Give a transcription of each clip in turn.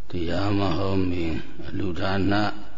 တရားမဟောမီအလူဌာန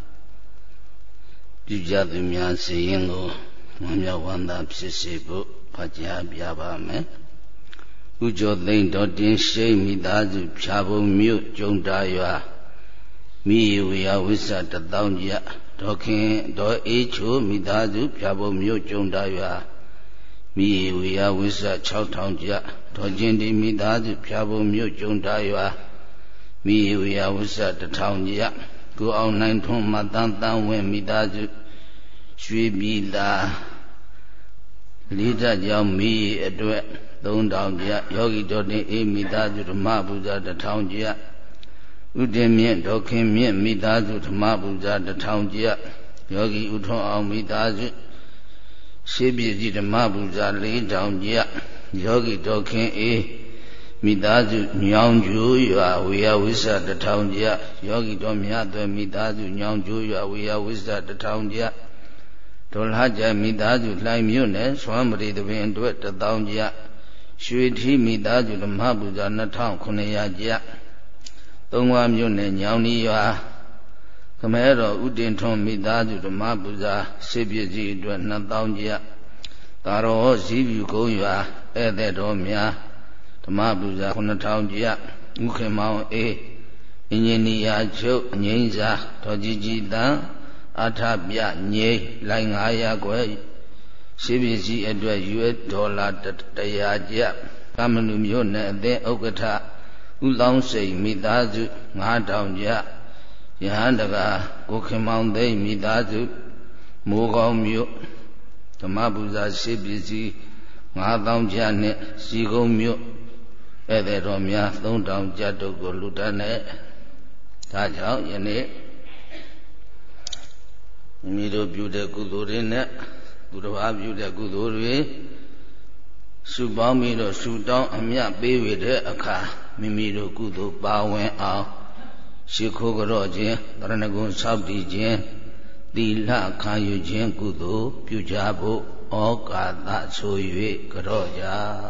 ပြုကြသူများစီရင်ကိုဝမ်းမြောက်ဝမ်းသာဖြစ်စေဖို့ဖတ်ကြားပြပါမယ်။ဥကျော်သိန်းတော်တင်ရှိမိသားစုဖြာပုံမြို့ကျုံတာရွာမိဝေယဝိဆ1000ကျဒေါခင်ဒေါအေးချိုမိသားစုဖြာပုံမြို့ကျုံတာရွာမိဝေယဝိဆ6000ကျဒေါကျင်ဒီမိသားစုဖြာပုံမြို့ကျုံတာရွာမိဝေယဝိဆ1000ကျကိုအောင်နိုင်ထွန်းမတန်းတန်းဝင်မိသားစုရွှေပြည်သာလေးဓာတ်ကြောင့်မိအတွက်3000ကျယောဂီတော်တင်အေးမိသားစုဓမ္မပူဇာ1000ကျဥဒင်မြင့်ဒေါခင်မြင့်မိသားစုဓမ္မပူဇာ1000ကျယောဂီဥထွန်းအောင်မိသားစုရှေးပြည်ကြီးဓမ္မပူဇာ4000ကျယောဂီဒေါခင်အေးမိသားစုညောင်ကျိုးရွာဝေယဝိဆ1000ကျယောဂီတော်မြတ်သွဲမိသားစုညောင်ကျိုးရွာဝေယဝိဆ1000ကျဒေါ်လာကျမိသားစုလှိုင်မြို့နယ်စွမ်းပရိသပင်အတွက်1000ကျရွှေထီမိသားစုဓမ္မပူဇာ2900ကျသုံးဝါမြို့နယ်ညောင်နီရွာခမဲတော်ဥတင်ထွန်းမိသားစုဓမ္မပူဇာစေပစ္စည်းအတွက်2000ကျသာရောဇီးပြူကုန်းရွာဧည့်သည်တော်များဓမ္မပူဇာ9000ကျဥခင်မောင်အေးအင်ဂျင်နီယာချုပ်အငိမ့်စာတော်ကြီးကြီးတန်းအထပြငိမ့်လိုင်900ခွဲစေပစ္စည်းအတွက် US ဒေါ်လာ100ကျကမလူမြို့နယ်အသင်းဥက္ကဋ္ဌဥလောင်းစိန်မိသားစု9000ကျယဟန်တကာကိုခင်မောင်သိန်းမိသားစုမိုးကောင်းမြို့ဓမ္မပူဇာစေပစ္စည်း9000ကျနဲ့စီကုန်းမြို့ဧည့်သည်တော်များ3000ကျတို့ကိုလူတန်းနဲ့ဒါကြောင့်ယနေ့မိမိတို့ပြုတဲ့ကုသိုလ်တွေနဲ့သူတစ်ပါးပြုတဲ့ကုသိုလ်တွေစုပေါင်းပြီးတော့စုတောင်းအမြတ်ပေးဝေတဲ့အခါမိမိတို့ကုသိုလ်ပါဝင်အောင်ရှိခိုးကြော့ခြင်းတရဏဂုံဆောက်တည်ခြင်းသီလခံယူခြင်းကုသိုလ်ပြုကြဖို့ဩကာသဆို၍ကြော့ကြ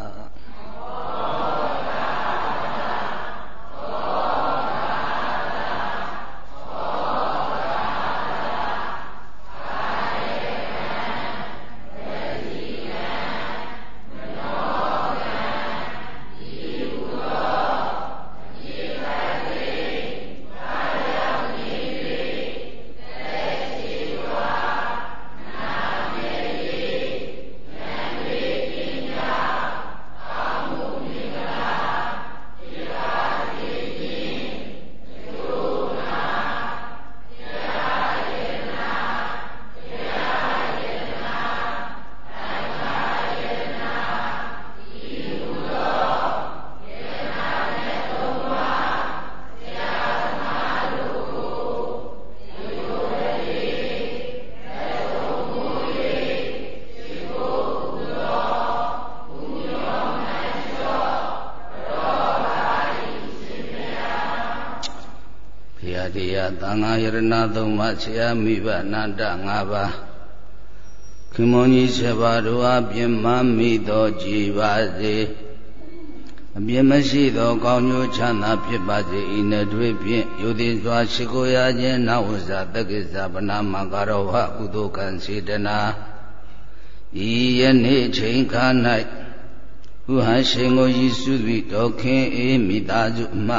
သံဃာယရဏသုံးပါးဆရာမိဘအနန္တ5ပါးခင်မွန်ကြီး7ပါးတို့အားပြင်းမမိသောကြည်ပါစေအပြစ်မရှိသောကောင်းကျိုးချမ်းသာဖြစ်ပါစေဤနှထွေးဖြင့်ယုတိစွာရှိခိုးရခြင်းနဝဇ္ဇတက္ကိစ္စဗနာမကာရောဟကုသိုလ်ကံစေတနာဤယနေ့ချိန်ခါ၌ဥဟံရှင်ကိုယေရှုသည်ဒေါခင်အေးမိသားစုအမှ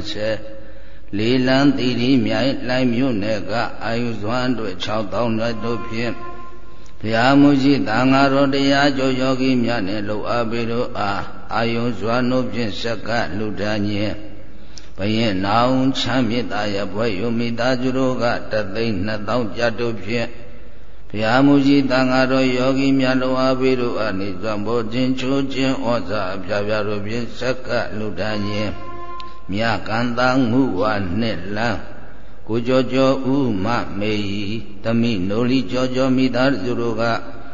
80လေးလံတိရိမြိုင်လိုင်မြို့နယ်ကအာယုဇွမ်းတို့6000တို့ဖြင့်ဘုရားမူကြီးသံဃာတော်တရားကျော်ယောဂီများနှင့်လှူအပ်ပေတို့အားအာယုဇွမ်းတို့ဖြင့်ဆက်ကလူဒန်းခြင်းဘယင်နောင်ချမ်းမြေတာရဘွဲ့ယုမိသားစုတို့က3,200,000ကျပ်တို့ဖြင့်ဘုရားမူကြီးသံဃာတော်ယောဂီများလှူအပ်ပေတို့အားနေစွမ်းဘောခြင်းချိုးခြင်းဩဇာအပြားပြားတို့ဖြင့်ဆက်ကလူဒန်းခြင်းမြကန္တငုဝါနှစ်လန်းကိုကျော်ကျော်ဥမမေယီသမိနိုလီကျော်ကျော်မိသားစုတို့က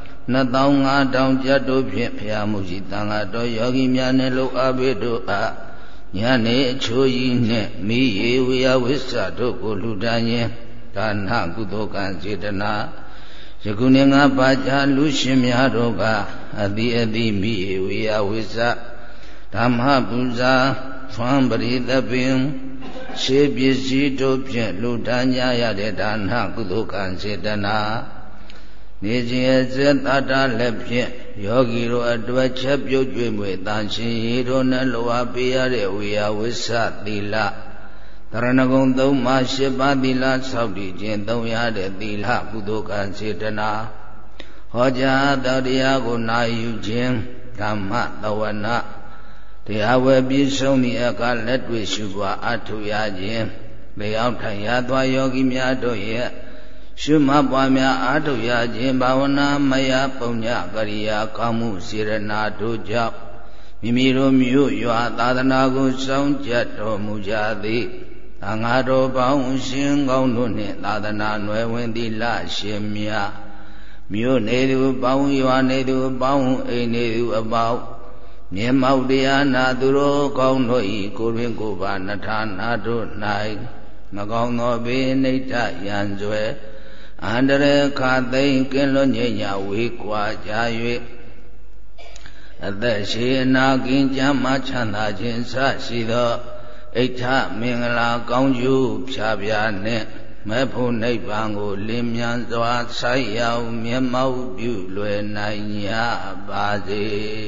2500ကျပ်တို့ဖြင့်ဘုရားမူကြီးသံဃာတော်ယောဂီများနှင့်လှူအပ်ပေတို့အားညနေအချိုးကြီးနှင့်မိယေဝေယဝိဆတို့ကိုလှူဒါန်းခြင်းဒါနကုသိုလ်ကံစေတနာယခုနှစ်ငါပါကြလူရှင်များတို့ကအတိအတိမိယေဝေယဝိဆဓမ္မပူဇာ Swam Bari the Pim ရှေးပစ္စည်းတို့ဖြင့်လူတန်းကြရတဲ့ဒါနကုသိုလ်ကံစေတနာနေခြင်းအစတတလည်းဖြင့်ယောဂီတို့အတွက်ချက်ပြုတ်ကျွေးမွေတန်ရှင်ရတို့နဲ့လိုအပ်ပေးရတဲ့ဝေယဝိသသီလတရဏဂုံသုံးပါး၈ပါးသီလဆောက်တည်ခြင်းသုံးရတဲ့သီလကုသိုလ်ကံစေတနာဟောကြားတော်တရားကိုနာယူခြင်းဓမ္မသဝနာတရားဝဲပြည့်စုံသည့်အခါလက်တွေ့ရှုပွားအထုရခြင်းဘေအောင်ထိုင်ရသွားယောဂီများတို့ရဲ့ရှုမှတ်ပွားများအထုရခြင်းဘာဝနာမယပုညကရိယာကောင်းမှုစေရနာတို့ကြောင့်မိမိတို့မြို့ရွာသာသနာကိုစောင့်ကြတော်မူကြသည်သံဃာတော်ပေါင်းရှင်ကောင်းတို့နှင့်သာသနာနွယ်ဝင်သီလရှင်များမြို့နေသူပေါင်းရွာနေသူပေါင်းအိမ်နေသူအပေါင်းမြေမောက်တရားနာသူတို့ကောင်းတို့ဤကိုရင်းကိုပါနထာနာတို့၌မကောင်းသောဘေးနိဋ္ဌရန်စွဲအန္တရာယ်ခသိမ်းကင်းလွတ်ငြိမ်းရာဝေးကွာကြ၍အသက်ရှိအနာကင်းကြမ်းမှချမ်းသာခြင်းစရှိသောအိဋ္ဌမင်္ဂလာကောင်းကျိုးဖြာပြနှင့်မဲ့ဖို့နိဗ္ဗာန်ကိုလင်းမြန်စွာဆိုင်ရောက်မျက်မှောက်ပြုလွယ်နိုင်ကြပါစေ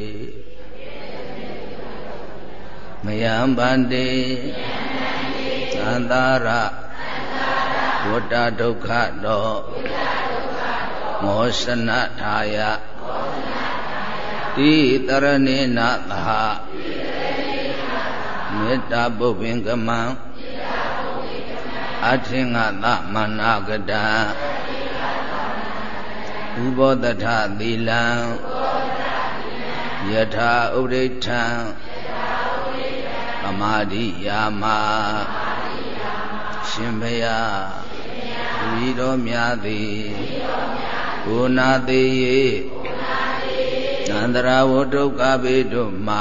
မယံဗန္တိသန္တာရဝတ္တဒုက္ခတောမောစနထာယတိတရဏေနသဟမေတ္တာပုပ္ပင်္ဂမံအထင်္ဂသမနာကတံဥပောတထသီလံယထာဥဒိဋ္ဌံသမာဓိယာမရှင်ဘုရားဤတော်များသည်ဘုနာသေး၏နန္တရာဝတ္တုကဘေတို့မှ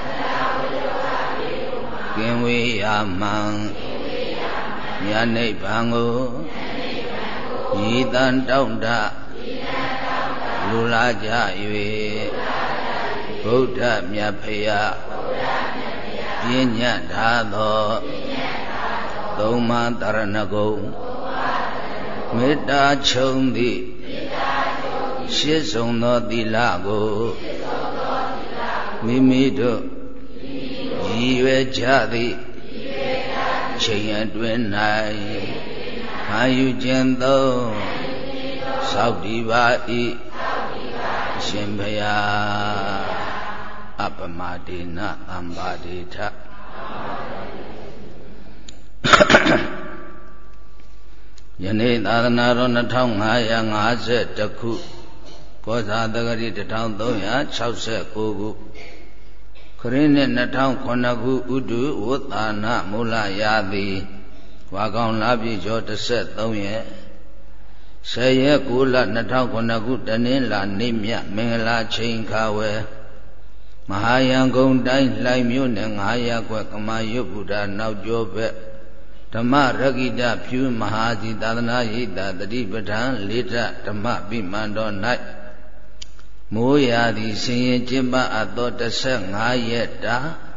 ကင်ဝေးယာမံမြတ်နိဗ္ဗာန်ကိုဤတန်တောင့်တလူလာကြ၍ဗုဒ္ဓမြတ်ဖရာပြဉ္ညတ်ထားသောသုံးပါးတရဏဂုံမေတ္တာချုံသည့်ရှစ်ဆုံးသောသီလကိုမိမိတို့ရည်ရွယ်ကြသည့်ချိန်အတွင်း၌ခံယူခြင်းသောသောက်တည်ပါ၏ရှင်ဘုရားအပမဒေနအမ္ပါဒေထယနေ့သာသနာတော်2551ခုကောဇာတက္ကရီ1369ခုခရစ်နှစ်2009ခုဥတုဝတ္တနာမူလရာသီဝါကောင်လပြည့်ကျော်13ရက်10ရက်9လ2009ခုတနင်္လာနေ့မြတ်မင်္ဂလာချိန်ခါဝယ်မဟာယံကုံတိုင်းလှိုင်မြို့နယ်9ရပ်ကွက်ကမာရွတ်ဗုဒ္ဓနောက်ကျောဘက်ဓမ္မရဂိတဖြူမဟာစီသာသနာရိပ်သာတတိပဋ္ဌာန်လေးထဓမ္မပိမှန်တော်၌မိုးရာသီဆင်ရင်ကျင့်ပအပ်သော15ရက်တာ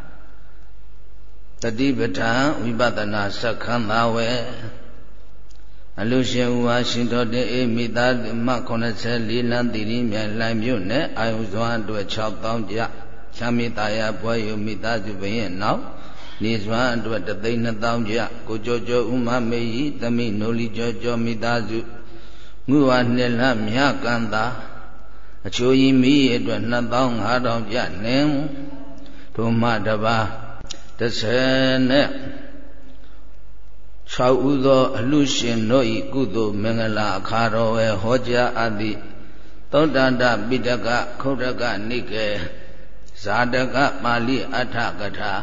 တတိပဋ္ဌာန်ဝိပဿနာစက္ခန္တာဝေအလူရှင်ဥဟာရှင်တော်တင်အေမိသားမ84လမ်းတိရိမြိုင်လှိုင်မြို့နယ်အာယုဇွမ်းအတွက်6000ကျချမ်းမြေတာယာပွဲယုမိသားစုဘရင်နောက်နေစွမ်းအတွက်32000ကျကိုကျော်ကျော်ဥမမေယီသမိနိုလီကျော်ကျော်မိသားစုငုဝနှစ်လမြကန္တာအချိုးကြီးမိအတွက်2500ကျနင်းတို့မှတပါ30နဲ့6ဥသောအလှရှင်တို့ဤကုသိုလ်မင်္ဂလာအခါတော်ဝဲဟောကြားအပ်သည့်သောတန္တပိဋကခုတ်တကနိကေဇာတကပါဠိအဋ္ဌကထာ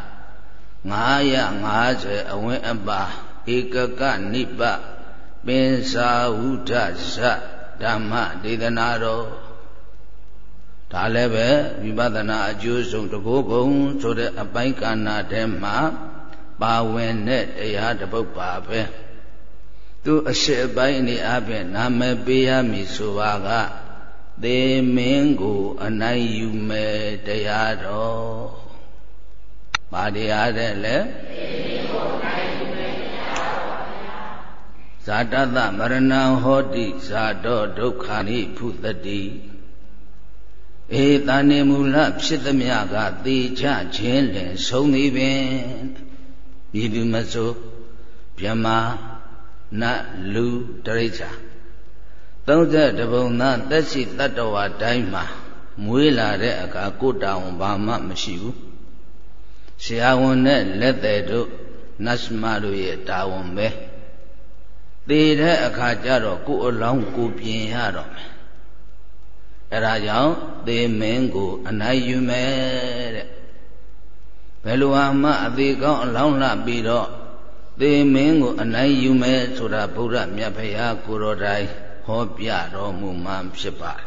950အဝင်းအပါဧကကနိပပင်စာဝုဒ္ဓဇဓမ္မဒေသနာတော်ဒါလည်းပဲဝိပဿနာအကျိုးဆုံးတကောကုံဆိုတဲ့အပိုင်းကဏ္ဍထဲမှာပါဝင်တဲ့တရားတစ်ပုဒ်ပါပဲသူအရှိအပိုင်းအနေအချင်းနာမည်ပေးရမည်ဆိုပါကသေမင်းကိုအနိုင်ယူမယ်တရားတော်ဘာတရားတဲ့လဲသေမင်းကိုအနိုင်ယူမယ်တသမရဏံဟောတိဇာတောဒုက္ခာနိဖုတတိဧတန်နေမူလဖြစ်သည်မြကသေချခြင်းလင်ဆုံးသည်ပင်မြည်သူမဆိုမြမနတ်လူတရိစ္ဆာ30ပုံသားသက်ရှိတတ္တဝါတိုင်းမှာမွေးလာတဲ့အခါကိုယ်တောင်ဘာမှမရှိဘူးဆရာဝန်နဲ့လက်သည်တို့နတ်မတို့ရဲ့တာဝန်ပဲသေတဲ့အခါကျတော့ကိုယ်အလောင်းကိုပြင်ရတော့မယ်အဲဒါကြောင့်သေမင်းကိုအနိုင်ယူမယ်တဲ့ဘယ်လိုမှအသေးကောင်းအလောင်းလှပြီးတော့သေမင်းကိုအနိုင်ယူမယ်ဆိုတာဗုဒ္ဓမြတ်ဖရာကိုယ်တော်တိုင်ဟောပြတော်မူမှဖြစ်ပါတယ်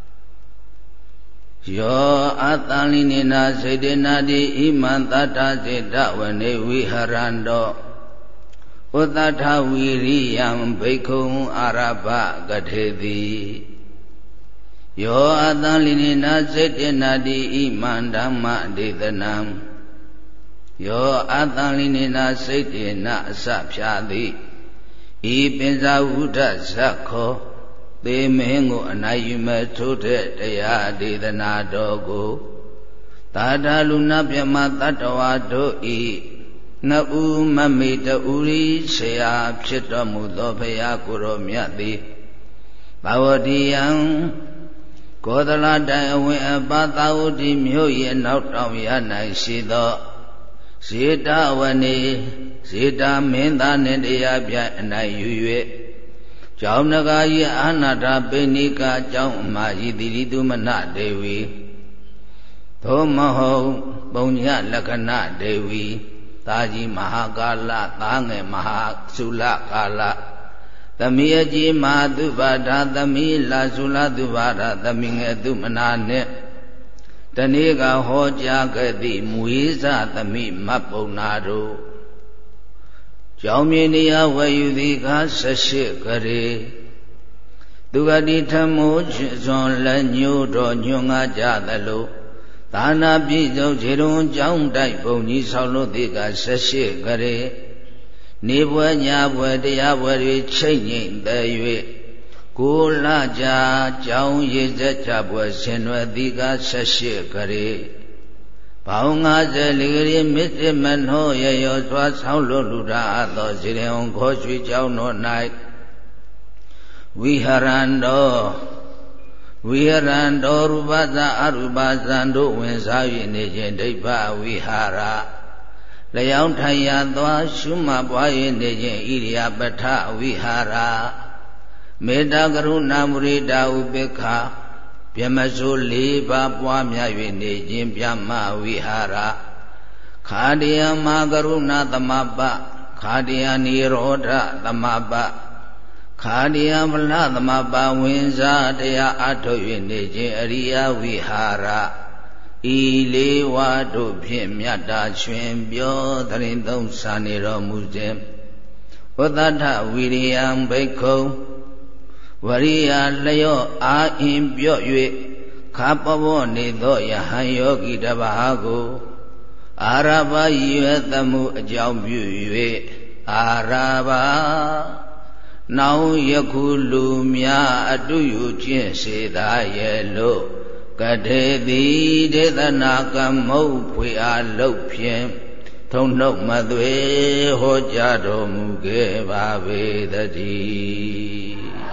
ယောအတံလိနေနာစေတေနာတိဣမံတတ္တစေတဝနေဝိဟရန္တောဥတ္တထဝီရိယံဘိက္ခုံအာရဘကထေတိယောအတံလိနေနာစေတေနာတိဣမံဓမ္မဒေသနံယောအတံလိနေနာစေတေနအစဖြာတိဤပင်ဇာဝုဒ္ဓဇတ်ခောသေမင်းကိုအနိုင်ယူမဲ့ထိုးတဲ့တရားဒေသနာတော်ကိုသာဓာလူနာပြမတတ္တဝါတို့ဤနှစ်ဦးမမေတူရီဆရာဖြစ်တော်မူသောဘုရားကိုယ်တော်မြတ်သည်ဘာဝတိယံကောသလတိုင်အဝင်အပါသာဝတိမြို့ရဲ့နောက်တောင်ရ၌ရှိသောဇေတဝနေဇေတမင်းသားနှင့်တရားပြအနိုင်ယူ၍ကျောင်းနဂါယအာနာတာပိဏိကာကျောင်းအမဤတိရိတုမနဒေဝီသို့မဟုတ်ပုံညလက္ခဏဒေဝီသာကြီးမဟာကာလသာငယ်မဟာသုလကာလသမီးအကြီးမဟာသုဘာဒသမီးလာသုလသုဘာဒသမီးငယ်သူမနာနှင့်တနေ့ကဟောကြားခဲ့သည့်မွေးစသမီးမတ်ပုံနာတို့ကျောင်းမြေနေရာဝယ်ယူသည်က18ကလေးသူကတိထမိုးဇွန်လက်ညို့တော်ညွှန်ငါကြသလိုသာနာပြည့်စုံခြေတုံကျောင်းတိုက်ပုံကြီးဆောက်လို့သည်က18ကလေးနေပွဲညပွဲတရားပွဲတွေချိတ်ငိမ့်သည်၍ကိုလကြာကျောင်းရည်သက်ကြပွဲဆင်နွယ်သည်က18ကလေးဘောင်း54ကလေးမစ္စမနောရရောစွာဆောင်းလို့လူရာသောဇေရန်ခေါ်ရွှေကျောင်းတော်၌ဝိဟရန္တောရူပဇာအရူပဇံတို့ဝင်စား၍နေခြင်းဒိဗ္ဗဝိဟာရလျောင်းထိုင်ရသောရှုမှတ်ပွား၍နေခြင်းဣရိယာပထဝိဟာရမေတ္တာကရုဏာမုရိဒာဥပေက္ခပြမစိုး4ပါးပွားများ၍နေခြင်းပြမဝိဟာရခာတယမကရုဏာသမပခာတယနိရောဓသမပခာတယဗလသမပဝင်စားတရားအထုတ်၍နေခြင်းအရိယဝိဟာရဤလေးဝါတို့ဖြင့်မြတ်တာရွှင်ပြောသရင်သုံးစာနေတော်မူခြင်းဝတ္တထဝိရိယံဘိက္ခုံဝရိယလျော့အာအင်ပြော့၍ခါပဘောနေသောယဟန်ယောဂီတပါးကိုအာရဘရွယ်သမှုအကြောင်းပြု၍အာရဘနောင်ယခုလူများအတုယူခြင်းစေသာရဲ့လို့ကထေတိဒေသနာကမုတ်ဖွေအားလုပ်ဖြင့်ထုံနှုတ်မသွေဟောကြားတော်မူခဲ့ပါပေတည်း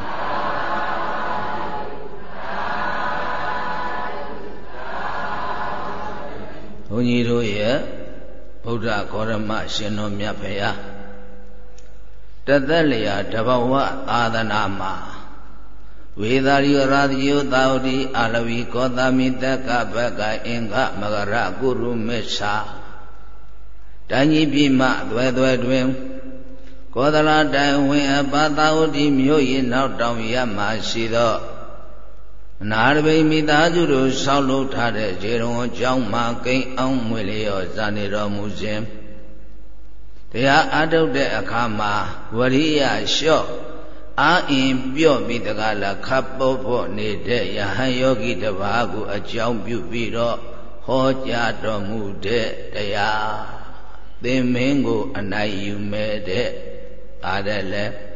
ဘုန်းကြီးတို့ရဲ့ဗုဒ္ဓဂေါရမရှင်တော်မြတ်ဖရာတသက်လျာတဘဝသာသနာမှာဝေသာရိယရာဇယသာဝတိအာလဝီကောသမိတက္ကပကအင်္ဂမဂရကုရုမေသာတန်ကြီးပြမသွဲသွဲတွင်ကောသလတိုင်ဝင်အပါသာဝတိမြို့၏နောက်တောင်ရမှာရှိသောအနာရဘိမိသားစုတို့ဆောက်လုပ်ထားတဲ့ခြေတော်ကျောင်းမှာကိန်းအောင်မွေလျော်ဇာနေတော်မူခြင်းတရားအားထုတ်တဲ့အခါမှာဝရိယလျှော့အာအင်ပြော့ပြီးတကားလားခပ်ပေါ်ပေါ်နေတဲ့ယဟန်ယောဂီတစ်ပါးကိုအကြောင်းပြုပြီးတော့ဟောကြားတော်မူတဲ့တရားသင်မင်းကိုအနိုင်ယူမဲ့တဲ့အားတယ်လေ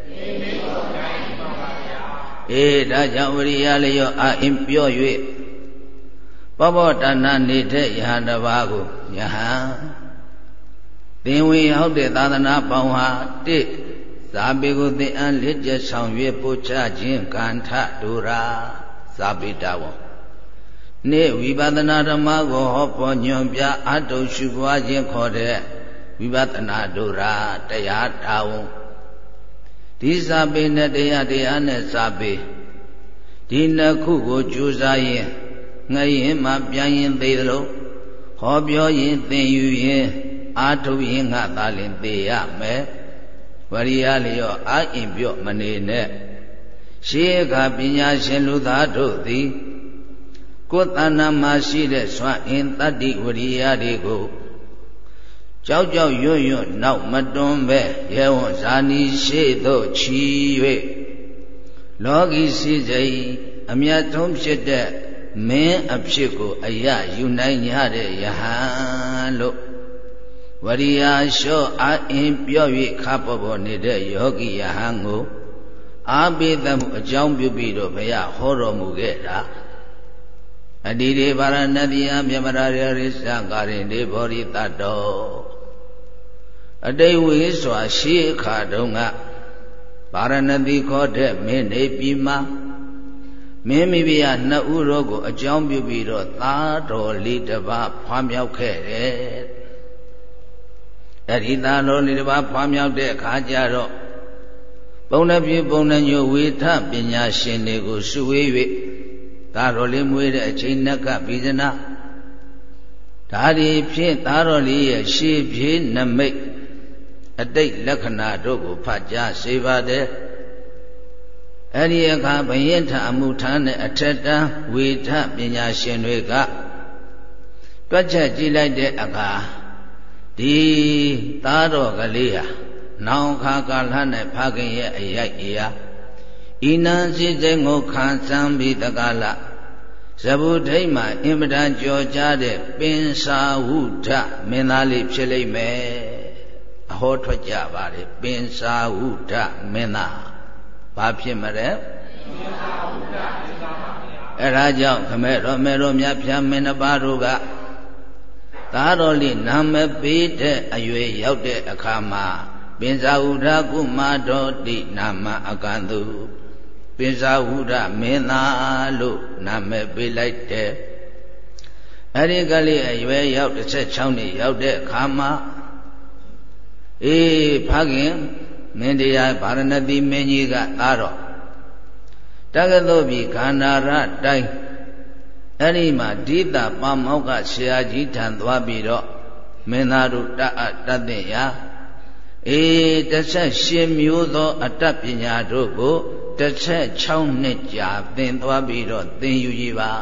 ဒါကြောင့်ဝရိယလျောအာအင်ပြော့၍ဘောဘောတဏနေတဲ့ယဟန်တစ်ပါးကိုယဟန်သင်ဝင်ဟုတ်တဲ့သာသနာပေါင်းဟာတိဇာပေကိုသင်အံလက်ကျဆောင်၍ပို့ချခြင်းကန္ထဒုရာဇာပိတဝံနေဝိပဿနာဓမ္မကိုဟောပေါ်ညွန်ပြအတုရှုပွားခြင်းခေါ်တဲ့ဝိပဿနာဒုရာတရားတာဝံဒီဇာပေနဲ့တရားနဲ့ဇာပေဒီနှစ်ခုကိုကြိုးစားရင်ငရင်မှပြန်ရင်သေးသလိုဟောပြောရင်သင်ယူရင်အာထုတ်ရင်ငါသာလင်သေရမယ်ဝရိယလျောအာအင်ပြော့မနေနဲ့ရှေးကပညာရှင်လူသားတို့သည်ကိုယ်တဏ္ဍာမှာရှိတဲ့စွမ်းအင်တတ္တိဝရိယတွေကိုကြောက်ကြောက်ရွံ့ရွံ့နောက်မတွန်းပဲရဲဝံဇာနီရှိသို့ချီ၍လောကီစီစိတ်အမြတ်ဆုံးဖြစ်တဲ့မင်းအဖြစ်ကိုအရယူနိုင်ကြတဲ့ယဟန်လို့ဝရိယလျှောအာအင်ပြော့၍ခါပေါ်ပေါ်နေတဲ့ယောဂီယဟန်ကိုအာပိသမှုအကြောင်းပြုပြီးတော့ဘုရားဟောတော်မူခဲ့တာအတိရေပါရဏတိယမြမရာရိသကာရိနေဘောရိတတောအတိဝေစွာရှိအခါတုန်းကပါရဏတိခေါ်တဲ့မင်းနေပြီမှာမင်းမိဖုရားနှစ်ဦးတို့ကိုအကြောင်းပြုပြီးတော့သားတော်လေးတစ်ပါးဖွားမြောက်ခဲ့တယ်အဲ့ဒီသားတော်လေးတစ်ပါးဖွားမြောက်တဲ့အခါကျတော့ပုံနှပြပုံနှညိုဝေထပညာရှင်တွေကိုစုဝေး၍သားတော်လေးမွေးတဲ့အချိန်နက်ကဘိဇနာဒါဒီဖြင့်သားတော်လေးရဲ့ရှေးပြေးနမိတ်အတိတ်လက္ခဏာတို့ကိုဖတ်ကြားစေပါတယ်အဲ့ဒီအခါဘယင်ထအမှုထမ်းတဲ့အထက်တန်းဝေထပညာရှင်တွေကတွက်ချက်ကြည့်လိုက်တဲ့အခါဒီသားတော်ကလေးဟာနောင်ခါကာလနဲ့ဖခင်ရဲ့အရိုက်အရာဤနံစိစိတ်ကိုခံစမ်းပြီးတကလဇဗုဒိတ်မှာအင်မတန်ကြော်ကြားတဲ့ပင်စာဝုဒ္ဓမင်းသားလေးဖြစ်လိမ့်မယ်အဟောထွက်ကြပါလေပင်စာဝုဒ္ဓမင်းသားဘာဖြစ်မလဲအဲ့ဒါကြောင့်ခမဲတော်မဲတော်မြတ်ဖြာမင်းတစ်ပါးတို့ကသားတော်လေးနာမပေးတဲ့အရွယ်ရောက်တဲ့အခါမှာပင်စာဝုဒ္ဓကုမာတော်တိနာမအကန္တုပင်စာဝုဒ္ဓမင်းသားလို့နာမည်ပေးလိုက်တဲ့အဲ့ဒီကလေးအရွယ်ရောက်16နှစ်ရောက်တဲ့အခါမှာဖခင်မင်းတရားဗာရဏသီမင်းကြီးကသားတော်တက္ကသိုလ်ပြည်ခန္ဓာရတိုင်းအဲ့ဒီမှာဒိသပါမောက္ခဆရာကြီးထံသွားပြီးတော့မင်းသားတို့တတ်တဲ့ရာ18မျိုးသောအတ္တပညာတို့ကို16နှစ်ကြာသင်သွားပြီးတော့သင်ယူကြပါ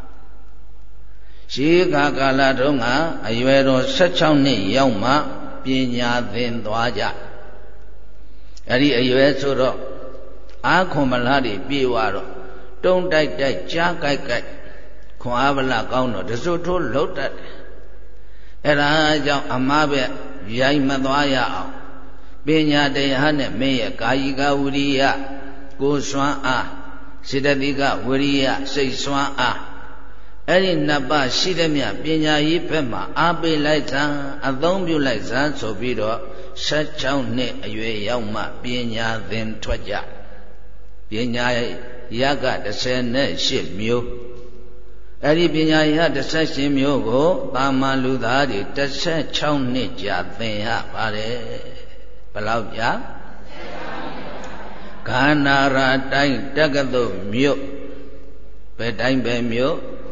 ရှိခါကာလတုန်းကအရွယ်တော်16နှစ်ရောက်မှပညာသင်သွားကြအဲ့ဒီအရွယ်ဆိုတော့အာခွန်မလားတွေပြေးသွားတော့တုံးတိုက်တိုက်ကြားကြိုက်ကြိုက်ခွန်အားဗလာကောင်းတော့တစွတ်ထိုးလှုပ်တတ်တယ်အဲ့ဒါကြောင့်အမားပဲရိုက်မသွားရအောင်ပညာတရားနဲ့မင်းရဲ့ကာယကဝိရိယကိုယ်စွမ်းအားစေတသိကဝိရိယစိတ်စွမ်းအားအဲ့ဒီနှစ်ပါးရှိတဲ့မြပညာရေးဘက်မှာအားပေးလိုက်စမ်းအသုံးပြုလိုက်စမ်းဆိုပြီးတော့16နှစ်အရွယ်ရောက်မှပညာသင်ထွက်ကြပညာရက18မျိုးအဲ့ဒီပညာရ18မျိုးကိုတာမန်လူသားတွေ16နှစ်ကြာသင်ရပါတယ်ဘယ်လောက်ကြာခန္ဓာရတိုင်းတက္ကသိုလ်မြို့ဘယ်တိုင်းပဲမြို့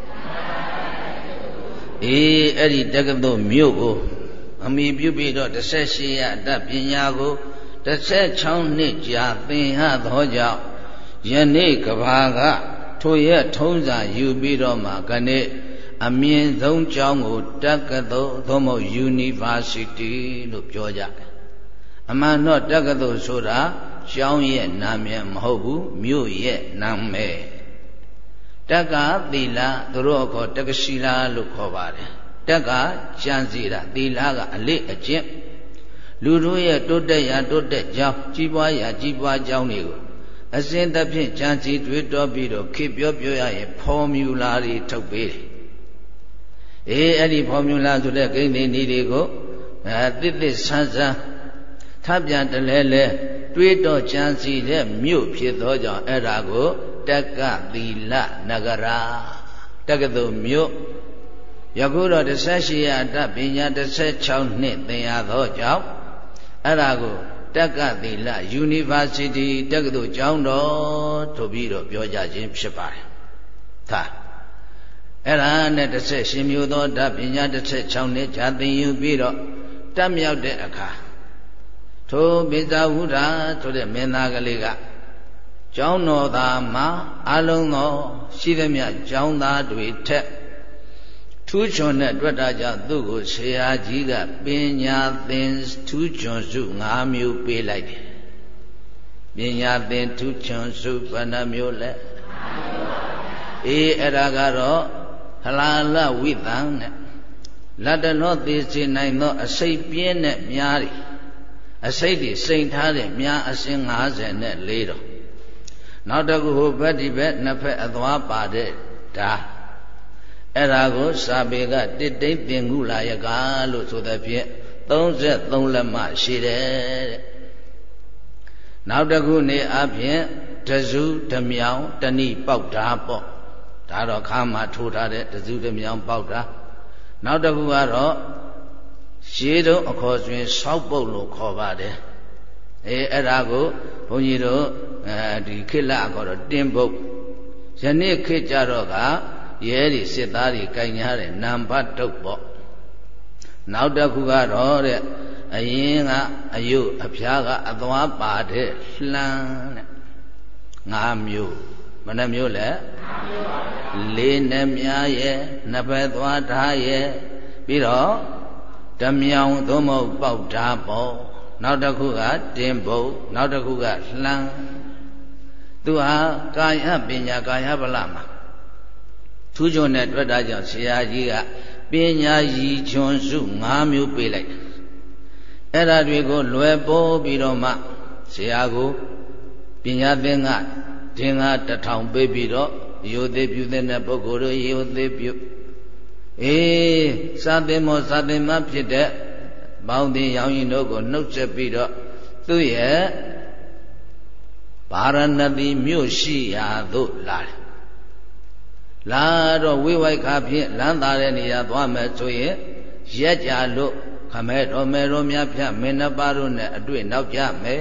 အဲ့ဒီတက္ကသိုလ်မြို့ကိုအမိပြုပြီးတော့18ရအတ္တပညာကို16နှစ်ကြာသင်ရသောကြောင့်ယနေ့ကဘာကထိုရဲ့ထုံးစာယူပြီးတော့မှကနေ့အမြင့်ဆုံးကျောင်းကိုတက္ကသိုလ်သို့မဟုတ် University လို့ပြောကြတယ်အမှန်တော့တက္ကသိုလ်ဆိုတာကျောင်းရဲ့နာမည်မဟုတ်ဘူးမြို့ရဲ့နာမည်တက္ကသီလသူတို့ခေါ်တက္ကရှိလာလို့ခေါ်ပါတယ်တက္ကကျမ်းစီတာသီလကအလေးအကျင့်လူတို့ရဲ့တိုးတက်ရာတိုးတက်ကြောင်းကြီးပွားရာကြီးပွားကြောင်းတွေကိုအစဉ်သဖြင့်ကြံစည်တွေးတောပြီးတော့ခေပြောရရင်ဖော်မြူလာတွေထုတ်ပေးတယ်အဲ့ဒီဖော်မြူလာဆိုတဲ့ဂိမ်းတွေနည်းတွေကိုတစ်ဆန်းဆန်းထပ်ပြန်တလဲလဲတွေးတောကြံစည်တဲ့မြို့ဖြစ်သောကြောင့်အဲ့ဒါကိုတက္ကသီလနဂရာတက္ကသိုလ်မြို့ယခုတော့18ရာတပညာ16နှစ်သင်ရသောကြောင့်အဲ့ဒါကိုတက္ကသီလ University တက္ကသိုလ်ကျောင်းတော်ဆိုပြီးတော့ပြောကြခြင်းဖြစ်ပါတယ်။ဒါအဲ့ဒါနဲ့18မျိုးသောဓပညာ16နှစ်ကြာသင်ယူပြီးတော့တက်မြောက်တဲ့အခါထိုပိဇာဝုဒ္ဓဆိုတဲ့မင်းသားကလေးကကျောင်းတော်သားမှာအလုံးသောရှိသမျှကျောင်းသားတွေထက်ထူးချွန်တဲ့တွေ့တာကြောင့်သူ့ကိုဆရာကြီးကပညာသင်ထူးချွန်စု5မျိုးပေးလိုက်တယ်ပညာသင်ထူးချွန်စုဘယ်နှမျိုးလဲအဲ့ဒါကတော့ဟလာလဝိသံနဲ့လတ္တနောသေစေနိုင်သောအစိတ်ပြင်းတဲ့မြားတွေအစိတ်တွေစိန်ထားတဲ့မြားအစင်း54တော့နောက်တစ်ခုဟိုဘက်ဒီဘက်နှစ်ဖက်အသွားပါတဲ့ဒါအဲ့ဒါကိုစာပေကတစ်တိတ်ပင်ကုလာယကလို့ဆိုတဲ့ဖြင့်33လက်မှရှိတယ်တဲ့နောက်တစ်ခုနေအပြင်တစုဓမြောင်တဏိပေါက်တာပေါ့ဒါတော့ခါမှထိုးထားတဲ့တစုဓမြောင်ပေါက်တာနောက်တစ်ခုကတော့ရှေးတုန်းအခေါ်ဆိုရင်ဆောက်ပုတ်လို့ခေါ်ပါတယ်အဲ့ဒါကိုဘုန်းကြီးတို့ဒီခေတ်လအခေါ်တော့တင်းပုတ်ယနေ့ခေတ်ကြတော့ကရဲတွေစစ်သားတွေကင်ညာတဲ့နံပါတ်တုတ်ပေါ့နောက်တစ်ခုကတော့တဲ့အရင်ကအယုတ်အဖျားကအသွားပါတဲ့လှမ်းတဲ့5မျိုးမနှမျိုးလဲ4နှမြားရဲ့နှစ်ဖက်သွားထားရဲ့ပြီးတော့ဓမြောင်သို့မဟုတ်ပေါက်ဓာပေါ့နောက်တစ်ခုကတင်းပုတ်နောက်တစ်ခုကလှမ်းသူဟာကာယပညာကာယဗလမှာထူးချွန်တဲ့တွေ့တာကြောင့်ဆရာကြီးကပညာရည်ချွန်စု5မျိုးပေးလိုက်အဲ့ဒါတွေကိုလွယ်ပေါ်ပြီးတော့မှဆရာကိုပညာသင်္ကဒင်္ဂ1000ပေးပြီးတော့ရိုသေပြုတဲ့ပုဂ္ဂိုလ်တို့ရိုသေပြုစာသင်မောစာသင်မဖြစ်တဲ့ပေါင်းတင်ရောင်ရင်တို့ကိုနှုတ်ဆက်ပြီးတော့သူ့ရဲ့ဗာရဏသီမြို့ရှိရာသို့လာတယ်လာတော့ဝိဝိုက်ခါဖြင့်လမ်းသာတဲ့နေရာသွားမယ်ဆိုရင်ရက်ကြလို့ခမဲတော်မဲတော်များဖြတ်မင်းနှစ်ပါးတို့နဲ့အတွေ့နောက်ကြမယ်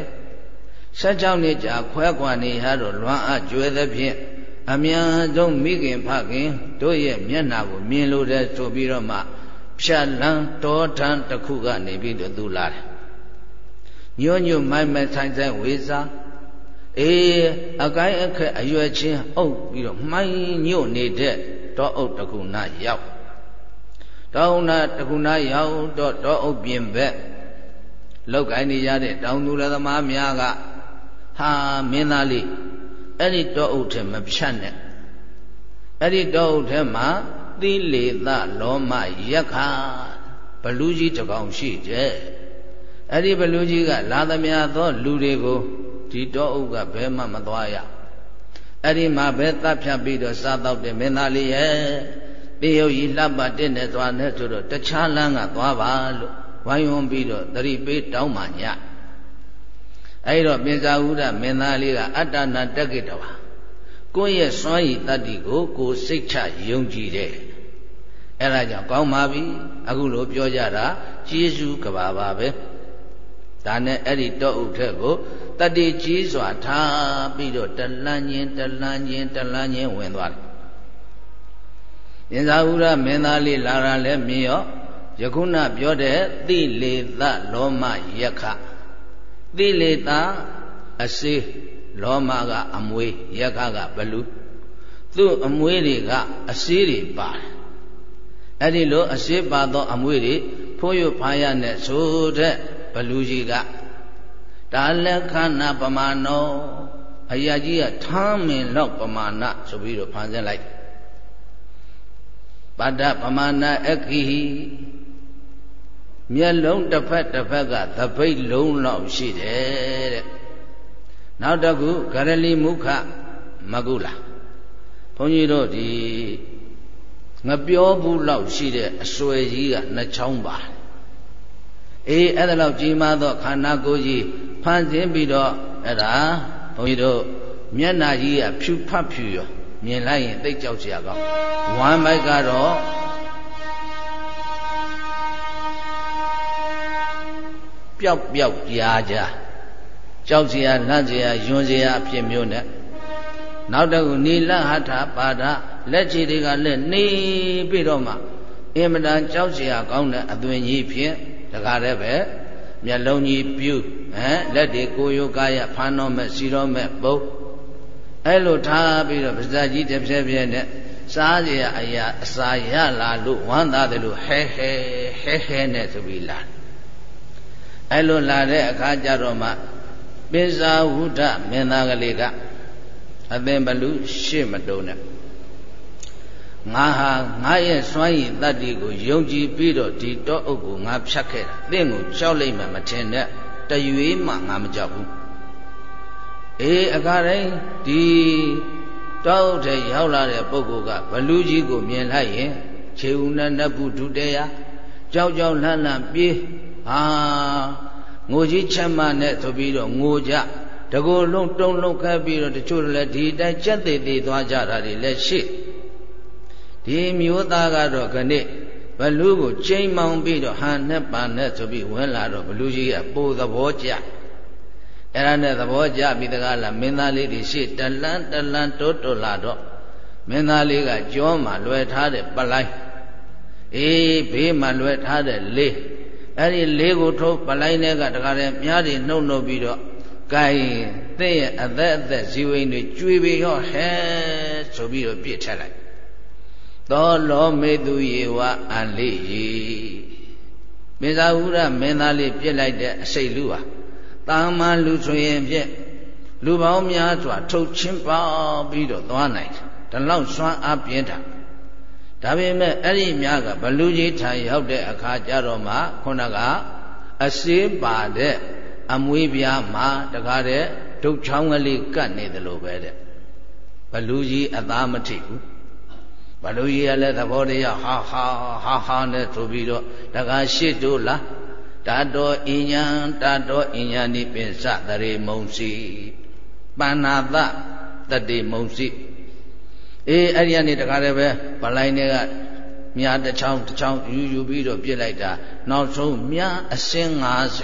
16နှစ်ကြာခွဲခွာနေရတော့လွမ်းအားကျွဲသဖြင့်အမြန်ဆုံးမိခင်ဖခင်တို့ရဲ့မျက်နှာကိုမြင်လို့တဲ့ဆိုပြီးတော့မှဖြတ်လန်းတော်ထန်တစ်ခုကနေပြီးတော့သူလာတယ်ညွညွမိုက်မိုက်ဆိုင်ဆိုင်ဝေစားအကိုင်းအခက်အရွယ်ချင်းအုပ်ပြီးတော့မှိုင်းညို့နေတဲ့တောအုပ်တစ်ခုနာရောက်တောင်းနာတစ်ခုနာရောက်တော့တောအုပ်ပြင်ဘက်လောက်ကိုင်းနေရတဲ့တောင်သူလသမားများကဟာမင်းသားလေးအဲ့ဒီတောအုပ်ထဲမဖြတ်နဲ့အဲ့ဒီတောအုပ်ထဲမှာသီလေသလောမယက္ခဘလူကြီးတစ်ကောင်ရှိတယ်အဲ့ဒီဘလူကြီးကလာသမျှသောလူတွေကိုဒီတောအုပ်ကဘယ်မှမသွားရအဲ့ဒီမှာပဲတပ်ဖြတ်ပြီးတော့စားတော့တယ်မင်းသားလေးရဲ့တေယုတ်ကြီးလှပတဲ့နဲ့သွားနဲ့ဆိုတော့တခြားလမ်းကသွားပါလို့ဝိုင်းဝန်းပြီးတော့သတိပေးတောင်းမှညအဲ့တော့ပိဇာဝုဒ္ဓမင်းသားလေးကအတ္တနာတက္ကိတဝါကိုယ့်ရဲ့စွမ်းရည်တတ္တိကိုစိတ်ချယုံကြည်တယ်အဲ့ဒါကြောင့်ကောင်းပါပြီအခုလိုပြောကြတာကျေးဇူးကဘာပါပဲဒါနဲ့အဲ့ဒီတောအုပ်ထက်ကိုတတ္တိကြီးစွာထားပြီးတော့တလန်းချင်းဝင်သွားတယ်ပိဇာဝုဒ္ဓမင်းသားလေးလာတာလည်းမြင်ရောယခုနပြောတဲ့သိလေသလောမယက္ခသိလေသအစေးလောမကအမွေးယက္ခကဘလူသူ့အမွေးတွေကအစေးတွေပါတယ်အဲ့ဒီလိုအစေးပါသောအမွေးတွေဖိုးရဖားရနဲ့ဆိုတဲ့ဘလူကြီးကဒါလက်ခဏပမာဏောအရာကြီးကထမ်းမင်လောက်ပမာဏဆိုပြီးတော့ဖန်ဆင်းလိုက်ပတ္တပမာဏအခိမျက်လုံးတစ်ဖက်ကသပိတ်လုံးလောက်ရှိတယ်တဲ့နောက်တစ်ခုဂရလီမုခမကုလာဘုန်းကြီးတို့ဒီငပြောဘူးလောက်ရှိတဲ့အစွဲကြီးကနှစ်ချောင်းပါအေးအဲ့ဒါလောက်ကြီးမားသောခန္ဓာကိုယ်ကြီးဖန်ဆင်းပြီးတော့အဲ့ဒါဘုန်းကြီးတို့မျက်နှာကြီးကဖြူဖတ်ဖြူရောမြင်လိုက်ရင်သိကြောက်စရာကောင်းဝမ်းမိုက်ကတော့ပျောက်ကြားကြောက်စရာလန့်စရာယွန်းစရာအဖြစ်မျိုးနဲ့နောက်တစ်ခုနီလဟထပါဒလက်ချီတွေကလည်းနေပြီးတော့မှအင်မတန်ကြောက်စရာကောင်းတဲ့အသွင်ကြီးဖြင့်တကားလည်းပဲမျက်လုံးကြီးပြူလက်တွေကိုယ်ယုကာယဖမ်းတော့မဲ့စီတော့မဲ့ပုတ်အဲ့လိုထားပြီးတော့ပါးစပ်ကြီးတစ်ဖြည်းဖြည်းနဲ့စားစရာအရာအစာရလာလို့ဝမ်းသာတယ်လို့ဟဲနဲ့ဆိုပြီးလာအဲ့လိုလာတဲ့အခါကျတော့မှပိဇာဝုဒ္ဓမင်းသားကလေးကအသင်ဘလူရှေ့မတုံးနဲ့ငါဟာငါရဲ့စွမ်းရည်တတ္တိကိုယုံကြည်ပြီးတော့ဒီတောအုပ်ကိုငါဖြတ်ခဲ့တာသင်ကိုကြောက်လိုက်မှမထင်နဲ့တရွေးမှငါမကြောက်ဘူးအေးအခါတိုင်းဒီတောအုပ်ထဲရောက်လာတဲ့ပုဂ္ဂိုလ်ကဘလူကြီးကိုမြင်လိုက်ရင်ခြေဦးနဲ့နတ်ဘူးဒုတေယကြောက်လှမ်းပြေးငိုကြီးချက်မနဲ့ဆိုပြီးတော့ငိုကြတကူလုံးတုံးလုံးခတ်ပြီးတော့တချို့လည်းဒီတိုင်းကြက်သေးသွားကြတာတွေလည်းရှိဒီမျိုးသားကတော့ခဏဘလူကိုချိန်မောင်ပြီးတော့ဟန်နဲ့ပန်နဲ့ဆိုပြီးဝင်လာတော့ဘလူကြီးကပိုသဘောကျအဲ့ဒါနဲ့သဘောကျပြီးတကားလားမင်းသားလေးတွေရှေ့တလန်းတိုးလာတော့မင်းသားလေးကကြောမှာလွယ်ထားတဲ့ပလိုက်အေးဘေးမှာလွယ်ထားတဲ့လေးအဲ့ဒီလေးကိုထုတ်ပလိုက်နဲ့ကတကားလည်းမြားတွေနှုတ်ပြီးတော့ကဲသင်ရဲ့အသက်ဇီဝိန်တွေကျွေပြီးရောဟဲဆိုပြီးတော့ပြစ်ထက်လိုက်သောလောမေသူယေဝအန်လေးရီပိဇာဝုရမင်းသားလေးပြစ်လိုက်တဲ့အစိတ်လူဟာတာမန်လူဆိုရင်ပြက်လူပေါင်းများစွာထုတ်ချင်းပေါပြီးတော့သွားနိုင်တယ်ဒါလောက်စွမ်းအားပြင်းတာဒါပေမဲ့အဲ့ဒီများကဘလူကြီးထံရောက်တဲ့အခါကျတော့မှခုနကအစေးပါတဲ့အမွေးပြားမှာတခါတည်းဒုတ်ချောင်းကလေးကတ်နေတယ်လို့ပဲတဲ့ဘလူကြီးအသားမထိဘူးဘလူကြီးကလည်းသဘောတရားဟာနဲ့ဆိုပြီးတော့တခါရှစ်တို့လားတာတော်အញ្ញံနိပိစသရေမုံစီပဏ္ဏသတတိမုံစီအေးအဲ့ဒီကနေတခါတည်းပဲဗလိုင်းတွေကမြားတစ်ချောင်းယူပြီးတော့ပြစ်လိုက်တာနောက်ဆုံးမြားအစင်း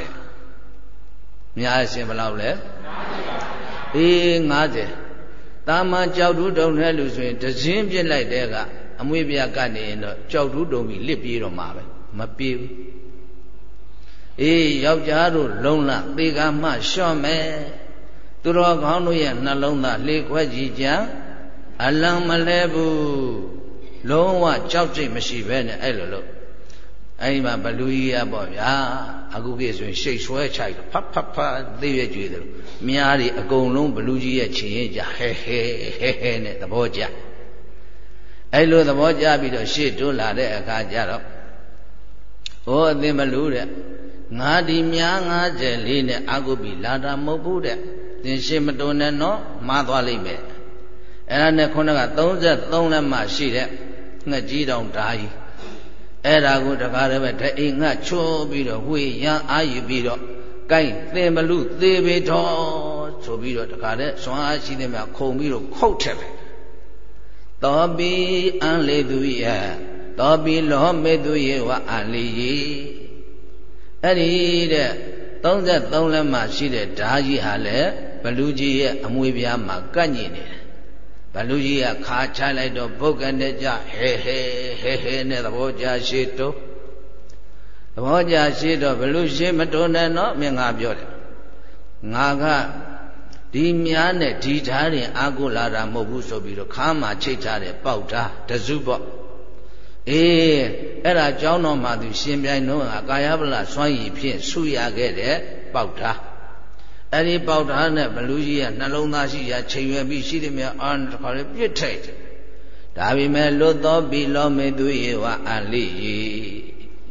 50မြားအစင်းဘယ်လောက်လဲအေး50တာမန်ကြောက်တူးတုံတဲ့လူဆိုရင်တစင်းပြစ်လိုက်တဲ့ကအမွေးပြကနေရင်တော့ကြောက်တူးတုံပြီးလစ်ပြေးတော့မှာပဲမပြေးဘူးအေးယောက်ျားတို့လုံးလသေကမှလျှော့မယ်သူတော်ကောင်းတို့ရဲ့နှလုံးသားလေခွက်ကြည့်ကြအလံမလဲဘူးလုံးဝကြောက်ကြိတ်မရှိပဲနဲ့အဲ့လိုလို့အဲ့ဒီမှာဘလူကြီးရပေါ့ဗျာအခုကိဆိုရင်ရှိတ်ဆွဲချိုက်ဖတ်သိရကြွေတယ်လို့မြားတွေအကုန်လုံးဘလူကြီးရဲ့ချင်ရင်ကြဟဲနဲ့သဘောကျအဲ့လိုသဘောကျပြီးတော့ရှေ့တိုးလာတဲ့အခါကျတော့ဩအသင်ဘလူတဲ့ငါဒီမြား54နဲ့အာကုပြီလာတာမဟုတ်ဘူးတဲ့သင်ရှေ့မတိုးနဲ့နော်မှားသွားလိမ့်မယ်အဲ့ဒါနဲ့ခုနက33လက်မှရှိတဲ့ငှက်ကြီးတောင်ဓာကြီးအဲ့ဒါကိုတကားလည်းပဲတအိမ်ငှချိုးပြီးတော့ဝှေရန်အာယူပြီးတော့ကိုင်းသင်ဘလူသေပေတော်ဆိုပြီးတော့တကားလည်းစွမ်းအားရှိတဲ့မြခုံပြီးတော့ခုတ်ထက်တယ်တောပိအံလေသူရဲ့တောပိလောမေသူရဲ့ဝအံလေကြီးအဲ့ဒီတဲ့33လက်မှရှိတဲ့ဓာကြီးဟာလည်းဘလူကြီးရဲ့အမွေပြားမှာကန့်ညင်နေတယ်ဘလူကြီးကခါချလိုက်တော့ဘုတ်ကနေကြဟဲနဲ့သဘောကြရှိတော့သဘောကြရှိတော့ဘလူရှိမတွန်းနဲ့တော့မင်းငါပြောတယ်ငါကဒီမြားနဲ့ဒီဓာတ်ရင်အာကိုလာတာမဟုတ်ဘူးဆိုပြီးတော့ခါမှချိတ်ထားတယ်ပေါက်တာတစုပေါ့အေးအဲ့ဒါကြောင်းတော်မှာသူရှင်ပြိုင်တော့ကာယဗလစွမ်းရည်ဖြင့်ဆုရခဲ့တဲ့ပေါက်တာအဲ့ဒီပေါက်တာနဲ့ဘလူကြီးကနှလုံးသားရှိရာချိန်ရွယ်ပြီးရှိသည်များအာတခါလေးပြစ်ထိုက်တယ်ဒါပေမဲ့လွတ်သောပြီလောမေသူယေဝအလိယေ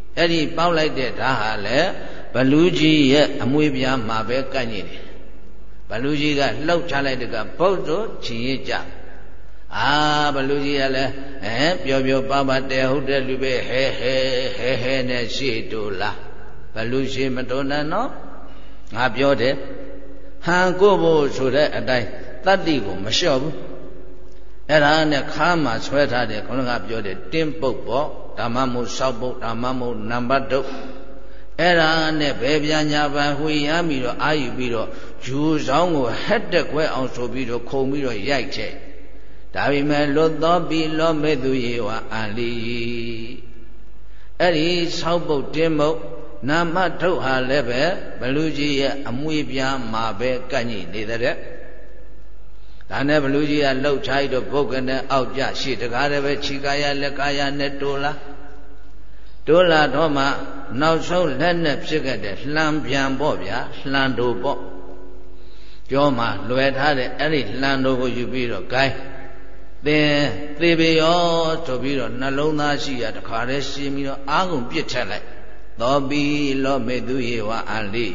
အဲ့ဒီပေါက်လိုက်တဲ့ဓာတ်ဟာလည်းဘလူကြီးရဲ့အမွေပြားမှာပဲကန့်ညိတယ်ဘလူကြီးကလှုပ်ချလိုက်တဲ့ကဘုတ်တို့ချင်ရကြဘလူကြီးကလည်းပျော်ပျော်ပါပါတဲဟုတ်တဲ့လူပဲဟဲနဲ့ရှေ့တိုးလာဘလူရှေ့မတိုးနဲ့နော်ငါပြောတယ်ဟန်ကိုဖို့ဆိုတဲ့အတိုင်းတတ္တိကိုမလျှော့ဘူးအဲ့ဒါနဲ့ခါမှာဆွဲထားတယ်ခေါင်းကပြောတယ်တင်းပုတ်ပေါ့ဓမ္မမို့စောက်ပုတ်ဓမ္မမို့နံပါတ်တုတ်အဲ့ဒါနဲ့ဘယ်ပြညာပန်ဝှေရမ်းပြီးတော့အာယူပြီးတော့ဂျူဆောင်ကိုဟက်တက်ခွဲအောင်ဆိုပြီးတော့ခုံပြီးတော့ရိုက်ချက်ဒါပေမဲ့လွတ်သောပြီးလောမဲ့သူရေဝအန်လီအဲ့ဒီစောက်ပုတ်တင်းပုတ်နာမထုတ်ဟာလည်းပဲဘလူကြီးရဲ့အမွေပြားမှာပဲကန့်ညိနေတဲ့ဒါနဲ့ဘလူကြီးကလှုပ်ချိုက်တော့ပုဂ္ဂနဲ့အောက်ကြရှေ့တကားလည်းပဲခြိကာယလက်ကာယနဲ့တိုးလာတော့မှနောက်ဆုံးလက်နဲ့ဖြစ်ခဲ့တဲ့လှံပြန်ပေါ့ဗျာလှံတို့ပေါ့ပြောမှလွယ်ထားတဲ့အဲ့ဒီလှံတို့ကိုယူပြီးတော့ gain သင်သေပေရောဆိုပြီးတော့နှလုံးသားရှိရတခါတည်းရှင်းပြီးတော့အာကုန်ပြစ်ထက်လိုက်သောဘီလောမေသူယေဝအန်လိ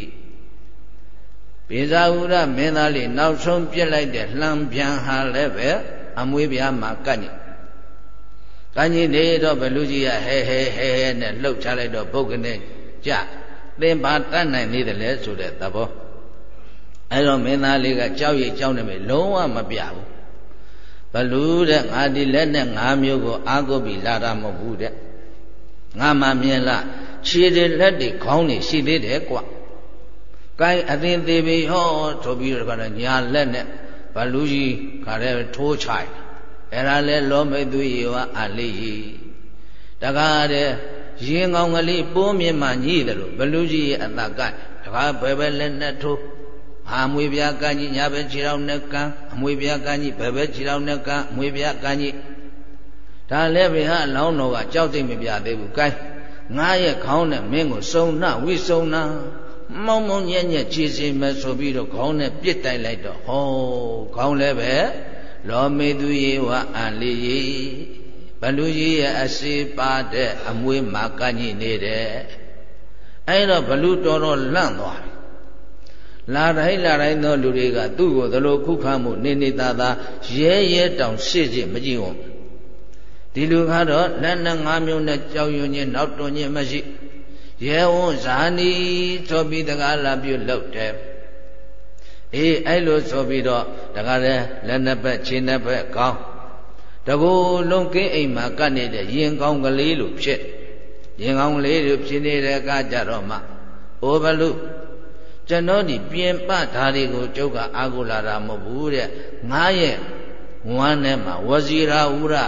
ပိဇာဟုရမင်းသားလေးနောက်ဆုံးပြစ်လိုက်တဲ့လှံပြန်ဟာလည်းပဲအမွေးပြားမှာကန့်ညိနေတော့ဘလူကြီးကဟဲနဲ့လှုပ်ချလိုက်တော့ပုဂ္ဂနဲ့ကြသင်ပါတတ်နိုင်နေတယ်လေဆိုတဲ့သဘောအဲ့တော့မင်းသားလေးကကြောက်ရိပ်ကြောက်နေမယ်လုံးဝမပြဘူးဘလူတဲ့ငါဒီလက်နဲ့၅မျိုးကိုအာကိုပြီးလာတာမဟုတ်ဘူးတဲ့ငါမှမြင်လားခြေတွေလက်တွေခေါင်းတွေရှိသေးတယ်ကွာကိုင်းအသင်သေးပြီဟောဆိုပြီးတော့ညာလက်နဲ့ဘလူကြီးခါတဲ့ထိုးချိုက်အဲ့ဒါလဲလောမိတ်သူယေဝအလိတကားတဲ့ရင်ကောင်းကလေးပိုးမြင်မှညှိတယ်လို့ဘလူကြီးရဲ့အတကတကားဘယ်လက်နဲ့ထိုးအမွေပြားကန်းကြီးညာဘက်ခြေထောက်နဲ့ကန်းအမွေပြားကန်းကြီးဘယ်ခြေထောက်နဲ့ကန်းအမွေပြားကန်းကြီးဒါလည်းဗျာအလောင်းတော်ကကြောက်စိတ်မပြသေးဘူးကိုင်းငါရဲ့ခေါင်းနဲ့မင်းကိုစုံနှဝိစုံနှမောင်ညက်ခြေစီမဲ့ဆိုပြီးတော့ခေါင်းနဲ့ပြစ်တိုက်လိုက်တော့ဟောခေါင်းလည်းပဲလောမေသူယေဝအန်လီဘလူကြီးရဲ့အစီပါတဲ့အမွေးမှာကညိနေတယ်အဲ့တော့ဘလူတော်လန့်သွားပြီလာတိုင်းသောလူတွေကသူ့ကိုသလိုခုခံမှုနေသာရဲတောင်ရှေ့မကြည့်ဘူးဒီလူကတော့လက်နဲ့၅မျိုးနဲ့ကြောက်ရွံ့ခြင်းနောက်တွန့်ခြင်းမရှိရဲဝန်းဇာနီဆိုပြီးတကားလာပြုလုပ်တယ်အဲ့လိုဆိုပြီးတော့တကားလက်နှစ်ဘက်ခြေနှစ်ဘက်ကောင်းတကူလုံးကင်းအိမ်မှာကပ်နေတဲ့ရင်ကောင်းကလေးလိုဖြစ်ရင်ကောင်းကလေးလိုဖြစ်နေတဲ့ကကြတော့မှအိုဘလူကျွန်တော်ဒီပြင်ပဓာရီကိုကျုပ်ကအာကိုလာတာမဟုတ်ဘူးတဲ့ငါရဲ့ဝမ်းထဲမှာဝဇီရာဥရ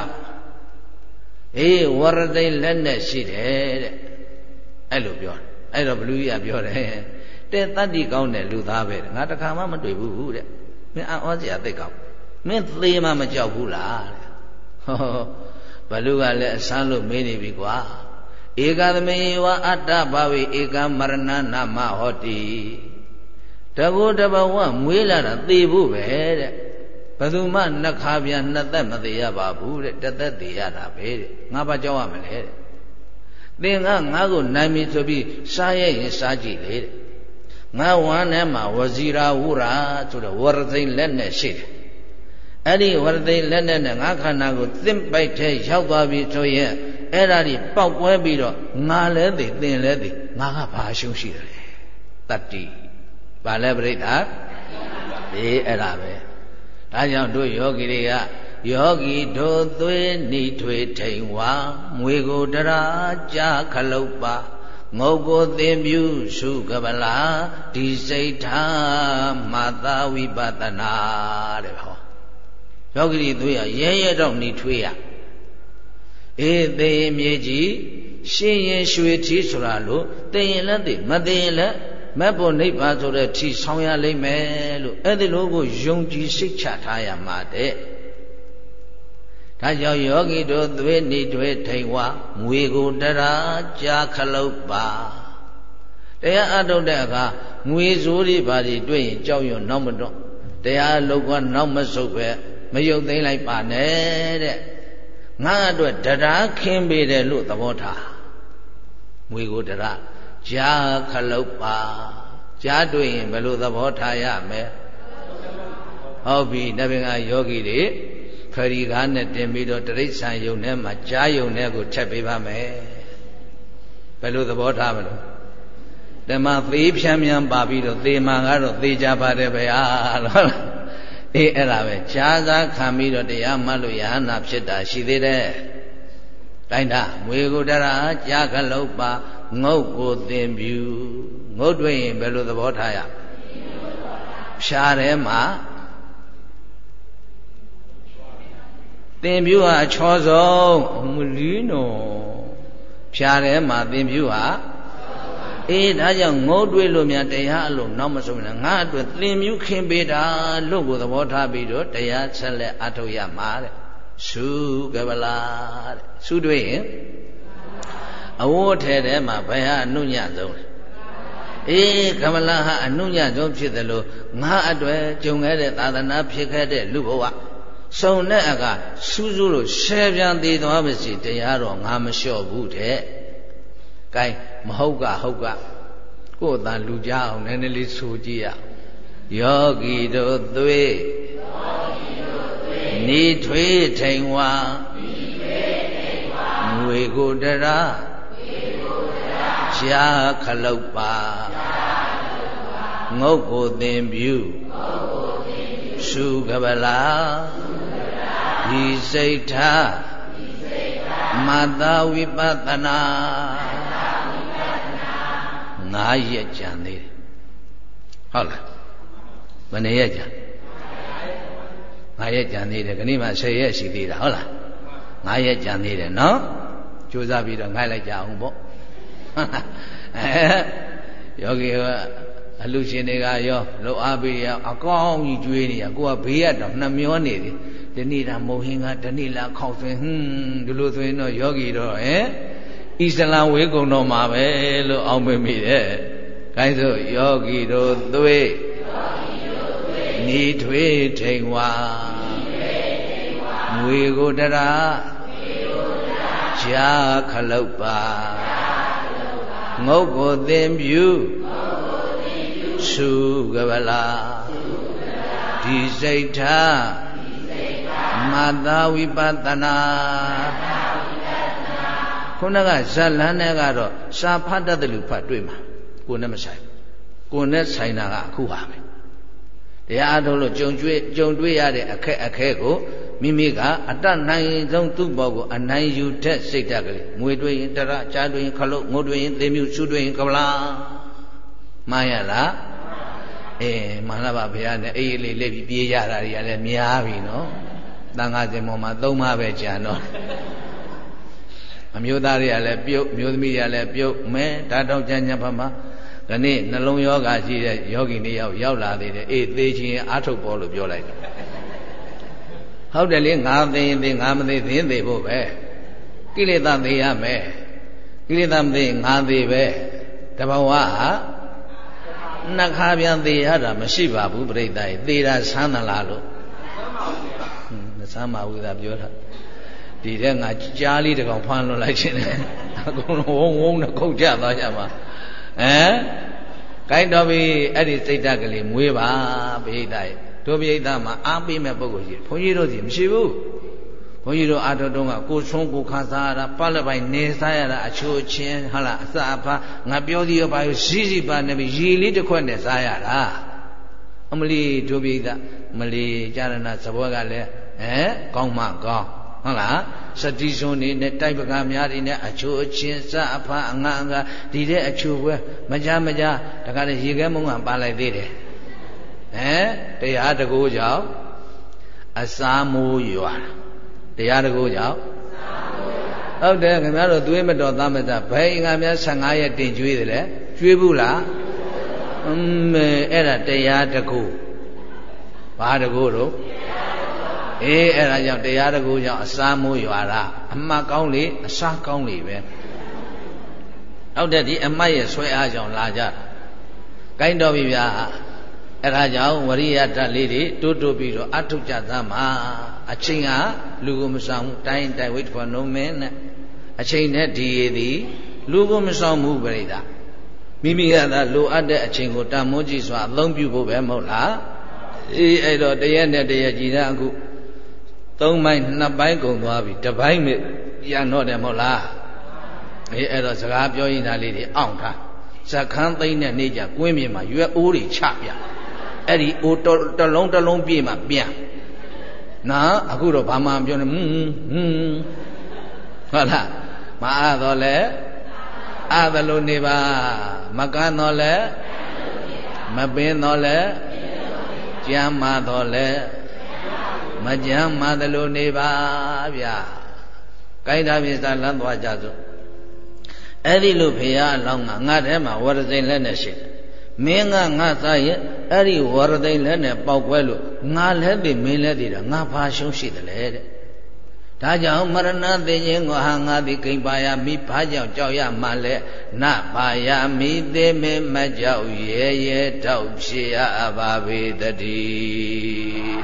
ဝရတိလက်နဲ့ရှိတယ်တဲ့အဲ့လိုပြောတယ်အဲ့တော့ဘလူကြီးကပြောတယ်တဲ့တတ္တိကောင်းတဲ့လူသားပဲငါတခါမှမတွေ့ဘူးတဲ့မင်းအောစရာသိကောင်းမင်းသေမှမကြောက်ဘူးလားတဲ့ဘလူကလည်းအဆန်းလို့မေးနေပြီကွာဧကသမေဝအတ္တဘာဝေဧကမရဏနာမဟောတိတကူတဘဝမွေးလာတာသေဖို့ပဲတဲ့ဘယ်သူမှနှစ်ခါပြန်နှစ်သက်မသေးရပါဘူးတဲ့တစ်သက်သေးရတာပဲတဲ့ငါဘာကြောက်ရမလဲတဲ့သင်ကငါ့ကိုနိုင်ပြီဆိုပြီးစားရရင်စားကြည့်လေတဲ့ငါဝမ်းထဲမှာဝဇီရာဝုရာဆိုတော့ဝရသိလက်နဲ့ရှိတယ်အဲ့ဒီဝရသိလက်နဲ့ငါခန္ဓာကိုသင်ပိုက်ထဲရောက်သွားပြီဆိုရင်အဲ့ဒါဒီပေါက်ပွဲပြီးတော့ငါလည်းသိသင်လည်းသိငါကဘာရှုံးရှိတယ်တတ္တိဘာလဲပြိဋ္ဌာအဲ့ဒါပဲဒါကြောင့်တို့ယောဂီတွေကယောဂီတို့သွေးနှီးထွေထိန်ဝါမွေကိုတရာကြာခလုတ်ပါငုတ်ကိုသင်ပြုစုကပလာဒီစိတ်ထားမာသာဝိပဿနာတဲ့ဟောယောဂီတွေသွေးရရဲတော့နှီးထွေးရသေမြေကြီးရှင်ရင်ရွှေထီးဆိုတာလို့သိရင်လည်းသိမသိရင်လည်းမက်ဖို့နိဗ္ဗာန်ဆိုတဲ့ထီဆောင်ရလိမ့်မယ်လို့အဲ့ဒီလိုကိုယုံကြည်စိတ်ချထားရမှာတဲ့ဒါကြောင့်ယောဂီတို့သွေးနှီးထွေးထိန်ဝငွေကိုတရာကြာခလုတ်ပါတရားအထုတ်တဲ့အခါငွေစိုးတွေဘာတွေတွေ့ရင်ကြောက်ရွံ့နောက်မတော့တရားလောကနောက်မဆုတ်ပဲမယုတ်သိမ့်လိုက်ပါနဲ့တဲ့ငါအတွက်တရားခင်းပေးတယ်လို့သဘောထားမွေကိုတရကြာခလုတ်ပါကြားတွေ့ရင်ဘယ်လိုသဘောထားရမလဲဟုတ်ပြီတပင်ကယောဂီတွေဖရီကားနဲ့တင်ပြီးတော့တိရစ္ဆာန်ယုံထဲမှာကြားယုံထဲကိုထပ်ပေးပါမယ်ဘယ်လိုသဘောထားမလို့ဓမ္မသေးဖြန်းဖြန်းပါပြီးတော့သေမာကတော့သေကြပါတယ်ဗျာဟုတ်လားအေးအဲ့ဒါပဲကြားစားခံပြီးတော့တရားမှတ်လို့ယဟနာဖြစ်တာရှိသေးတယ်တိုင်းတာမွေကိုတရာကြားခလုတ်ပါငုတ်ကိုသင်ပြူငုတ်တွေ့ရင်ဘယ်လိုသဘောထားရဖြာထဲမှာသင်ပြူဟာအချောဆုံးမလီနော်ဖြာထဲမှာသင်ပြူဟာအေးဒါကြောင့်ငုတ်တွေ့လို့များတရားအလို့နောက်မဆုံးနဲ့ငါအတွက်သင်ပြူခင်ပေးတာလို့ကိုသဘောထားပြီးတော့တရားဆက်လက်အထုတ်ရမှာတဲ့သုကဗလာတဲ့သုတွေ့ရင်အဝတ်ထဲထဲမှာဘယ်ဟာအနုညဆုံးလဲအေးကမလာဟာအနုညဆုံးဖြစ်တယ်လို့ငါအတွက်ကြုံခဲ့တဲ့သာသနာဖြစ်ခဲ့တဲ့လူဘဝစုံတဲ့အကစူးစူးလို့ရှယ်ပြန်သေးသွားပါစီတရားတော့ငါမလျှော့ဘူးတဲ့ကဲမဟုတ်ကဟုတ်ကကိုယ်သာလူကြအောင်နည်းနည်းလေးဆိုကြည့်ရယောဂီတို့သွေးနေထွေးထိန်ဝါငွေကိုတရာရှားခလုတ်ပါငုတ်ကိုသင်ပြူရှုကပလာဒီစိတ်ထားမသာဝိပဿနာ9 ရက်ကြံသေးတယ်ဟုတ်လားဘယ်နှစ်ရက်ကြံ9 ရက်ကြံသေးတယ်ခဏမှ10 ရက်ရှိသေးတာဟုတ်လား9 ရက်ကြံသေးတယ်နော်ကြိုးစားပြီးတော့ငှိုက်လိုက်ကြအောင်ပေါ့ယောဂီကအလူရှင်တွေကရောလှုပ်အားပေးရအကောင်းကြီးကျွေးနေရကိုကဘေးကတော့နှမျောနေတယ်ဒီနေ့တာမုံဟင်းကဒီနေ့လာခေါက်ဆွင်ဒီလိုဆိုရင်တော့ယောဂီတော့အစ္စလမ်ဝေကုံတော်မှာပဲလို့အောင်းပေးမိတယ်။ခိုင်းစို့ယောဂီတို့သွေးနေထွေးထိန်ဝါငွေကိုတရာရှားခလုတ်ပါငုတ်ကိုသင်ပြူသုကဗလာဒီစိတ်ထားမသာဝိပဿနာခုနကဇလန်းနဲ့ကတော့စာဖတ်တတ်တယ်လို့ဖတ်တွေ့မှာကိုယ်နဲ့မဆိုင်ကိုယ်နဲ့ဆိုင်တာကအခုပါပဲတရားအထုတ်လို့ကြုံတွေ့ရတဲ့အခက်ကိုမိမိကအတတ်နိုင်ဆုံးသူ့ဘောကိုအနိုင်ယူတဲ့စိတ်ဓာတ်ကလေးငွေတွေ့ရင်တရကြားတွေ့ရင်ခလုတ်ငုတ်တွေ့ရင်သေမြုရှုတွေ့ရင်ကဗလာမှန်ရလားမှန်လားပါဘုရားနဲ့အေးလေးလက်ပြီးပြေးရတာတွေကလည်းများပြီနော်တန်ခါစင်ပေါ်မှာ3 ပါးပဲကြံတော့အမျိုးသားတွေကလည်းပြုတ်မျိုးသမီးတွေကလည်းပြုတ်မဲဓာတ်တော့ကြမ်းကြမ်းဖမှာဒီနေ့နှလုံးယောဂရှိတဲ့ယောဂီ2 ယောက်ရောက်လာသေးတယ်အေးသေးချင်းအားထုတ်ပေါ်လို့ပြောလိုက်တယ်ဟုတ်တယ်လေငါသိရင်သိငါမသိသိရင်သိဖို့ပဲကိလေသာသိရမယ်ကိလေသာမသိငါသိပဲတဘာဝဟာနှခါပြန်သိရတာမရှိပါဘူးပြိဿရေသိတာဆန်းသလားလို့မဆန်းပါဘူးသာပြောတာဒီတဲ့ငါကြားလေးတကောင်ဖမ်းလွှတ်လိုက်ခြင်းနဲ့အကုန်လုံးဝုန်းဝုန်းနဲ့ခုတ်ကြသွားကြမှာကိုင်းတော်ပြီအဲ့ဒီစိတ်ဓာတ်ကလေးမွေးပါပြိဿရေတို့ပြိဿမှာအားပေးမဲ့ပုဂ္ဂိုလ်ရှိတယ်ဘုန်းကြီးတို့စီမရှိဘူးဘုန်းကြီးတို့အာတော်တုံးကကိုဆုံးကိုခါစားရတာပတ်လက်ပိုင်းနေစားရတာအချိုးချင်းဟာလားအစာအဖာငါပြောစီရောပါရောစီပါနေပြီရေလေးတစ်ခွက်နဲ့စားရတာအမလီတို့ပြိဿမလီကြာရဏသဘောကလည်းကောင်းမှကောင်းဟုတ်လားစတိဇွန်နေနဲ့တိုက်ပကများတွေနဲ့အချိုးချင်းစအဖာအငါငါဒီတဲ့အချိုးပဲမကြတခါလေရေခဲမုံကပါလိုက်သေးတယ်တရားတကူကြောင့်အစာမိုးရွာတရားတကူကြောင့်ဟုတ်တယ်ခင်ဗျားတို့သွေးမတော်သားမသားဘယ်ငါများ15 ရက်တင်ကျွေးတယ်လေကျွေးဘူးလားအဲ့ဒါတရားတကူဘာတကူတော့အဲ့ဒါကြောင့်တရားတကူကြောင့်အစာမိုးရွာတာအမှတ်ကောင်းလေအစာကောင်းလေပဲဟုတ်တယ်ဒီအမှတ်ရဲ့ဆွဲအားကြောင့်လာကြကိုင်းတော်ပြီဗျာအဲ့ဒါကြောင့်ဝရိယဓာတ်လေးတွေတိုးတိုးပြီးတော့အထုတ်ကြသမှာအချိန်ဟာလူကိုမဆောင်တိုင်းဝိတ္တဖော်နှုံးမင်းနဲ့အချိန်နဲ့ဒီရည်သည်လူကိုမဆောင်ဘူးပြိတ္တာမိမိကသာလိုအပ်တဲ့အချိန်ကိုတန်မိုးကြည့်စွာအသုံးပြုဖို့ပဲမဟုတ်လားအေးအဲ့တော့တရက်နဲ့တရက်ကြည်သာအခု3ပိုင်း2ပိုင်းကုန်သွားပြီတစ်ပိုင်းပဲပြန်တော့တယ်မဟုတ်လားအေးအဲ့တော့စကားပြောရင်ဒါလေးတွေအောင့်ထားဇက်ခန်းသိမ့်တဲ့နေ့ကျကွင်းမြေမှာရွက်အိုးတွေချပြအဲ့ဒီအိုးတလုံးပြည့်မှပြန်နော်အခုတော့ဘာမှမပြောနဲ့ဟုတ်လားမအားတော့လဲအားသလိုနေပါမကန်းတော့လဲမပင်တော့လဲကြမ်းမာတော့လဲမကြမ်းမာသလိုနေပါဗျာကိုင်းတာပြစ္ဆာလမ်းသွားကြစို့အဲ့ဒီလိုဖရာအလောင်းကငါထဲမှာဝရသိန်လက်နဲ့ရှိမင်းကငါသားရဲ့အဲ့ဒီဝရသိန်လက်နဲ့ပေါက်ကွဲလို့ငါလည်းသိမင်းလည်းသိတာငါဘာရှုံးရှိတယ်လဲတဲ့ဒါကြောင့်မရဏသိခြင်းကိုဟာငါသည်ကိမ့်ပါရမိဘာကြောင့်ကြောက်ရမှလဲနပါရမိသေမေမကြောက်ရဲရဲတောက်ဖြစ်ရပါပေတည်း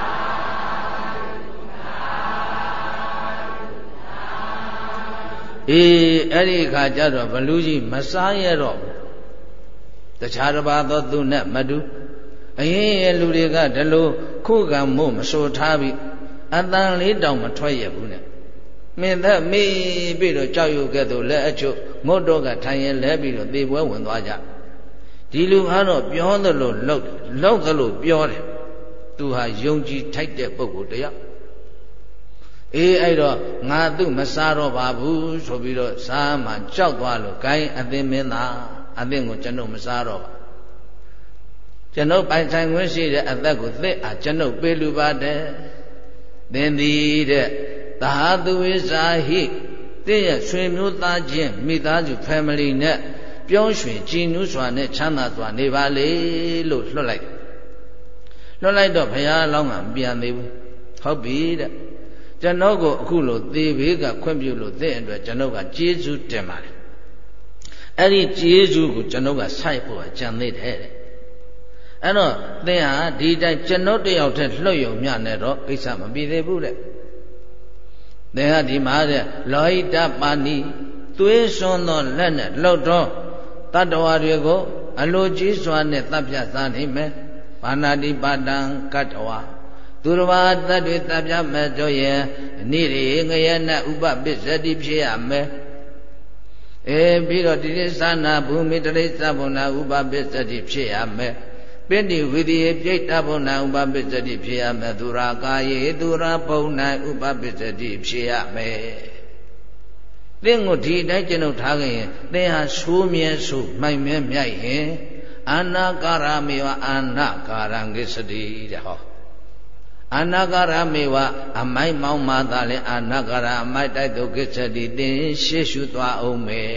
အေးအဲ့ဒီအခါကျတော့ဘလူကြီးမစားရတော့ဘူးတခြားတစ်ပါးသောသူနဲ့မတူအရင်ရဲ့လူတွေကဒီလိုခုခံမို့မဆိုထားပြီးအတန်လေးတောင်မထွက်ရဘူးနဲ့မင်းသက်မေးပြီးတော့ကြောက်ရွံ့ခဲ့သူလက်အချုပ်မုတ်တော့ကထိုင်ရင်လဲပြီးတော့သေပွဲဝင်သွားကြဒီလူကတော့ပြောသလိုလောက်သလိုပြောတယ်သူဟာယုံကြည်ထိုက်တဲ့ပုဂ္ဂိုလ်တယောက်အေးအဲ့တော့ငါသူ့မစားတော့ပါဘူးဆိုပြီးတော့စားမှကြောက်သွားလို့ gain အသင်မင်းသားအသင်ကိုကျွန်ုပ်မစားတော့ပါကျွန်ုပ်ပိုင်ဆိုင်ခွင့်ရှိတဲ့အသက်ကိုသစ်အားကျွန်ုပ်ပေးလူပါတယ်သင်သည်တဲ့သာသူဝိဇာဟိတင့်ရဲ့ဆွေမျိုးသားချင်းမိသားစု family နဲ့ပြောင်းရွှင်ကြည်နူးစွာနဲ့ချမ်းသာစွာနေပါလေလို့လွှတ်လိုက်တော့ဘုရားလောင်းကမပြန်သေးဘူးဟုတ်ပြီတဲ့ကျွန်တော်ကိုအခုလိုသေဘေးကခွင့်ပြုလို့တဲ့အတွက်ကျွန်တော်ကကျေးဇူးတင်ပါတယ်အဲ့ဒီကျေးဇူးကိုကျွန်တော်ကစိုက်ဖို့ကြံသေးတယ်တဲ့အဲ့တော့သင်ဟာဒီတိုင်းကျွန်တော်တယောက်တည်းလွှတ်ယုံမြနဲ့တော့ကိစ္စမပြီးသေးဘူးတဲ့သင်ဟာဒီမှာတဲ့လောဟိတပါဏိသွေးစွန်းသောလက်နဲ့လှုပ်တော့တတ္တဝါတွေကိုအလိုကြီးစွာနဲ့တပ်ဖြတ်စားနိုင်မယ်ဘာနာတိပါတံကတ္တဝါသူတော်ဘာတတ်တွေတပ်ဖြတ်မဲ့တို့ရဲ့နိရိငရဏဥပပစ္စတိဖြစ်ရမယ်ပြီးတော့တိရိသနာဘူမိတရိသဘုံနာဥပပစ္စတိဖြစ်ရမယ်ပိဋိဝိရိယပြိတ္တဘုံနာဥပပစ္စတိဖြစ်ရမယ်သူရာကာယေသူရာဘုံနာဥပပစ္စတိဖြစ်ရမယ်သင်ကိုဒီတိုင်းကျွန်ုပ်ထားခဲ့ရင်သင်ဟာဆိုးမြဲဆိုမိုက်မြဲမြိုက်ရင်အာနာကာရမေဝအာနာကာရံကိစ္စတိတဲ့ဟောအာနာကာရမေဝအမိုက်မောင်းမှသာလဲအာနာကာရအမိုက်တိုက်တို့ကိစ္စတိသင်ရှေ့ရှုသွားအောင်မယ်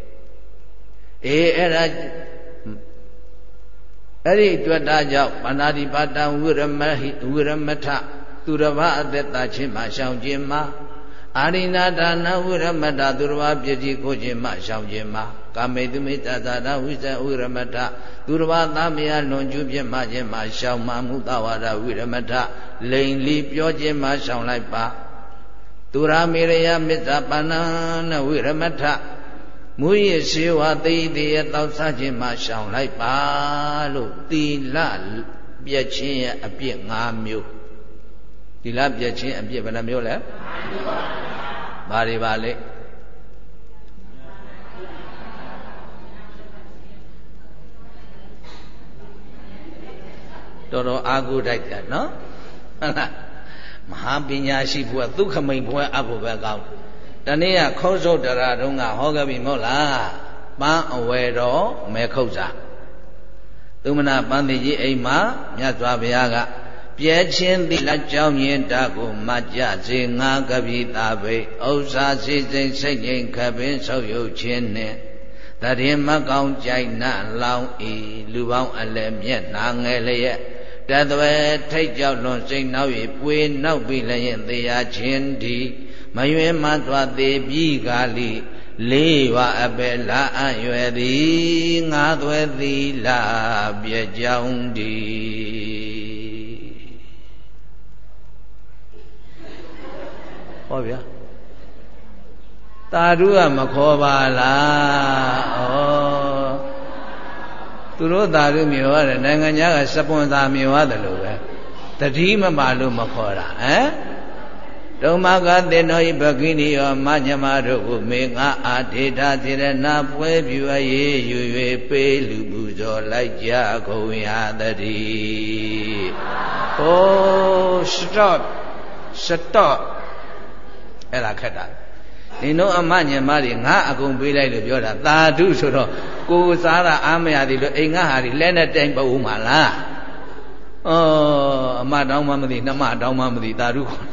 အဲ့ဒါအဲ့ဒီတွေ့တာကြောင့်ပါဏာတိပါတံဝိရမထသူတစ်ပါးအသက်သာခြင်းမှရှောင်ခြင်းမှာအာရိဏဒါနဝိရမထသူတစ်ပါးပြည့်စည်ကိုခြင်းမှရှောင်ခြင်းမှာကာမေတုမိတ္တသာဒဝိဇ္ဇဝိရမထသူတစ်ပါးသားမယားလွန်ကျူးပြစ်မှခြင်းမှရှောင်မှမုသဝါဒဝိရမထလိန်လီပြောခြင်းမှရှောင်လိုက်ပါသူရာမေရယမစ္ဆပါဏနဝိရမထမူရစေဝသိတိရတောက်စားခြင်းမှရှောင်လိုက်ပါလို့သီလပြည့်ခြင်းရဲ့အပြစ်5မျိုးသီလပြည့်ခြင်းအပြစ်ဘယ်နှမျိုးလဲ5မျိုးပါဗျာဘာတွေပါလဲတော်တော်အာကိုတိုက်တယ်နော်ဟုတ်လားမဟာပညာရှိဘုရားဒုက္ခမိန်ဘုရားအဖို့ပဲကောင်းတနေ့ကခေါ်စုတ်တရာတုန်းကဟောခဲ့ပြီမဟုတ်လားပန်းအဝယ်တော်မဲခုတ်စာသုမနာပန်းတိကြီးအိမ်မှာမြတ်စွာဘုရားကပြဲချင်းသီလကြောင်းရင်တာကိုမကြစေငါကပိတာဘိဥစ္စာစိစိတ်စိတ်ငြိမ်ခပင်းဆုပ်ယုတ်ခြင်းနဲ့တရင်မကောင်းကြိုက်နှံလောင်းဤလူပေါင်းအလည်းမျက်နာငယ်လျက်တသွဲထိတ်ကြောက်လွန်စိတ်နောက်၍ပွေနောက်ပြီးလျင်သေရခြင်းဒီမယွင်မသွားသေးပြီးကားလိလေးပါအပဲလာအံ့ရွယ်သည်ငါသွဲသီလာပြကြောင်းဒီဟောဗျာတာဓုကမခေါ်ပါလားဩသူတို့တာဓုမြေဝရတယ်နိုင်ငံခြားကစပွန်ဆာမြေဝတယ်လို့ပဲတတိမပါလို့မခေါ်တာဟမ်ဒုမကတေနောဤဘဂိနိယောမညမတို့ကိုမေငါအာထေတာစေရနာပွဲပြုအရေးယူ၍ပေးလူပူဇော်လိုက်ကြကုန်ရသတည်းဟိုး stop အဲ့ဒါခက်တာဒီတော့အမညမတွေငါအကုန်ပေးလိုက်လို့ပြောတာသာဓုဆိုတော့ကိုစားတာအားမရသေးလို့အိမ်ငါဟာဒီလက်နဲ့တိုင်ပုတ်မှာလားအမတောင်းမှမသိနှမတောင်းမှမသိသာဓုခေါ်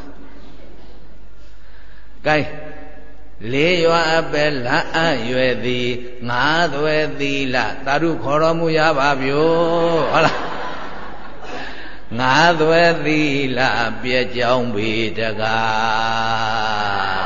ကဲလေးရွာအပဲလအံ့ရွယ်သည်ငါးသွဲသီလသာဓုခေါ်တော်မူရပါဗျို့ဟုတ်လားငါးသွဲသီလပြည့်ကြောင်းပေတကား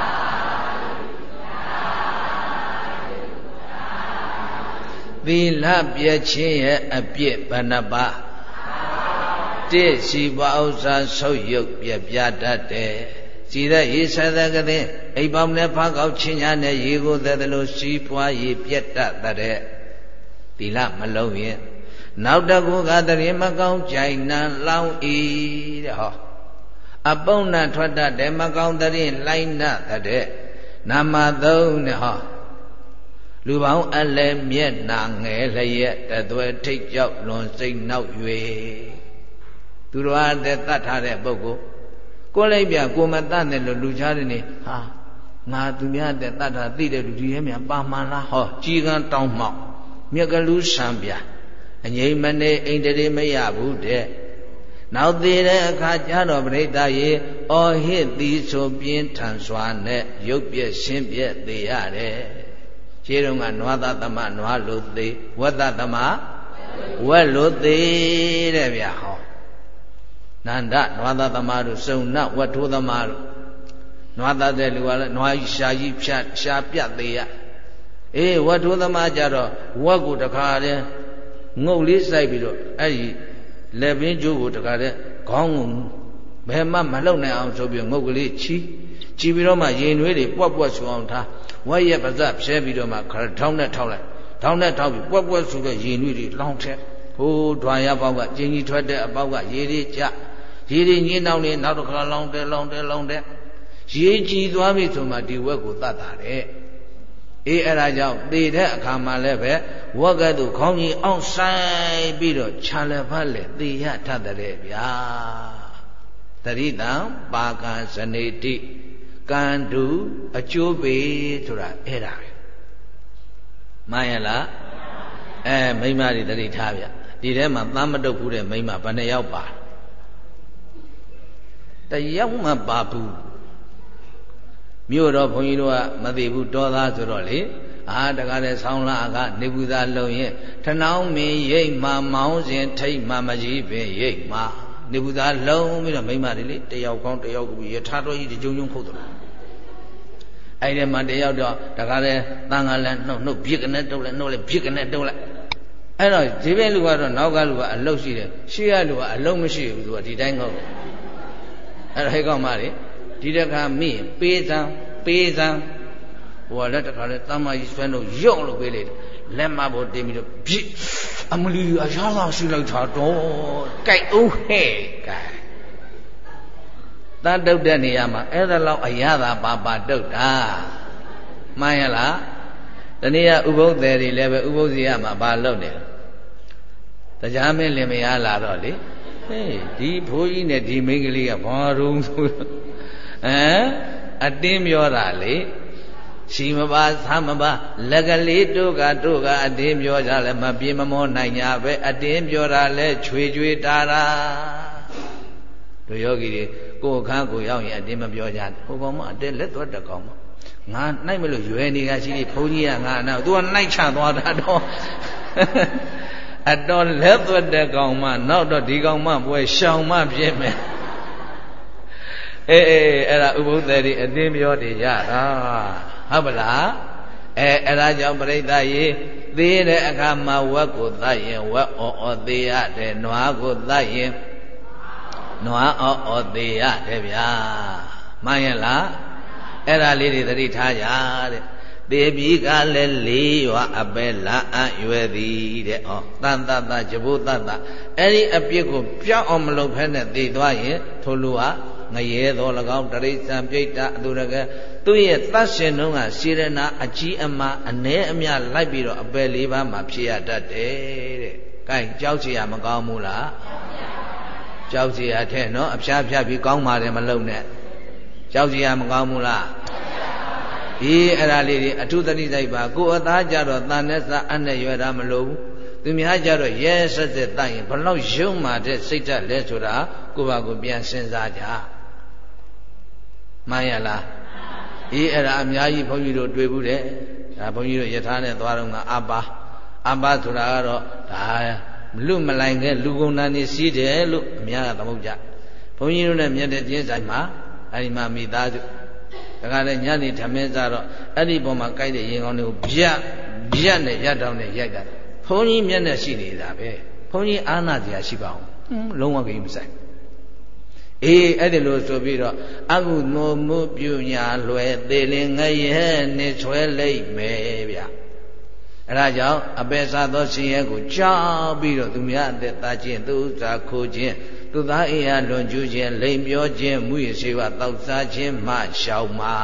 သီလပြည့်ခြင်းရဲ့အပြည့်ဘဏ္ဍပါတိရှိပါဥစ္စာဆုပ်ယုတ်ပြပြတတ်တယ်စီတဲ့ရေဆသကတဲ့အိမ်ပေါင်းနဲ့ဖကောက်ချင်းညာနဲ့ရေကိုသက်သလိုစီးပွားရေပြတ်တတ်တဲ့သီလမလုံးရင်နောက်တကူကတရေမကောင်းကြိုင်နံလောင်းဤတဲ့ဟောအပုံနာထွက်တတ်တယ်မကောင်းတရင်လိုက်နတဲ့နာမသုံးတဲ့ဟောလူပေါင်းအလဲမျက်နာငယ်လျက်တသွဲထိတ်ကြောက်လွန်စိတ်နောက်၍သူတော်အားတတ်ထားတဲ့ပုဂ္ဂိုလ်ကိုလိုက်ပြကိုမတတ်တယ်လို့လူချားတယ်နေဟာငါသူများတဲ့တတ်တာသိတဲ့လူဒီရဲ့မြန်ပါမှန်လားဟောကြီးကန်းတောင်းမှောက်မြက်ကလူဆံပြအငြိမ့်မနေအိန္ဒြေမရဘူးတဲ့နောက်သေးတဲ့အခါကျတော့ပြိဿရေအော်ဟစ်သည်ဆိုပြင်းထန်စွာနဲ့ရုပ်ပြက်ရှင်းပြက်သေးရတယ်ခြေတုံးကနွားသားသမနွားလို့သေးဝက်သားသမဝက်လို့သေးတဲ့ဗျာဟောနန္ဒနွားသားသမားတို့စုံနဝတ်ထိုးသမားတို့နွားသားတဲ့လူကလည်းနွားကြီးရှာကြီးဖြတ်ရှာပြတ်သေးရဝတ်ထိုးသမားကြတော့ဝက်ကိုတခါတည်းငုတ်လေးစိုက်ပြီးတော့အဲ့ဒီလက်ပင်ကျိုးကိုတခါတည်းခေါင်းကိုဘယ်မှမလှုပ်နိုင်အောင်ဆိုပြီးငုတ်ကလေးချီပြီးတော့မှရင်နွေးတွေပွက်ပွက်ဆူအောင်ထားဝက်ရဲ့ပါးစပ်ဖြဲပြီးတော့မှခါထောင်းနဲ့ထောက်လိုက်ထောင်းနဲ့ထောက်ပြီးပွက်ပွက်ဆူတဲ့ရင်နွေးတွေလောင်းထက်ဟိုးဒွာရပေါက်ကကျင်းကြီးထွက်တဲ့အပေါက်ကရေတွေကြရေတွေညင်းတောင်းနေနောက်တစ်ခါလောင်းတဲ့ရေကြည်သွားပြီဆိုမှဒီဝက်ကိုတတ်တာတဲ့အဲ့ဒါကြောင့်သေတဲ့အခါမှာလည်းပဲဝက်ကတူခေါင်းကြီးအောင်ဆိုင်ပြီးတော့ခြာလက်ဖက်လေသေရထတဲ့ဗျာတရိတံပါကံဇနေတိကံတုအကျိုးပေဆိုတာအဲ့ဒါပဲမှန်ရလားမိမတွေတတိထားဗျဒီထဲမှာသမ္မတုတ်ဘူးတဲ့မိမဘယ်နှယောက်ပါတယောက်မှပါဘူးမြို့တော့ဘုန်းကြီးတို့ကမသိဘူးတောသားဆိုတော့လေတကားတဲ့ဆောင်းလာကနေဘူးသားလုံရင်ထဏောင်းမင်းရိတ်မှမောင်းစဉ်ထိတ်မှမကြီးပင်ရိတ်မှနေဘူးသားလုံပြီးတော့မိမတွေလေတယောက်ကောင်းတယောက်ကူရထားတော်ကြီးတကြုံခုတ်တယ်အဲ့ဒီမှာတယောက်တော့တကားတဲ့တန်ခါလဲနှုတ်ပြစ်ကနေတုတ်လိုက်နှုတ်လိုက်ပြစ်ကနေတုတ်လိုက်အဲ့တော့ဒီဘက်လူကတော့နောက်ကလူကအလုတ်ရှိတယ်ရှေ့ကလူကအလုတ်မရှိဘူးသူကဒီတိုင်းဟုတ်အဲ့ဒါဟဲ့ကောင်းပါလေဒီတခါမိပေးစမ်းဟိုလက်တခါလဲတမကြီးဆွဲလို့ရုပ်လို့ပေးလိုက်လက်မပေါ်တင်ပြီးတော့ပြစ်အမလီအရာသာရှိလိုက်တာတော့ကြိုက်အောင်ဟဲ့ကဲတတ်တုတ်တဲ့နေရာမှာအဲ့ဒါလောက်အရာသာပါတုတ်တာမှန်ရလားတနည်းဥပုသ္တေတွေလည်းပဲဥပုသ္ဇေယမှာဘာလုပ်နေလဲတရားမင်းလင်မယားလာတော့လေဒီဘိုးကြီးနဲ့ဒီမိန်းကလေးကဘာရုံဆိုအတင်းပြောတာလေရှိမပါသမပါလက်ကလေးတို့ကအတင်းပြောကြလဲမပြေမမောနိုင်ညာပဲအတင်းပြောတာလဲချွေတာတာတို့ယောဂီတွေကိုယ်ခန်းကိုရောက်ရင်အတင်းမပြောကြဟိုကောင်မအတင်းလက်သွက်တကောင်မငါနိုင်မလို့ရွယ်နေတာရှိသေးဘုန်းကြီးကငါနောက် तू ကနိုင်ချသွားတာတော့အတော်လက်သွက်တဲ့ကောင်မနောက်တော့ဒီကောင်မပွဲရှောင်မပြင်းမယ်အဲ့ဒါဥပုသ္တေတွေအတင်းပြောနေကြတာဟုတ်ပါလားအဲ့ဒါကြောင့်ပြိဿရေသေးတဲ့အခါမှာဝက်ကိုသတ်ရင်ဝက်အော်သေးရတယ်နွားကိုသတ်ရင်နွားအော်သေးရတယ်ဗျာမှန်ရဲ့လားအဲ့ဒါလေးတွေသတိထားကြတဲ့သေပြီးကလည်း၄ရွာအပဲလာအံ့ရွယ်သည်တဲ့ဩတန်တတကြဘုတတအဲ့ဒီအပြစ်ကိုပြောင်းအောင်မလုပ်ဖဲနဲ့သိသွားရင်ထိုလူဟာငရဲတော်၎င်းတရိစ္ဆာန်ပြိတ္တာအတုရကသူ့ရဲ့သတ်ရှင်တုံးကစေရနာအကြီးအမားအ ਨੇ အမြလိုက်ပြီးတော့အပယ်၄ပါးမှာဖြစ်ရတတ်တယ်တဲ့။ကဲကြောက်เสียမကောင်းဘူးလား။ကြောက်เสียထဲနော်အဖျားဖျားပြီးကောင်းပါတယ်မလုံနဲ့။ကြောက်เสียမကောင်းဘူးလား။ဒီအဲ့ဒါလေးတွေအထုသတိစိုက်ပါကိုယ်အသားကြတော့တန်နဲ့စအနဲ့ရွယ်တာမလို့ဘူး။သူများကြတော့ရဲဆက်ဆက်တိုက်ရင်ဘလောက်ရုံမာတဲ့စိတ်ဓာတ်လဲဆိုတာကိုယ့်ဘာကိုပြန်စဉ်းစားကြ။မှန်ရလား။အဲ့ဒါအများကြီးဘုန်းကြီးတို့တွေ့ဘူးတဲ့ဒါဘုန်းကြီးတို့ယထာနဲ့သွားတော့ကအပါဆိုတာကတော့ဒါလူမလိုက်ခဲ့လူကုန်တန်းနေစီးတယ်လို့အများကသမုတ်ကြဘုန်းကြီးတို့နဲ့မြတ်တဲ့ကျင်းဆိုင်မှာအဲ့ဒီမှာမိသားစုဒါကလည်းညနေထမင်းစားတော့အဲ့ဒီပုံမှာကြိုက်တဲ့ရင်ကောင်းတွေကိုဗျက်နဲ့ရက်တောင်းနဲ့ရိုက်တာဘုန်းကြီးမျက်နှာရှိနေတာပဲဘုန်းကြီးအာနာတရားရှိပါအောင်လုံးဝကိမဆိုင်အဲ့ဒီလိုဆိုပြီးတော့အကုသိုလ်မှုပြုညာလွယ်သေးလင်ငရဲနဲ့ဆွဲလိုက်မယ်ဗျအဲ့ဒါကြောင့်အပေစားသောရှင်ရဲ့ကိုကြောက်ပြီးတော့သူများအသက်သားခြင်းသူဥစ္စာခိုးခြင်းသူသားအိယာလွန်ကျူးခြင်းလိမ်ပြောခြင်းမူရစေဝတောက်စားခြင်းမှရှောင်မှာ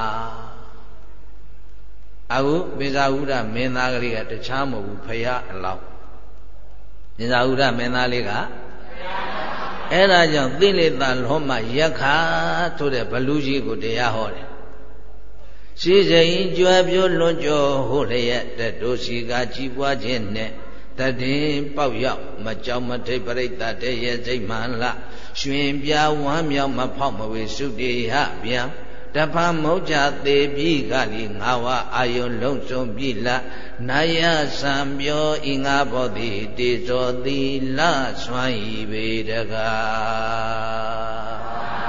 အခုပိဇာဟုရမင်းသားကလေးကတခြားမဟုတ်ဘူးဖရာအလောင်းပိဇာဟုရမင်းသားလေးကအဲ့ဒါကြောင့်သိလေတလောမယက္ခာဆိုတဲ့ဘလူကြီးကိုတရားဟောတယ်ရှိစိန်ကြွယ်ပြိုးလွန်ကျော်ဟုတ်လျက်တတို့စီကကြီးပွားခြင်းနဲ့တည်ပေါက်ရောက်မကြောက်မထိတ်ပရိသတ်တဲ့ရဲ့စိတ်မှန်လားရွှင်ပြဝမ်းမြောက်မဖောက်မဝေစုတေဟပြန်တဖန်မုတ်ချသေးပြီးကလီငါဝအာယုံလုံးစုံပြီလားနာယစံပြောဤငါဘောတိတေဇောသီလဆွမ်းဤပေတကား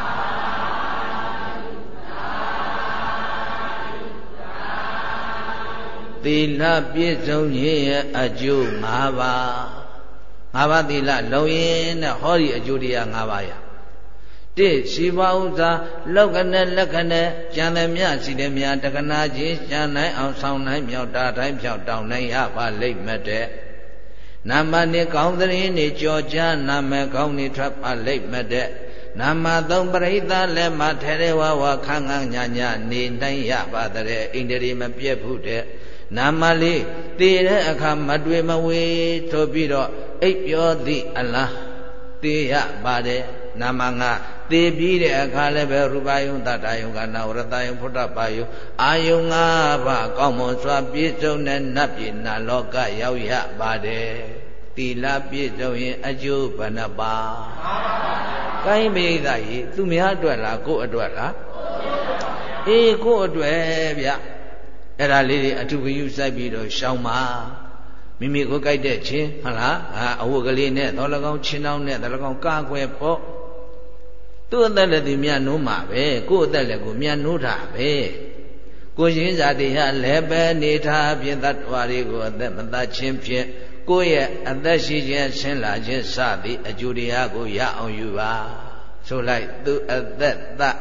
သီလပြည့်စုံခြင်းရဲ့အကျိုး၅ပါးသီလလုံးရင်နဲ့ဟောဒီအကျိုးတရား၅ပါးရတိရှိပါဥစ္စာလောကနဲ့လက္ခဏာကျန်သည်များရှိသည်များတက္ကနာကြီးကျန်နိုင်အောင်ဆောင်နိုင်မြောက်တာတိုင်းဖြောက်တောင်းနိုင်ရပါလိမ့်မဲ့တဲ့နာမနဲ့ကောင်းသတင်းတွေကြော်ကြားနာမကောင်းတွေထွက်ပါလိမ့်မဲ့တဲ့နာမသုံးပရိသတ်လည်းမထဲထဲဝဝခန်းခန်းညာညာနေနိုင်ရပါတဲ့ဣန္ဒြေမပြည့်ဘူးတဲ့နာမလေးတည်တဲ့အခါမတွေ့မဝေထို့ပြီးတော့အိပ်ပြောသည့်အလားတည်ရပါတယ်နာမငါသေပြီးတဲ့အခါလည်းပဲရူပယုံတတယုံကနာဝရတယုံဖုဒ္ဓပါယုံအာယုံ၅ပါးကောင်းမွန်စွာပြည့်စုံတဲ့နတ်ပြည်နာလောကရောက်ရပါတယ်သီလပြည့်စုံရင်အကျိုးဘယ်နှပါးကိုင်းမိသားကြီးသူများအတွက်လားကိုယ့်အတွက်လားကိုယ့်အတွက်ဗျအဲ့ဒါလေးတွေအထုကယူစိုက်ပြီးတော့ရှောင်းပါမိမိကိုကြိုက်တဲ့ချင်းဟုတ်လားအဝတ်ကလေးနဲ့တော်လကောင်ချင်းတောင်းနဲ့တော်လကောင်ကာကွယ်ဖို့သူ့အသက်လည်းသူမြတ်နိုးမှာပဲကိုယ့်အသက်လည်းကိုမြတ်နိုးတာပဲကိုရင်းစားတရားလည်းပဲနေထားဖြင့်တ attva တွေကိုအသက်မတတ်ခြင်းဖြင့်ကိုယ့်ရဲ့အသက်ရှိခြင်းဆင်းလာခြင်းစသည်အကျိုးတရားကိုရအောင်ယူပါဆိုလိုက်သူအသက်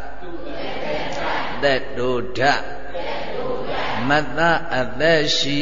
သက်တုဒ္ဓမတအသက်ရှိ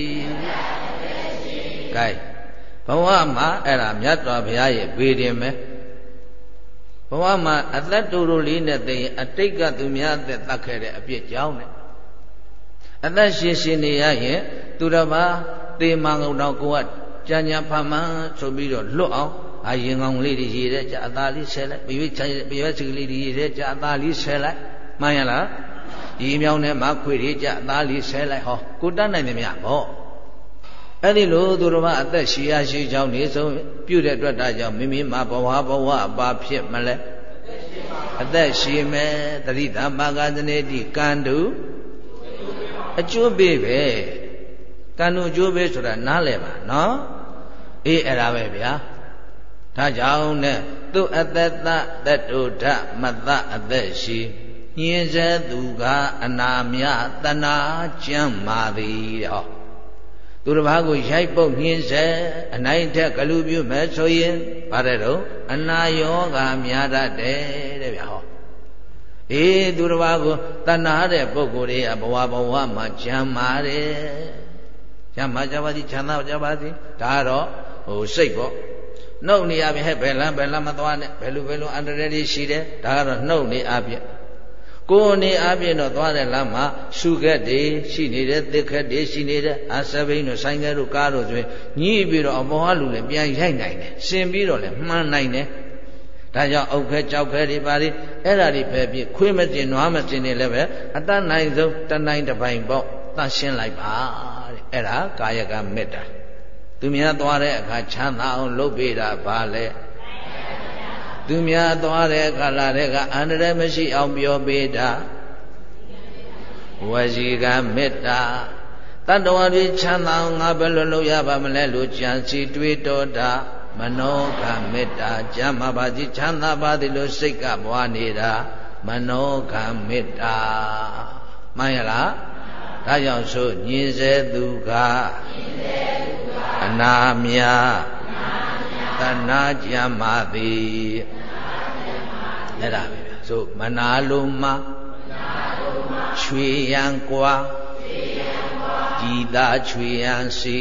ကဲဘဝမှာအဲ့ဒါမြတ်စွာဘုရားရဲ့ဘေးတင်ပဲဘဝမှာအသက်တူတူလေးနဲ့သိရင်အတိတ်ကသူများအသက်တတ်ခဲ့တဲ့အပြစ်ကြောင့်နဲ့အသက်ရှင်နေရရင်သူတော်ဘာသေမန်ကုန်တော့ကိုကကြံဖန်မှန်ဆိုပြီးတော့လွတ်အောင်ရင်ကောင်းလေးတွေရေတဲ့ကြအသားလေးဆဲလိုက်ပြရွက်စီကလေးတွေရေတဲ့ကြအသားလေးဆဲလိုက်မှန်ရလားဒီမြောင်းထဲမှာခွေတွေကြအသားလေးဆဲလိုက်ဟောကိုတတ်နိုင်တယ်မြတ်ဟောအဲ့ဒီလိုသူတော်မအသက်ရှိရရှိကြောင်းနေဆုံးပြုတဲ့အတွက်ဒါကြောင့်မိမိမှာဘဝအပါဖြစ်မလဲအသက်ရှိမယ်တတိသမ္မာကသနေတိကံတုအကျိုးပေးပဲကံတို့အကျိုးပေးဆိုတာနားလည်ပါနော်အဲ့ဒါပဲဗျာဒါကြောင့်နဲ့သူအသက်သတ္တုဒ္ဓမတအသက်ရှိညင်စေသူကအနာမြတနာကျမ်းမာသည်ဟောသူတစ်ပါးကိုရိုက်ပုတ်ညင်စေအနိုင်ထက်ကလူပြုမဲ့ဆိုရင်ဗါတဲ့တော့အနာယောဂများတတ်တယ်တဲ့ဗျာဟောသူတစ်ပါးကိုတဏှာတဲ့ပုဂ္ဂိုလ်တွေကဘဝမှာကြမ်းမာတယ်ကြမ်းမာကြပါသည်ချမ်းသာကြပါသည်ဒါကတော့စိတ်ပေါ့နှုတ်နေရပြီဟဲ့ဘယ်လမ်းမသွားနဲ့ဘယ်လိုအန္တရာယ်တွေရှိတယ်ဒါကတော့နှုတ်နေအပြည့်ကိုယ်နေအပြည့်တော့သွားတဲ့လမ်းမှာရှုခက်တွေရှိနေတယ်သစ်ခက်တွေရှိနေတယ်အာဆဘိန်းတို့ဆိုင်ကဲတို့ကားတို့ဆိုရင်ညှိပြီးတော့အပေါ်ကလူလည်းပြန်ရိုက်နိုင်တယ်ရှင်ပြီးတော့လည်းမှန်နိုင်တယ်ဒါကြောင့်အုတ်ခဲကြောက်ခဲတွေပါလေအဲ့ဒါတွေပဲပြခွေးမတင်နွားမတင်နေလည်းပဲအတတ်နိုင်ဆုံးတနိုင်တစ်ပိုင်ပေါ့သတ်ရှင်းလိုက်ပါတဲ့အဲ့ဒါကာယကမေတ္တာသူများသွားတဲ့အခါချမ်းသာအောင်လုပ်ပေးတာပါလေသူများသွားတဲ့အခါလာတဲ့ကအန္တရာယ်မရှိအောင်ပြောပေးတာဝစီကမေတ္တာတတ္တဝါတွေချမ်းသာအောင်ငါဘယ်လိုလုပ်ရပါမလဲလို့ကြံစီတွေးတောတာမနောကမေတ္တာကြမ်းမာပါစေချမ်းသာပါသည်လို့စိတ်ကပွားနေတာမနောကမေတ္တာမှန်ရလားဒါကြောင့်ဆိုညင်စေသူကအနာမြတဏှာကြမ်းမာသည်အဲ့ဒါပဲဆိုမနာလိုမှာချွေရန်ကွာကြည်သာချွေရန်စီ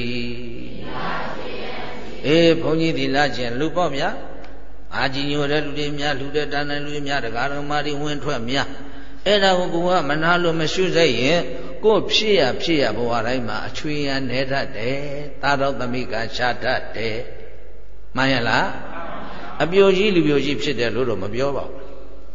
ဘုန်းကြီးဒီလာချင်းလူပေါ့ဗျာအာကြီးညိုတဲ့လူတွေများလူတဲ့တန်းတဲ့လူတွေများတကားတော်မာတွေဝင်ထွက်များအဲ့ဒါကိုကမနာလို့မရှုစိတ်ရင်ကိုယ်ဖြစ်ရဘဝတိုင်းမှာအချွေရန်နေတတ်တယ်သာတော်သမိကရှာတတ်တယ်မှန်ရလားအပြိုကြီးလူပြိုကြီးဖြစ်တယ်လို့တော့မပြောပါဘူး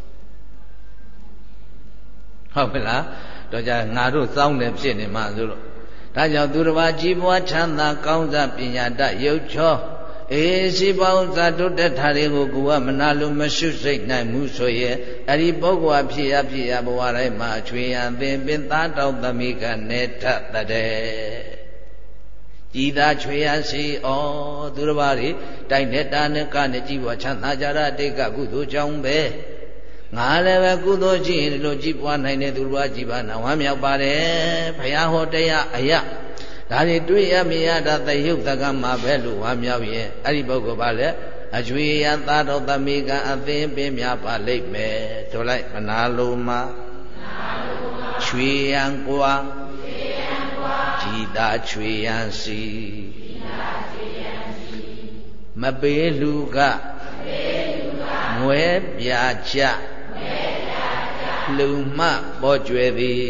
ဟုတ်ပြီလားတော့ကြငါတို့စောင်းတယ်ဖြစ်နေမှဆိုလို့ဒါကြောင့်သူတစ်ပါးကြီးပွားချမ်းသာကောင်းစားပညာတတ်ရုပ်ချောစီပေါင်းစားတိုးတက်တာတွေကိုကိုယ်ကမနာလို့မရှုစိတ်နိုင်ဘူးဆိုရဲ့အဲ့ဒီပုဂ္ဂိုလ်အဖြစ်ရဘဝတိုင်းမှာအချွေရန်ပင်သားတောက်သမိကနေထတဲ့ကြည်သာချွေရစီသူတစ်ပါးတွေတိုက်နေတာနဲ့ကနဲ့ကြည်ပွားချမ်းသာကြတာတိတ်ကကုသိုလ်ကြောင့်ပဲငါလည်းပဲကုသိုလ်ရှိရင်ဒီလိုကြည်ပွားနိုင်တဲ့သူတစ်ပါးကြည်ပါနာဝမ်းမြောက်ပါတယ်ဘုရားဟောတရားအရာဒါတွေတွေ့ရမရတာသယုတ်တကမှာပဲလို့ဝမ်းမြောက်ရင်အဲ့ဒီပုဂ္ဂိုလ်ပါလေအကျွေရသာတော်သမိကအသင်ပင်များပါလိမ့်မယ်ဆိုလိုက်မနာလိုမှာချွေရန်ကွာကြည်သာချွေရန်စီမပေးလူကမွဲပြာချလူမှပေါ်ကျွယ်သည်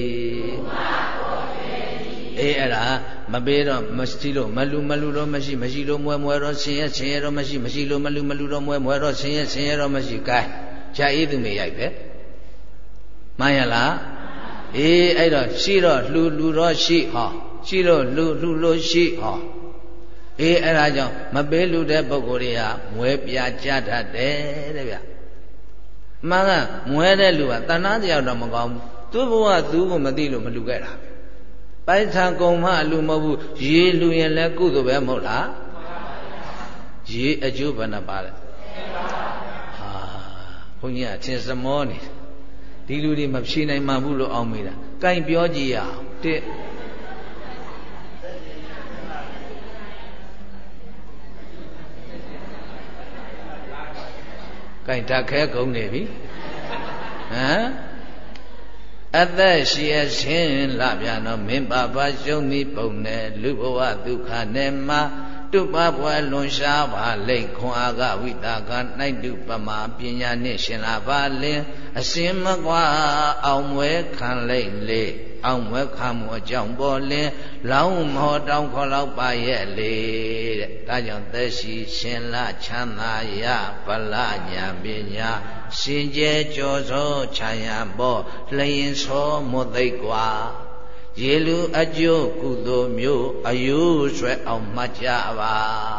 အဲ့ဒါမပေးတော့မရှိလို့မလူတော့မရှိလို့မွဲတော့ဆင်းရဲတော့မရှိလို့မလူတော့မွဲတော့ဆင်းရဲတော့မရှိကဲဂျာအေးသူမေရိုက်ပဲမှန်ရလားအဲ့တော့ရှိတော့လူတော့ရှိဟောရှိတော့လူလို့ရှိဟောအဲ့ဒါကြောင့်မပေးလူတဲ့ပုဂ္ဂိုလ်တွေကမွဲပြာကြတတ်တယ်တဲ့ဗျမှန်ကမွဲတဲ့လူကတဏှာတရားတော့မကောင်းဘူးသူ့ဘဝသူ့ကိုမသိလို့မလူခဲ့တာပိုက်ဆံကုန်မှအလူမဟုတ်ဘူးရေလူရင်လည်းကုသိုလ်ပဲမဟုတ်လားရေအကျိုးဘယ်နှပါလဲဘုန်းကြီးကချင်းစမောနေဒီလူတွေမဖြေနိုင်မှဘူးလို့အောင်းမိတာကင်ပြောကြည့်ရအောင်တစ်ကင်ဓာတ်ခဲကုန်နေပြီအသက်ရှိအခြင်းလပြန်တော့မင်းပါပါရှုံးမိပုံနဲ့လူဘဝဒုက္ခနဲ့မှာတုပဘွယ်လွန်ရှားပါလိမ့်ခွန်အားကဝိတာကနိုင်တုပမာပညာနှင့်ရှင်လာပါလင်အစင်မကွာအောင်မွဲခံလိမ့်လေအောင်မွဲခံမှုအကြောင်းပေါ်လင်လောင်းမောတောင်းခေါ်လောက်ပါရဲ့လေတဲ့ဒါကြောင့်သက်ရှိရှင်လာချမ်းသာရဗလညာပညာရှင်ကျဲကြောသောခြံရပေါ်လျင်သောမွတ်သိပ်กว่าရေလူအကျိုးကုသိုလ်မျိုးအယူဆွဲအောင်မှတ်ကြပါ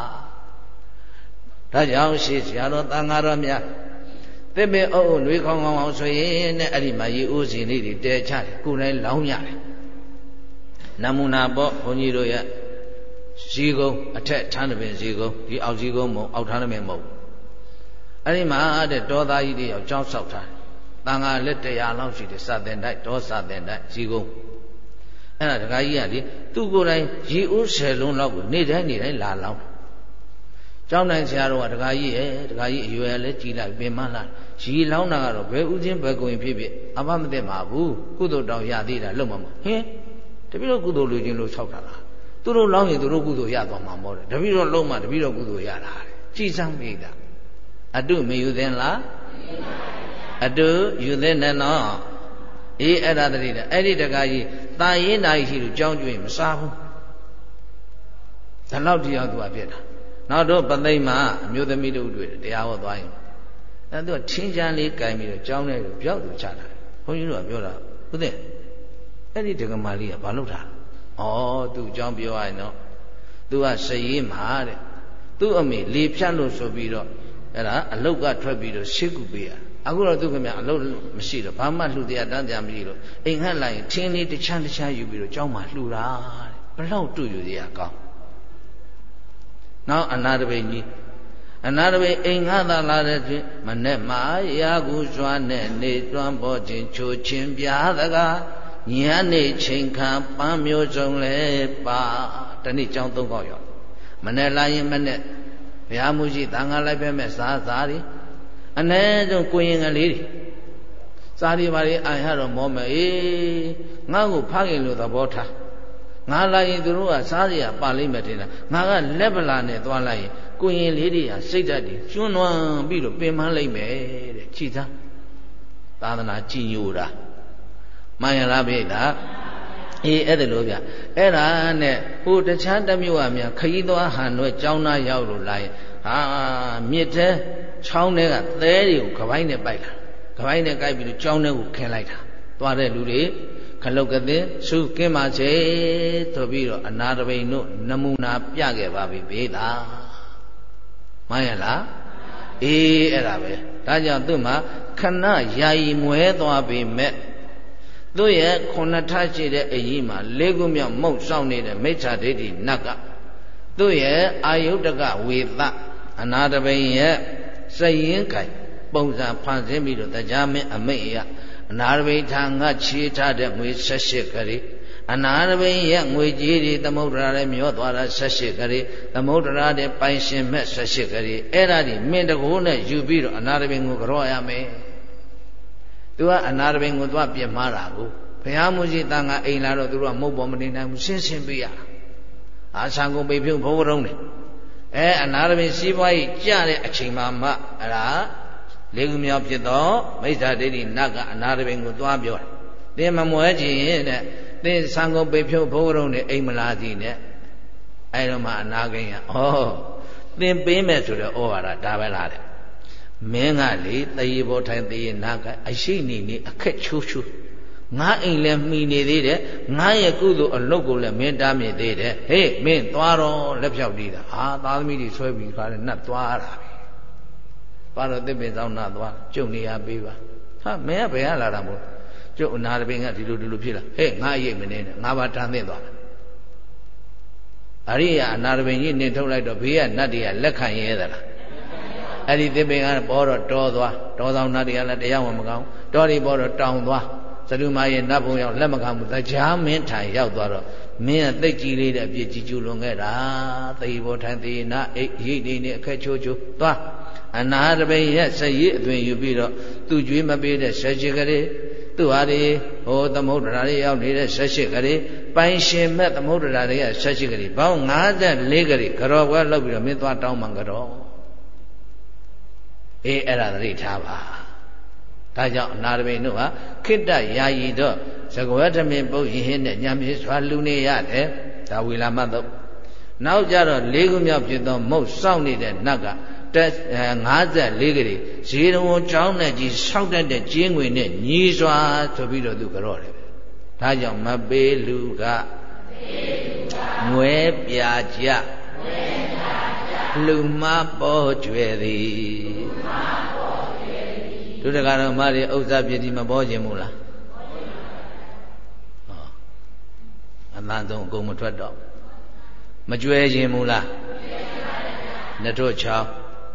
ဒါကြောင့်ရှိဆရာတော်သံဃာတော်များသစ်ပင်အုပ်လွေခေါင်းအောင်ဆိုရင်နဲ့အဲ့ဒီမှာရေဦးစီလေးတွေတဲချတယ်ကိုယ်တိုင်လောင်းရတယ်နမူနာပေါ့ဘုန်းကြီးတို့ရဲ့ဇီကုံအထက်ထန်းတပင်ဇီကုံဒီအောက်ဇီကုံမဟုတ်အောက်ထန်းတပင်မဟုတ်အဲ့ဒီမှာတဲ့ဒေါသကြီးတွေရောက်ကြောင်းဆောက်ထားတန်ဃာလက်100လောက်ရှိတယ်စာသင်တိုက်ဒေါစာသင်တိုက်ဇီကုံအဲ့ဒါဒကာကြီးကလေသူ့ကိုယ်တိုင်ရေဦး10လုံးလောက်ကိုနေ့တိုင်းလာလောင်းကျောင်းတိုင်းဆရာတော်ကဒကာကြီးရဲ့ဒကာကြီးအရွယ်လည်းကြည်လိုက်ပင်မလားရီလောင်းတာကတော့ဘယ်ဥချင်းဘယ်ကိုရင်ဖြစ်ဖြစ်အမမသိမှာဘူးကုသိုလ်တောင်ရသေးတာလုံးမမဟင်တပည့်တော်ကုသိုလ်လူချင်းလို့ဆောက်တာလားသူတို့လောင်းရင်သူတို့ကုသိုလ်ရသွားမှာမဟုတ်တယ်တပည့်တော်လုံးမှတပည့်တော်ကုသိုလ်ရတာကြည်စမ်းမိတာအတုမယူသင်လားအတုယူသင်တယ်နော်အေးအဲ့ဒါတည်းအဲ့ဒီတကားကြီးတာရင်နာရှိလို့ကြောင်းကျွေးမစားဘူးဒါတော့တရားသူကပြက်တာနောက်တော့ပသိမ့်မှာအမျိုးသမီးတို့တွေ့တယ်တရားဟောသွားရင်အဲ့သူကထင်းချမ်းလေးကင်ပြီးတော့ကြောင်းထဲကိုပြောက်သူချတာဘုန်းကြီးတို့ကပြောတာဟုတ်တယ်အဲ့ဒီဒကမာလေးကဘာလုပ်တာဩသူအကြောင်းပြောရရင်တော့သူကစရေးမှာတဲ့သူ့အမေလေဖြတ်လို့ဆိုပြီးတော့အဲ့ဒါအလုတ်ကထွက်ပြီးတော့ရှေ့ကူပေးရအခုတော့သူခင်ဗျအလုတ်မရှိတော့ဘာမှလှူတရားတန်းတရားမရှိလို့အိမ်ဟက်လိုက်ရင်ထင်းလေးတစ်ချမ်းတစ်ချမ်းယူပြီးတော့ကျောင်းမှာလှူတာတဲ့ဘလောက်တွေ့ယူရကောင်းနောက်အနာတပိကြီးအနာတပိအိမ်ငါသာလာတဲ့တွင်မနဲ့မာရာကူစွာနဲ့နေတွန်းပေါ်ခြင်းချိုချင်းပြားတကားညနေချိန်ခံပန်းမျိုးစုံလဲပါတနေ့ကျောင်း၃ခေါက်ရောက်မနဲ့လာရင်မနဲ့ဘုရားမှုရှိသံဃာလိုက်ပဲမဲ့စားတွေအ ਨੇ ဆုံးကိုရင်ကလေးတွေစားတွေပါလေအာရတော့မောမယ်အေးငါ့ကိုဖခင်လို့သဘောထားငါလာရင်သူတို့ကစားစရာပါလိမ့်မယ်ထင်တာငါကလက်ပလာနဲ့သွားလိုက်ရင်ကိုရင်လေးတွေကစိတ်ဓာတ်တွေကျွန်းနွမ်းပြီးတော့ပင်ပန်းလိုက်မယ်တဲ့ကြည်သားသာသနာကြည်ညိုတာမှန်ရလားဗျာအေးအဲ့ဒါလို့ဗျအဲ့ဒါနဲ့ဟိုတခြားတစ်မျိုးအများခရီးသွားဟန်တော့ကျောင်းသားရောက်လို့လာရင်ဟာမြစ်ထဲချောင်းထဲကသဲတွေကိုခပိုင်းနဲ့ပိုက်လာခပိုင်းနဲ့ကိုက်ပြီးတော့ကျောင်းထဲကိုခင်းလိုက်တာသွားတဲ့လူတွေခလုတ်ကတဲ့စုကင်းပါစေဆိုပြီးတော့အနာတပိန်တို့နမူနာပြခဲ့ပါပြီဘေးသာမှန်ရလားအေးအဲ့ဒါပဲဒါကြောင့်သူ့မှာခဏယာယီမွဲသွားပြီမဲ့သူ့ရဲ့ခုနှစ်ထပ်ရှိတဲ့အကြီးမှာလေးခုမြောက်မုတ်ဆောင်နေတဲ့မိစ္ဆာဒိဋ္ဌိနတ်ကသူ့ရဲ့အာယုတကဝေသအနာတပိန်ရဲ့စရင်ခိုင်ပုံစံဖန်ဆင်းပြီးတော့တရားမင်းအမိတ်အရအနာတပိန်ထာငါချေထားတဲ့ငွေ18ကလေးအနာတပိန်ရဲ့ငွေကြီးတွေသမုဒ္ဒရာလည်းမျောသွားတာ18ကလေးသမုဒ္ဒရာတဲ့ပိုင်ရှင်မဲ့18ကလေးအဲ့ဒါဒီမင်းတကိုးနဲ့ယူပြီးတော့အနာတပိန်ကိုကြောရမယ်သူကအနာတပိန်ကိုသွားပြင်မာတာကိုဘုရားမူရှိတန်ခါအိမ်လာတော့သူတို့ကမုတ်ပေါ်မနေနိုင်ဘူးရှင်းပေးရအာဆံကုန်ပိဖြုတ်ဘုံရုံးနေအနာတပိန်စီးပွားရေးကြတဲ့အချိန်မှာမှအဲ့ဒါလေးခုမြောက်ဖြစ်တော့မိစ္ဆာဒိဋ္ဌိနတ်ကအနာတပိန်ကိုသွားပြောတယ်သင်မမွဲခြင်းတဲ့သင်ဆံကုန်ပိဖြုတ်ဘုံရုံးနေအိမ်မလာစီနဲ့အဲ့တော့မှအနာကိန်းကသင်ပေးမယ်ဆိုတော့ဩဝါဒဒါပဲလားတဲ့မင်းကလေတရေပေါ်ထိုင်တရေနာကအရှိနေအခက်ချိုးချိုးငါအိမ်လည်းမှီနေသေးတယ်ငါရဲ့ကုသိုလ်အလုပ်ကိုလည်းမင်းတားမြစ်သေးတယ်ဟေးမင်းသွားတော့လက်ဖြောက်သေးတာဟာသားသမီးတွေဆွဲပြီးခါတယ်နတ်သွားတာပဲပါတော့သစ်ပင်ဆောင်နာသွားကျုပ်နေရပေးပါဟာမင်းကဘယ်ကလာတာမို့ကျုပ်အနာတပင်ကဒီလိုဖြစ်လာဟေးငါရိပ်မနေနဲ့ငါပါတန်သင့်သွားအရိယာအနာတပင်ကြီးနင်ထုတ်လိုက်တော့ဘေးကနတ်တွေကလက်ခံရဲသလားအဲ့ဒီသစ်ပင်ကပေါ်တော့တော်သွားတော်ဆောင်နတ်တွေကလည်းတရားမှမကောင်းတော်ဒီပေါ်တော့တောင်သွားသတုမရဲ့နတ်ဘုံရောက်လက်မခံဘူးတရားမင်းထိုင်ရောက်သွားတော့မင်းကသိကြီးလေးတဲ့အပြစ်ကြီးကျူးလွန်ခဲ့တာသေဘောထိုင်သေနာအိတ်ရိတ်နေနေအခက်ချိုးသွားအနာတပိန်ရဲ့စရိအသွင်ယူပြီးတော့သူ့ကြွေးမပေးတဲ့ဆက်ရှိကလေးသူ့ဟာဒီဟိုသမုဒ္ဒရာတွေရောက်နေတဲ့ဆက်ရှိကလေးပိုင်ရှင်မဲ့သမုဒ္ဒရာတွေကဆက်ရှိကလေးပေါင်း54ကလေးကြောဘွဲလောက်ပြီးတော့မင်းသွားတောင်းမှန်ကြောအဲ့ဒါသတိထားပါဒါကြောင့်အနာတပိန်တို့ဟာခိတ္တယာယီတော့သကဝတ္ထမင်းပုတ်ရင်ဟင်းနဲ့ညံပြည့်စွာလူနေရတယ်ဒါဝေလာမတော့နောက်ကြတော့၄ခုမြောက်ဖြစ်သောမုတ်စောင့်နေတဲ့နတ်က54ကလေးရေတော်ချောင်းနဲ့ကြီးဆောက်တတ်တဲ့ကျင်းငွေနဲ့ညီးစွာဆိုပြီးတော့သူကြော့တယ်ဒါကြောင့်မပေးလူကငွေပြာကြလူမပေါ်ကျွယ်သည်ဒုဒကာတော်မတွေဥစ္စာပြည့်ဒီမပေါ်ခြင်းမို့လားအမှန်ဆုံးအကုန်မထွက်တော့မကျွဲခြင်းမို့လားနှစ်တို့ချောင်း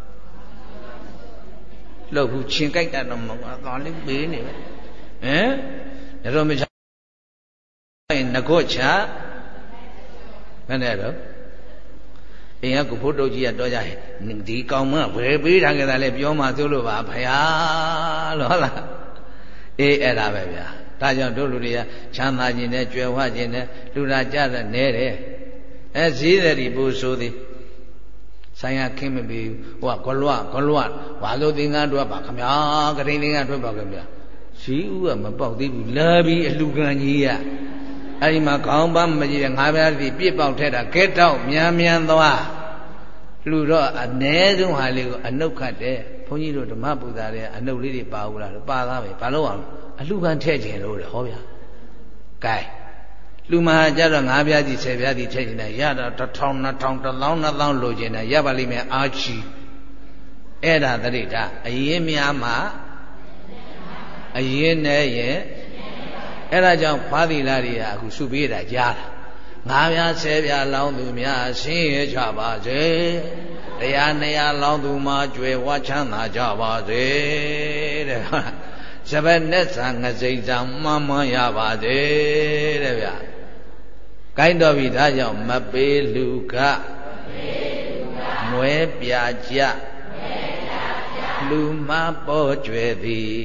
လှုပ်ဘူးချင်းကြိုက်တာတော့မဟုတ်ဘူးသွားလေးပေးနေပဲနှစ်တို့မချရင်ငကောချဘယ်နဲ့တော့အိမ်ကကိုဖို့တုတ်ကြီးကတော့ကြဒီကောင်မဘယ်ပေးထားကြတာလဲပြောမှသို့လို့ပါဖယားလို့ဟုတ်လားအေးအဲ့ဒါပဲဗျာဒါကြောင့်တို့လူတွေကချမ်းသာခြင်းနဲ့ကြွယ်ဝခြင်းနဲ့လူလာကြတဲ့နဲတယ်ဈေးတယ်ဒီပူဆိုသည်ဆိုင်ရခင်းမပြီးဟိုကဂလွဝါလို့သင်္ကန်းတွက်ပါခမညာကတိန်သင်္ကန်းတွက်ပါခင်ဗျာဈေးဥကမပေါက်သေးဘူးလာပြီးအလူကန်ကြီးရအဲ့ဒီမှာခေါင်းပန်းမကြီးတဲ့ငါးပြားစီပြစ်ပေါက်ထဲတာကဲတောက်မြန်သွားလူတော့အ ਨੇ ဆုံးဟာလေးကိုအနှုတ်ခတ်တယ်ဘုန်းကြီးတို့ဓမ္မပူဇာတွေအနှုတ်လေးတွေပါဘူးလားပါသားပဲဘာလို့အောင်အလူကန်ထည့်ခြင်းလို့လေဟောဗျာကဲလူမဟာကြတော့ငါးပြားစီ10ပြားစီထည့်ခြင်းနဲ့ရတော့1000 2000 1000လိုခြင်းနဲ့ရပါလိမ့်မယ်အာချီအဲ့ဒါတရိတာအရင်များမှာအရင်နဲ့ရဲ့အဲ့ဒါကြောင့်ဖာသီလတွေကအခုစုပေးတာကြားတာငါးပြား10ပြားလောင်းသူများဆင်းရဲကြပါစေတရား200လောင်းသူမှာကြွယ်ဝချမ်းသာကြပါစေတဲ့စပက်နဲ့ဆံငစိမ့်စာမှန်ရပါစေတဲ့ဗျာကိုင်းတော်ပြီဒါကြောင့်မပေးလူကမွဲပြကြလူမပေါ်ကျွယ်သည်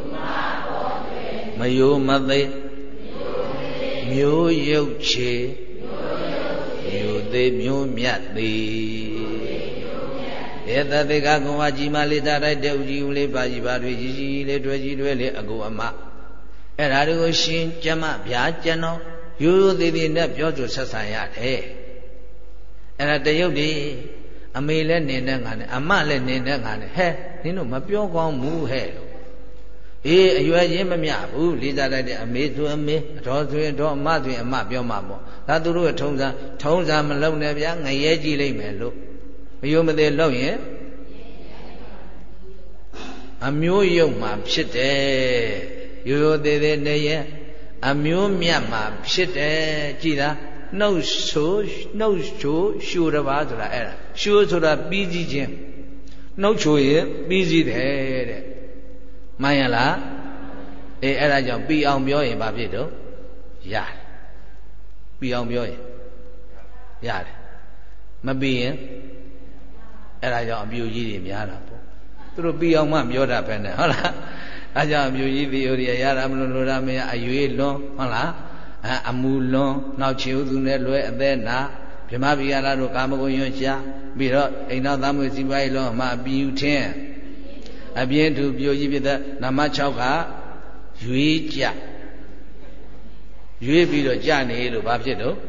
မယိုမသိမျိုးရုပ်ချေမျိုးသေးမျိုးမြတ်သည်ဧတသိကကုံဝကြီးမလေးတာတိုက်တဲ့ဥကြီးဦးလေးပါကြီးပါတွေကြီးကြီးလေးတွဲကြီးတွဲလေးအကူအမအဲ့ဒါတွေကိုရှင်ကျမဗျာကျွန်တော်ရိုးရိုးသေးသေးနဲ့ပြောဆိုဆက်ဆံရတယ်အဲ့ဒါတရုပ်ဒီအမေလည်းနေတဲ့ငါနဲ့အမလည်းနေတဲ့ငါနဲ့ဟဲ့နင်တို့မပြောကောင်းဘူးဟဲ့လို့အေးအရွယ်ချင်းမမျှဘူးလေးစားတတ်တဲ့အမေဆိုအမေအတော်ဆိုရင်တော့အမဆိုရင်အမပြောမှာပေါ့ဒါသူတို့ရဲ့ထုံးစံမလုံးနဲ့ဗျာငရဲကြည့်လိုက်မယ်လို့မယုံမသေးလို့ရင်အမျိုးယုတ်မှာဖြစ်တယ်ရိုးရိုးသေးသေးနေရင်အမျိုးမြတ်မှာဖြစ်တယ်ကြည်လားနှုတ်ဆိုရှူတပါးဆိုတာအဲ့ဒါရှူဆိုတာပြီးစည်းခြင်းနှုတ်ချိုရင်ပြီးစည်းတယ်တဲ့မှန်ရလားအေးအဲ့ဒါကြောင့်ပြီးအောင်ပြောရင်ဘာဖြစ်တော့ရတယ်ပြီးအောင်ပြောရင်ရတယ်မပြီးရင်အဲ့ဒါကြောင့်အပြူကြီးတွေများတာပေါ့သူတို့ပြီးအောင်မှပြောတာပဲနဲ့ဟုတ်လားအဲကြောင့်အပြူကြီးသီအိုတွေရတာမလို့လိုတာမရအရွေးလွန်ဟုတ်လားအမူလွန်နောက်ချေဥသူနဲ့လွဲအသက်နာဗြဟ္မဗိဟာရတို့ကာမဂုဏ်ညွှန်ရှာပြီးတော့အိမ်တော်သားမွေစီပွားရေးလုံးအမှအပြူထင်းအပြင်းထူပြိုကြီးဖြစ်တဲ့နမ6ကရွေးကြရွေးပြီးတော့ကြနေလို့ဘာဖြစ်တော့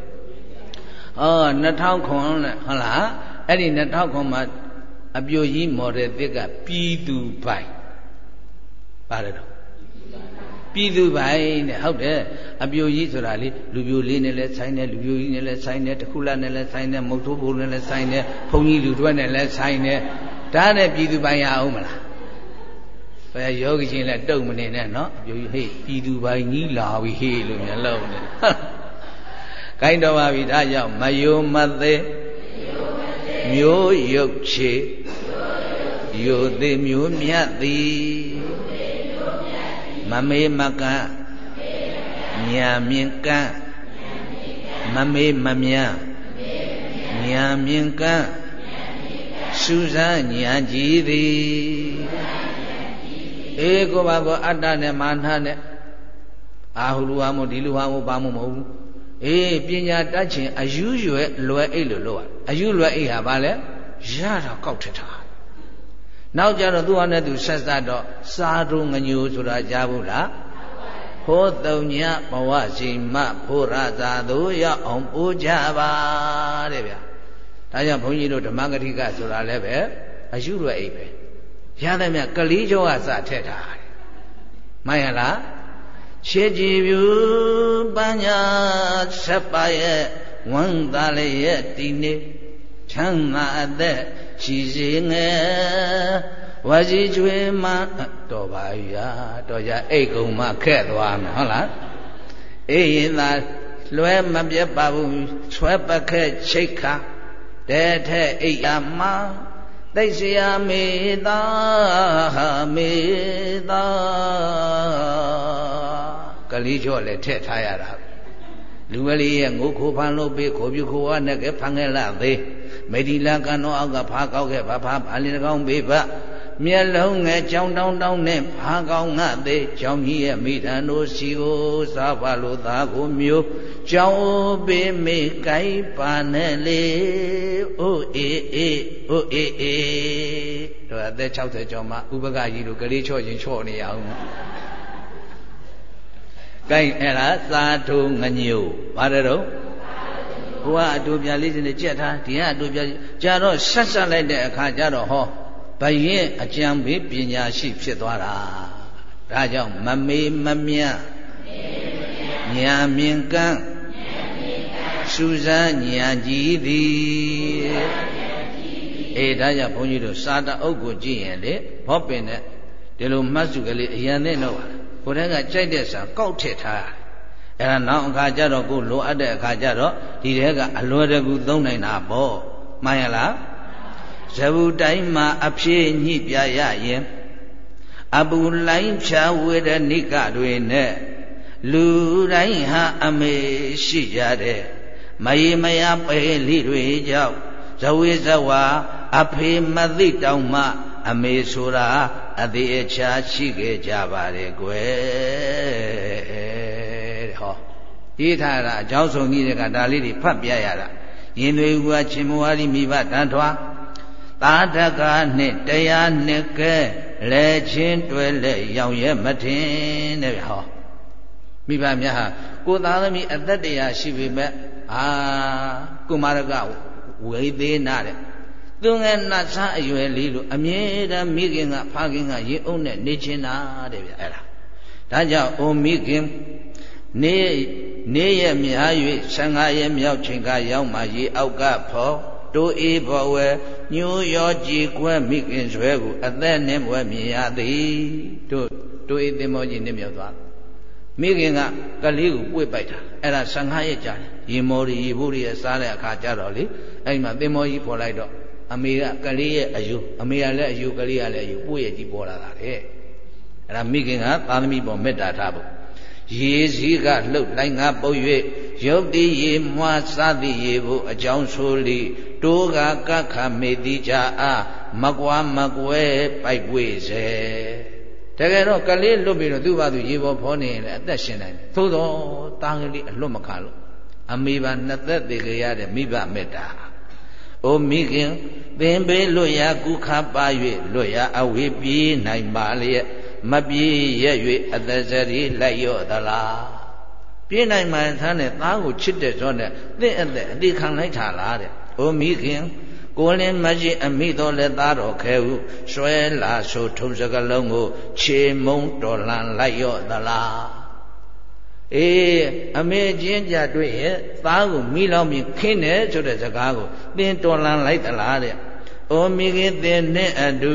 2000ခွန်နဲ့ဟုတ်လားအဲ့ဒီ2000ခွန်မှာအပြိုကြီးမော်ဒယ်သစ်ကပြည်သူပိုင်ပါတယ်တော့ပြည်သူပိုင်နဲ့ဟုတ်တယ်အပြိုကြီးဆိုတာလေလူပြိုလေးနဲ့လည်းဆိုင်တယ်လူပြိုကြီးနဲ့လည်းဆိုင်တယ်တခုလနဲ့လည်းဆိုင်တယ်မုတ်ထိုးဘုံနဲ့လည်းဆိုင်တယ်ဘုံကြီးလူတွဲနဲ့လည်းဆိုင်တယ်ဒါနဲ့ပြည်သူပိုင်ရအောင်မလားဘယ်ယောဂီချင်းလည်းတုံမနေနဲ့နော်အပြိုကြီးဟေးပြည်သူပိုင်ကြီးလာပြီဟေးလို့မျက်လုံးနဲ့ခိုင်းတော်ပါပြီဒါကြောင့်မယိုမသေးမျိုးရုပ်ချေယိုသေးမျိုးမြတ်သည်မမေးမကညာမြင်ကမမေးမမြညာမြင်ကစူးစမ်းညာကြည်သည်အေးကိုပါကောအတ္တနဲ့မာနနဲ့အာဟုလူဟာမို့ဒီလူဟာမို့ဘာမှမဟုတ်ဘူးအေးပညာတတ်ခြင်းအယူရွယ်လွယ်အိတ်လို့လို့အယူလွယ်အိတ်ဟာဘာလဲရတာကောက်ထတာနောက်ကြတော့သူ့ဟာနဲ့သူဆက်ဆက်တော့စာတို့ငညိုဆိုတာကြားဘူးလားဟောတုံညဘဝစီမဖို့ရသာတို့ရအောင်ပို့ကြပါတဲ့ဗျာဒါကြောင့်ဘုန်းကြီးတို့ဓမ္မဂတိကဆိုတာလည်းပဲအယူရွယ်အိတ်ပဲရတဲ့မြတ်ကလေးကျော်ကစထက်တာမှန်ရလားခြေကြည်ပြူပညာဆက်ပါရဲ့ဝမ်းသာလေးရဲ့ဒီနေ့ချမ်းသာအသက်ရှိစေငယ်ဝါစီကျွေးမှတော်ပါရာတော်ကြအိတ်ကုံမှခက်သွားမယ်ဟုတ်လားအေးရင်သာလွဲမပြတ်ပါဘူးဆွဲပခက်ချိတ်ခါတဲ့ထဲအိတ်ရမှာသိစရာမေသာမေသာကလေးကျော်လည်းထည့်ထားရတာလူကလေးရဲ့ငိုခိုးဖန်လို့ပေးခိုးပြခိုးဝါနဲ့ကဖန်ခဲ့လာသေးမေဒီလာကံတော်အောက်ကဖားကောက်ခဲ့ဖားလင်းကောင်းပေးပါမျက်လုံးငယ်ကြောင်တောင်းနဲ့ဖားကောင်းငှသေးကြောင်ကြီးရဲ့မိသားတို့စီကိုစားပါလို့သားကိုမျိုးကြောင်ပေးမေကိုက်ပါနဲ့လေအိုးအေးတို့အသက်60ကျော်မှဥပကကြီးတို့ကလေးချော့ရင်ချော့နေရအောင်ကိုက်အဲ့ဒါသာထုံငညို့ပါတယ်တော့ဘုရားအတူပြလေးစင်းနဲ့ကြက်ထားဒီကအတူပြကြတော့ဆက်လိုက်တဲ့အခါကျတော့ဟောဘယင်းအကြံပေးပညာရှိဖြစ်သွားတာဒါကြောင့်မမေးမမြတ်ညာမြင်ကန်းစူဇမ်းညာကြည်သည်ဒါကြောင့်ဘုန်းကြီးတို့စာတအုပ်ကိုကြည့်ရင်လေဘောပင်နဲ့ဒီလိုမှတ်စုကလေးအရင်နဲ့တော့ကိုယ်တည်းကကြိုက်တဲ့စာကောက်ထည့်ထားအဲ့ဒါနောက်အခါကျတော့ကိုလိုအပ်တဲ့အခါကျတော့ဒီထဲကအလွယ်တကူသုံးနိုင်တာပေါ့မှန်ရလားဇဗုတိုင်းမှာအဖြစ်ညှိပြရရင်အပူလိုင်းဖြာဝေဒနိကတွေနဲ့လူတိုင်းဟာအမေရှိကြတဲ့မယေမယပဲလိတွေကြောင့်ဇဝေဇဝါအဖေမသိတောင်မှအမေဆိုတာအသေးအချာရှိခဲ့ကြပါတယ်ကွယ်ဟောဒီထားတာအကြောင်းဆုံးကြီးတွေကဒါလေးတွေဖတ်ပြရတာရင်တွေကချင်းမဝါရီမိဘတန်ထွားသာဓကနဲ့တရားနှစ်ကဲလဲချင်းတွဲလဲရောင်ရဲမထင်တဲ့ဟောမိဘများဟာကိုသားသမီးအသက်တရားရှိပေမဲ့ကုမာရကဝေသေးနာတဲ့သူငယ်နတ်စားအရွယ်လေးလို့အမြဲတမ်းမိခင်ကဖခင်ကရေအုပ်နဲ့နေချင်တာတဲ့ဗျအဲ့ဒါကြောင့်အိုမိခင်နေရများ၍15ရက်မြောက်ချိန်ကရောက်မှရေအောက်ကဖော်တိုးအေးဘောဝဲညိုရောကြည်ကွဲမိခင်ဆွဲကိုအသက်နဲ့ဘွယ်မြင်ရသည်တိုးအေးသင်္ဘောကြီးနစ်မြောက်သွားမိခင်ကလေးကိုပွေ့ပိုက်တာအဲ့ဒါ15ရက်ကြာတယ်ရေမော်ရီရေဖို့ရီစားတဲ့အခါကျတော့လေအဲ့မှာသင်္ဘောကြီးပေါ်လိုက်တော့အမေကလေးရဲ့အယူအမေကလည်းအယူကလေးကလည်းအယူပွေ့ရကြီးပေါ်လာတာတဲ့အဲ့ဒါမိခင်ကသာသမီပေါ်မေတ္တာထားဖို့ရေစည်းကလှုပ်လိုက်ငါပုတ်၍ရုပ်တည်ရေမွားစားသည်ရေဖို့အကြောင်းဆိုလီတိုးကကခမေတိကြအားမကွာမကွဲပိုက်ပွေစေတကယ်တော့ကလေးလွတ်ပြီးတော့သူ့ဘာသူရေပေါ်ဖောနေရင်လည်းအသက်ရှင်နိုင်တယ်သို့တော့တာကလေးအလွတ်မခံလို့အမေပါနှစ်သက်သေးကြရတဲ့မိဘမေတ္တာအိုမိခင်သင်ပေးလွတ်ရကုခပါ၍လွတ်ရအဝေးပြေးနိုင်ပါလျက်မပြေးရက်၍အသက်စရီလိုက်ရော့သလားပြေးနိုင်မှသားနဲ့သားကိုချစ်တဲ့ဇောနဲ့သင့်အသက်အတိခံလိုက်တာလားတဲ့အိုမိခင်ကိုလင်းမရှိအမိတော်လည်းသားတော်ခဲဟုဆွဲလာဆိုထုံစကလုံးကိုခြေမုံတော်လန်လိုက်ရော့သလားအမေချင်းကြတွေ့ရဲ့သားကိုမိလောင်မြင်ခင်းတယ်ဆိုတဲ့စကားကိုသင်တော်လန်လိုက်သလားတဲ့အိုမိခင်သင်နဲ့အတူ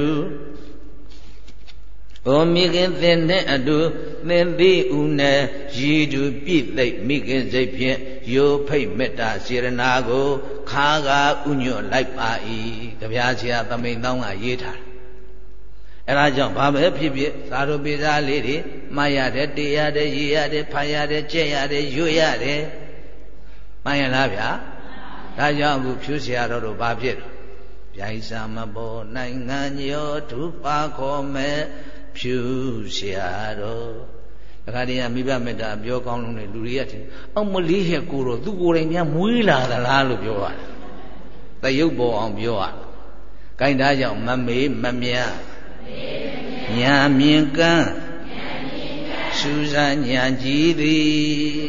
အိုမိခင်သင်နဲ့အတူသင်သည်ဥနဲ့ရည်သူပြည့်သိမ့်မိခင်စိတ်ဖြင့်ရိုးဖိတ်မေတ္တာစေရနာကိုခါကဥညွတ်လိုက်ပါ၏တပြားဆရာသမိန်တောင်းကရေးထားတယ်အဲဒါကြောင့်ဘာပဲဖြစ်ဖြစ်သာတို့ပိစာလေးတွေမှားရတယ်တေးရတယ်ရေးရတယ်ဖတ်ရတယ်ကြက်ရတယ်ရွတ်ရတယ်မှန်ရလားဗျာဒါကြောင့်အခုဖြူဆရာတော်တို့ဘာဖြစ်တော့ဗျိုင်စာမပေါ်နိုင်ငံကျော်သူပါခေါ်မဲ့ဖြူဆရာတော်တခါတည်းကမိဘမေတ္တာပြောကောင်းလုံးနဲ့လူတွေကထင်အောင်မလေးရဲ့ကိုတော့သူကိုယ်တိုင်များမွေးလာသလားလို့ပြောရတယ်သရုပ်ပေါ်အောင်ပြောရတယ်ကိုင်းသားကြောင့်မမေးမမြတ်ညာမြင်ကန်းစူးစမ်းညာကြည်သည်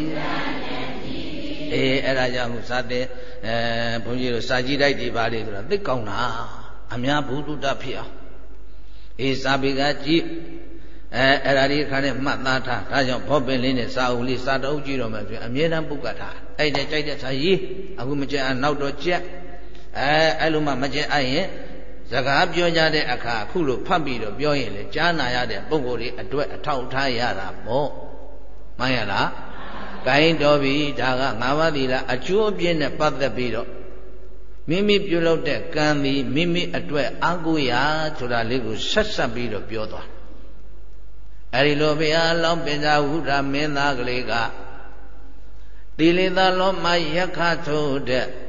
အဲ့ဒါကြောင့်စာတဲ့ဘုန်းကြီးတို့စာကြည့်တိုက်ဒီပါလေဆိုတာသိကောင်းတာအများဘုဒ္ဓဖြစ်အောင်စာပေကကြည့်အဲ့ဒါဒီခါနဲ့မှတ်သားထားဒါကြောင့်ဘောပင်လေးနဲ့စာအုပ်လေးစာတအုပ်ကြည့်တော့မှဆိုအမြဲတမ်းပုတ်ကတ်ထားအဲ့တဲ့ကြိုက်တဲ့စာရေးအခုမကြက်အောင်နောက်တော့ကြက်အဲ့လိုမှမကြက်အရင်စကားပြောကြတဲ့အခါအခုလိုဖတ်ပြီးတော့ပြောရင်လေကြားနာရတဲ့ပုံကိုယ်လေးအတွက်အထောက်ထားရတာပေါ့မှန်ရလားဂိုင်းတော်ပြီဒါကငါးပါးသီလအကျိုးအပြည့်နဲ့ပတ်သက်ပြီးတော့မိမိပြုလုပ်တဲ့ကံသည်မိမိအတွက်အားကိုးရာဆိုတာလေးကိုဆက်ဆက်ပြီးတော့ပြောသွားအဲဒီလိုဘုရားလောင်းပင်သာဝုဒ္ဓမင်းသားကလေးကသီလသာလောမယက္ခထိုတဲ့အ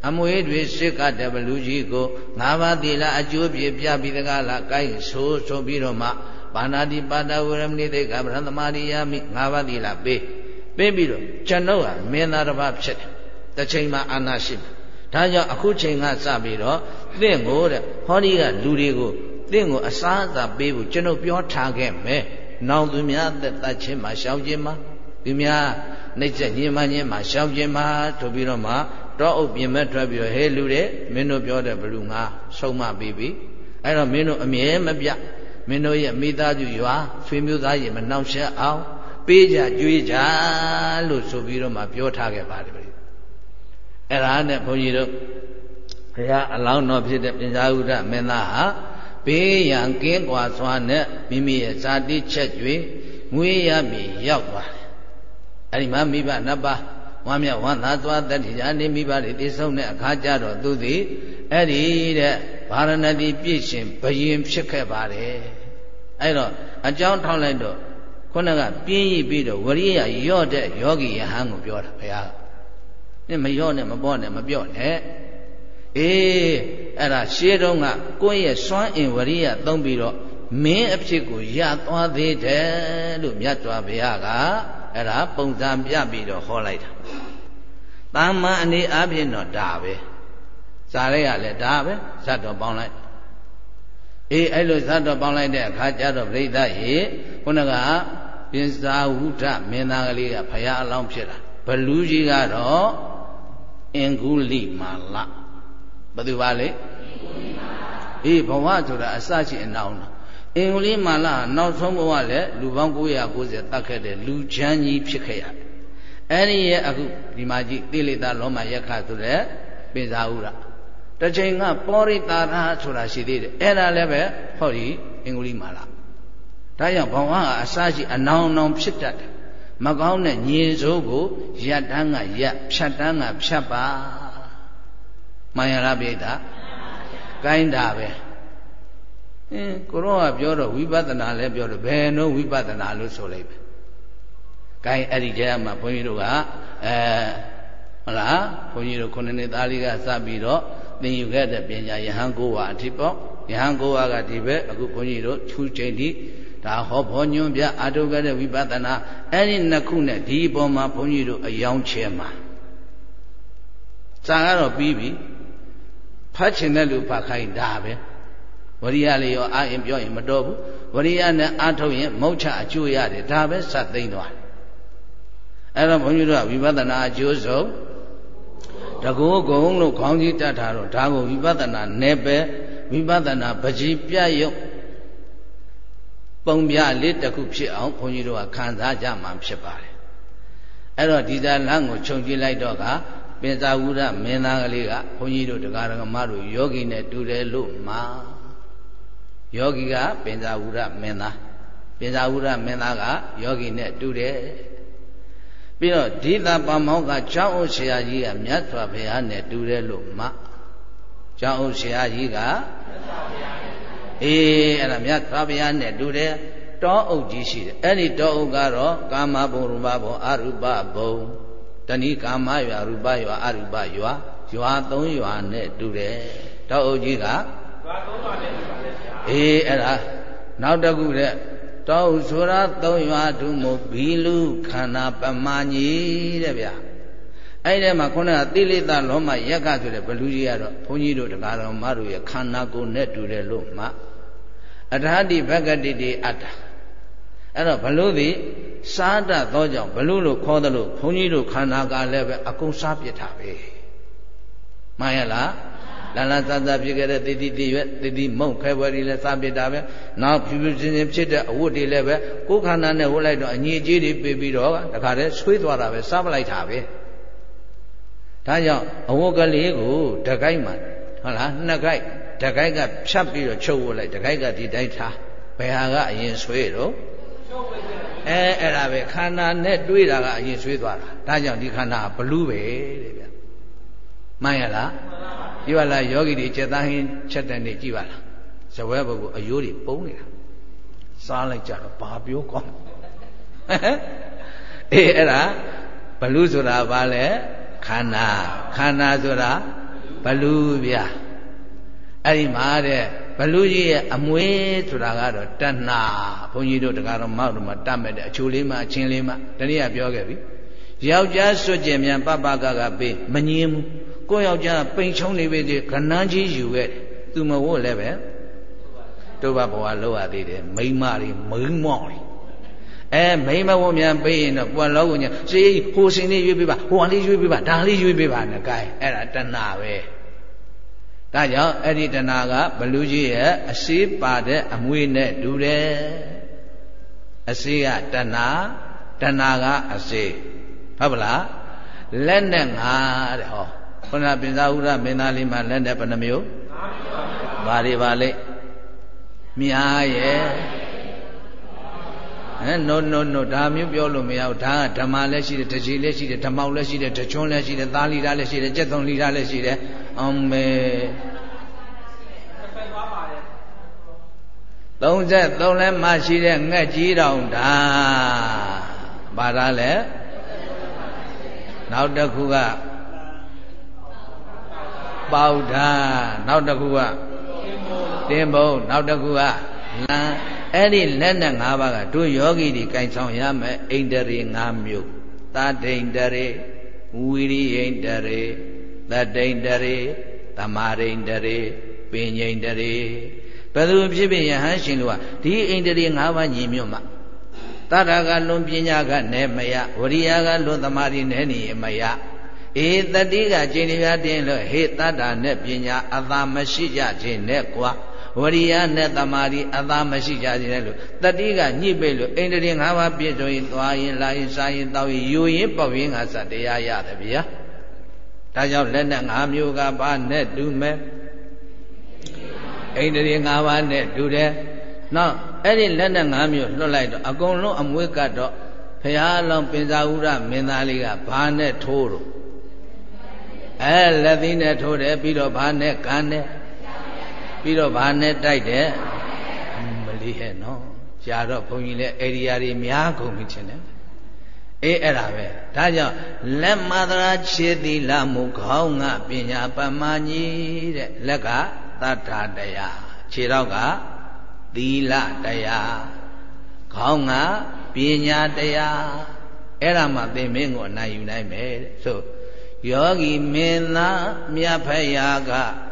အမွေတွေစစ်ကတဲ့ဘလူကြီးကို၅ပါးသီလအကျိုးပြပြပြီးတကားလားကိုင်းဆိုပြီးတော့မှပါဏာတိပါဒဝရမဏိတေကဗရသမာရိယာမိ၅ပါးသီလပေးပြီးတော့ကျွန်ုပ်ဟာမင်းသားတစ်ပါးဖြစ်တယ်တစ်ချိန်မှာအာနာရှိတယ်ဒါကြောင့်အခုချိန်ကစပြီးတော့သင်ကိုတဲ့ဟောဒီကလူတွေကိုသင်ကိုအစားအစာပေးဖို့ကျွန်ုပ်ပြောထားခဲ့မယ်နောင်သူများသက်တတ်ခြင်းမှာရှောင်ခြင်းမှာသူများနှိမ့်ဆက်ညှဉ်းပန်းခြင်းမှာရှောင်ခြင်းမှာဆိုပြီးတော့မှတောအုပ်ပြင်မဲ့ထွက်ပြီးတော့ဟဲလူတဲ့မင်းတို့ပြောတဲ့ဘလူငါဆုံးမပြီးပြီအဲ့တော့မင်းတို့အမြဲမပြမင်းတို့ရဲ့မိသားစုရွာဆွေမျိုးသားရေမနှောင့်ယှက်အောင်ပေးကြကြွေးကြလို့ဆိုပြီးတော့မှပြောထားခဲ့ပါတယ်ဗျအဲ့ဒါနဲ့ဘုန်းကြီးတို့ဘုရားအလောင်းတော်ဖြစ်တဲ့ပညာဥဒ္ဒမင်းသားဟာဘေးရန်ကင်းကွာစွာနဲ့မိမိရဲ့ဇာတိချက်ကျွေးငွေရပြီရောက်သွားတယ်အဲ့ဒီမှာမိဘနှစ်ပါးဝမ်းမြောက်ဝမ်းသာစွာတတိယနေမိဘတွေသိဆုံးတဲ့အခါကျတော့သူသည်အဲ့ဒီတဲ့ဗာရဏသီပြည့်ရှင်ဘယင်ဖြစ်ခဲ့ပါတယ်အဲ့တော့အကြောင်းထောက်လိုက်တော့ခုနကပြင်းရပြီးတော့ဝရိယရော့တဲ့ယောဂီယဟန်ကိုပြောတာဘုရားနဲ့မရော့နဲ့မပေါ့နဲ့မပြော့နဲ့အေးအဲ့ဒါရှေးတုန်းကကိုယ့်ရဲ့စွမ်းအင်ဝရိယသုံးပြီးတော့မင်းအဖြစ်ကိုရသွားသေးတယ်လို့မြတ်စွာဘုရားကအဲ့ဒါပုံစံပြပြီးတော့ဟောလိုက်တာတာမန်အနေအချင်းတော့ဒါပဲဇာရဲကလည်းဒါပဲဇတ်တော်ပေါင်းလိုက်အေးအဲ့လိုဇတ်တော်ပေါင်းလိုက်တဲ့အခါကျတော့ပြိဿရေခုနကပြင်စာဝုဒ္ဓမင်းသားကလေးကဘုရားအလောင်းဖြစ်တာဘလူးကြီးကတော့အင်္ဂုလိမာလဘယ်သူပါလဲအေးဘဝဆိုတာအစရှိအနောင်တော့အင်္ဂုလိမာလနောက်ဆုံးဘဝလည်းလူပေါင်း990တတ်ခဲ့တဲ့လူချမ်းကြီးဖြစ်ခဲ့ရတယ်အဲ့ဒီရဲ့အခုဒီမှာကြည့်တိလိတလောမယက္ခဆိုတဲ့ပင်စာဥရတစ်ချိန်ကပောရိတာရဆိုတာရှိသေးတယ်အဲ့ဒါလည်းပဲဟောဒီအင်္ဂုလိမာလဒါကြောင့်ဘဝကအစရှိအနောင်နောင်ဖြစ်တတ်တယ်မကောင်းတဲ့ညင်စိုးကိုရပ်တန်းကရပ်ဖြတ်တန်းကဖြတ်ပါမှန်ရလားပြိတ္တာကိုင်းတာပဲကိုရောကပြောတော့ဝိပဿနာလည်းပြောတော့ဘယ်နှုံးဝိပဿနာလို့ဆိုလိုက်ပဲကိုင်းအဲ့ဒီတည်းမှာဘုန်းကြီးတို့ကဟုတ်လားဘုန်းကြီးတို့ခုနှစ်သားလေးကစပြီးတော့သင်ယူခဲ့တဲ့ပညာယဟန်9ဝါအထိပေါ့ယဟန်9ဝါကဒီပဲအခုဘုန်းကြီးတို့ချူချိန်တိဒါဟောဘောညွန်ပြအာထုတ်ခဲ့တဲ့ဝိပဿနာအဲ့ဒီနှစ်ခုနဲ့ဒီအပေါ်မှာဘုန်းကြီးတို့အယောင်ချဲမှာစာကတော့ပြီးပြီဖတ်ချင်တဲ့လူဖတ်ခိုင်းဒါပဲဝရိယလေးရောအာရင်ပြောရင်မတော်ဘူးဝရိယနဲ့အာထုတ်ရင်မုတ်ချအကျိုးရတယ်ဒါပဲစသိမ့်သွားတယ်အဲ့တော့ဘုန်းကြီးတို့ကဝိပဿနာအကျိုးဆုံးတကောကုံလို့ခေါင်းကြီးတတ်တာတော့ဒါကိုဝိပဿနာနယ်ပယ်ဝိပဿနာပကြီးပြရုပ်ပုံပြလေးတစ်ခုဖြစ်အောင်ဘုန်းကြီးတို့ကခံစားကြမှာဖြစ်ပါတယ်အဲ့တော့ဒီဇာလန်းကိုခြုံကြည့်လိုက်တော့ကပင်စာဝုဒ္ဓမင်းသားကလေးကဘုန်းကြီးတို့တရားဓမ္မတို့ယောဂီနဲ့တူတယ်လို့မှာယောဂီကပင်စာဝုဒ္ဓမင်းသားပင်စာဝုဒ္ဓမင်းသားကယောဂီနဲ့တူတယ်ပြီးတော့ဒီသာပမောကကျောင်းဥဆရာကြီးကမြတ်စွာဘုရားနဲ့တူတယ်လို့မှာကျောင်းဥဆရာကြီးကအေးအဲ့ဒါမြတ်စွာဘုရားနဲ့တူတယ်တောအုပ်ကြီးရှိတယ်အဲ့ဒီတောအုပ်ကတော့ကာမဘုံရူပဘုံအရူပဘုံတဏိကာမရွာရူပရွာအရူပရွာရွာ3ရွာနဲ့တူတယ်တောအုပ်ကြီးကရွာ3ရွာနဲ့တူပါတယ်ဗျာအေးအဲ့ဒါနောက်တစ်ခုတဲ့တောအုပ်ဆိုတာ3ရွာတူမို့ဘီလူခန္ဓာပမာကြီးတဲ့ဗျာအဲ့ဒီမှာခုနကတိလိတလောမယက္ခဆိုတဲ့ဘလူကြီးကတော့ဘုန်းကြီးတို့တရားတော်မတို့ရဲ့ခန္ဓာကိုယ်နဲ့တူတယ်လို့မှအထာတိဘဂတိတိအတ္တအဲ့တော့ဘလို့ဒီစားတတ်သောကြောင့်ဘလို့လို့ခေါ်တယ်လို့ဘုန်းကြီးတို့ခန္ဓာကလည်းပဲအကုန်စားပြစ်တာပဲမှန်ရလားလန်လန်စားစားဖြစ်ခဲ့တဲ့တိတိတိရွက်တိတိမုံခဲပွဲတွေလည်းစားပြစ်တာပဲနောက်ဖြူဖြူချင်းချင်းဖြစ်တဲ့အဝတ်တွေလည်းပဲကိုယ်ခန္ဓာနဲ့ဝတ်လိုက်တော့အညစ်အကြေးတွေပြေးပြီးတော့တခါတည်းဆွေးသွားတာပဲစားပလိုက်တာပဲဒါကြောင့်အဝတ်ကလေးကိုတကိုက်မှာဟုတ်လားနှစ်ကိုက်တကိုက်ကဖြတ်ပြီးတော့ချုပ်ဝတ်လိုက်တကိုက်ကဒီတိုင်းထားဘယ်ဟာကအရင်ဆွေးတော့အဲ့ဒါပဲခန္ဓာနဲ့တွေးတာကအရင်ဆွေးသွားတာဒါကြောင့်ဒီခန္ဓာဘလူးပဲတဲ့ဗျမှန်ရလားကြည့်ပါလားယောဂီတွေချက်သားဟင်းချက်တဲ့နေ့ကြည့်ပါလားဇဝဲဘုတ်ကိုအယိုးတွေပုံနေတာစားလိုက်ကြတော့ဘာပြောကောင်းအေးအဲ့ဒါဘလူးဆိုတာဘာလဲခန္ဓာဆိုတာဘလူဗျာအဲ့ဒီမှာတဲ့ဘလူကြီးရဲ့အမွေဆိုတာကတော့တဏှာဘုန်းကြီးတို့တရားတော်မောက်တို့မှာတတ်မဲ့တဲ့အချိုလေးမှအချင်းလေးမှတနည်းကပြောခဲ့ပြီယောက်ျားစွတ်ကျင်မြန်ပပကပေးမငင်းဘူးကိုယ့်ယောက်ျားပိန်ချုံနေပြီဒီကဏန်းကြီးယူခဲ့တယ်သူမဝတ်လည်းပဲတို့ဘဘဝလောက်ရသေးတယ်မိန်းမတွေမိန်းမောင်တွေမိန်းမဝတ်မြန်ပေးရင်တော့ပွာလောကိုညာစေးဟိုစင်လေးရွေးပေးပါဟိုဟာလေးရွေးပေးပါဒါလေးရွေးပေးပါနဲ့ကဲအဲ့ဒါတဏှာပဲဒါကြောင့်အဲ့ဒီတဏှာကဘလူကြီးရဲ့အစေးပါတဲ့အမွေနဲ့တူတယ်အစေးကတဏှာကအစေးဟုတ်ပလားလက်နဲ့ငါတဲ့ဟောခုနပင်သာဥရမင်းသားလေးမှာလက်နဲ့ဘယ်နှမျိုးဘာတွေပါလဲမြားရဲ့no ဒါမျိုးပြောလို့မရဘူးဒါကဓမ္မလည်းရှိတယ်တကြီးလည်းရှိတယ်ဓမ္မောက်လည်းရှိတယ်တချွန်းလည်းရှိတယ်သားလီတာလည်းရှိတယ်ကြက်သွန်လီတာလည်းရှိတယ်အောင်မေ33လည်းမရှိတဲ့ငှက်ကြီးတောင်ဒါပါတာလဲနောက်တစ်ခုကပေါဓာနောက်တစ်ခုကတင်းဘုံနောက်တစ်ခုကလမ်းအဲ့ဒီလက်နဲ့၅ပါးကတို့ယောဂီတွေကင်ဆောင်ရမယ်ဣန္ဒြေ၅မျိုးသာဒိန္ဒြေဝီရိယိန္ဒြေသတ္တိန္ဒြေသမာရိန္ဒြေပညိန္ဒြေဘယ်သူဖြစ်ဖြစ်ယဟန်ရှင်တို့ကဒီဣန္ဒြေ၅ပါးညီညွတ်မှသတ္တကလွန်ပညာကနဲ့မယဝရိယကလွန်သမာဓိနဲ့နေမယတတိကကျင့်တရားတင်လို့ဟေတတ္တာနဲ့ပညာအသာမရှိကြခြင်းနဲ့ကွာဝရိယနဲ့သမာဓိအသာမရှိကြခြင်းနဲ့လို့တတိကညှိပိတ်လို့ဣန္ဒြေ၅ပါးပြည့်စုံရင်သွားရင်လာရင်စားရင်တောက်ရင်ယူရင်ပေါက်ရင်ငါစတရားရတယ်ဗျာဒါကြောင့်လက်နဲ့၅မျိုးကဘာနဲ့တူမဲ့ဣန္ဒြေ၅ပါးနဲ့တူတယ်နောက်အဲ့ဒီလက်နဲ့၅မျိုးလွတ်လိုက်တော့အကုန်လုံးအမွေးကတော့ဘုရားလောင်းပင်စာဥရမင်းသားလေးကဘာနဲ့ထိုးတော့လက်သီးနဲ့ထိုးတယ်ပြီးတော့ဘာနဲ့ကန်တယ်ပြီးတော့ဘာနဲ့တိုက်တယ်မလီဟဲ့နော်ကြာတော့ဘုန်းကြီးလည်းဧရိယာတွေများကုန်ပြီချင်းတယ်အဲ့ဒါပဲဒါကြောင့်လက်မသရာခြေသီလမူခေါင်းကပညာပမာကြီးတဲ့လက်ကသတ္ထာတရားခြေတော့ကသီလတရားခေါင်းကပညာတရားအဲ့ဒါမှသင်မင်းကိုအနိုင်ယူနိုင်မယ်တဲ့ဆိုယောဂီမင်းသားမြတ်ဖယားက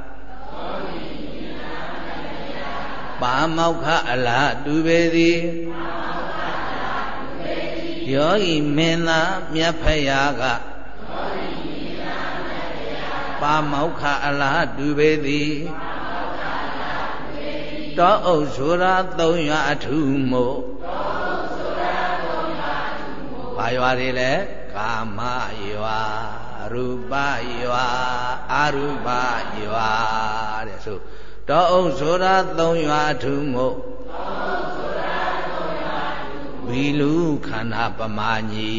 ပါမောက္ခအလားတူပေသည်ယောဂီမင်းသားမြတ်ဖယားကပါမောက္ခအလားတူပေသည်တောအုပ်ဆိုတာ၃ရွာအထုမို့ဘာရွာတွေလဲကာမရွာရူပရွာအရူပရွာတဲ့ဆိုတောအုပ်ဆိုတာ၃ရွာအထုမို့ဝီလူခန္ဓာပမာညီ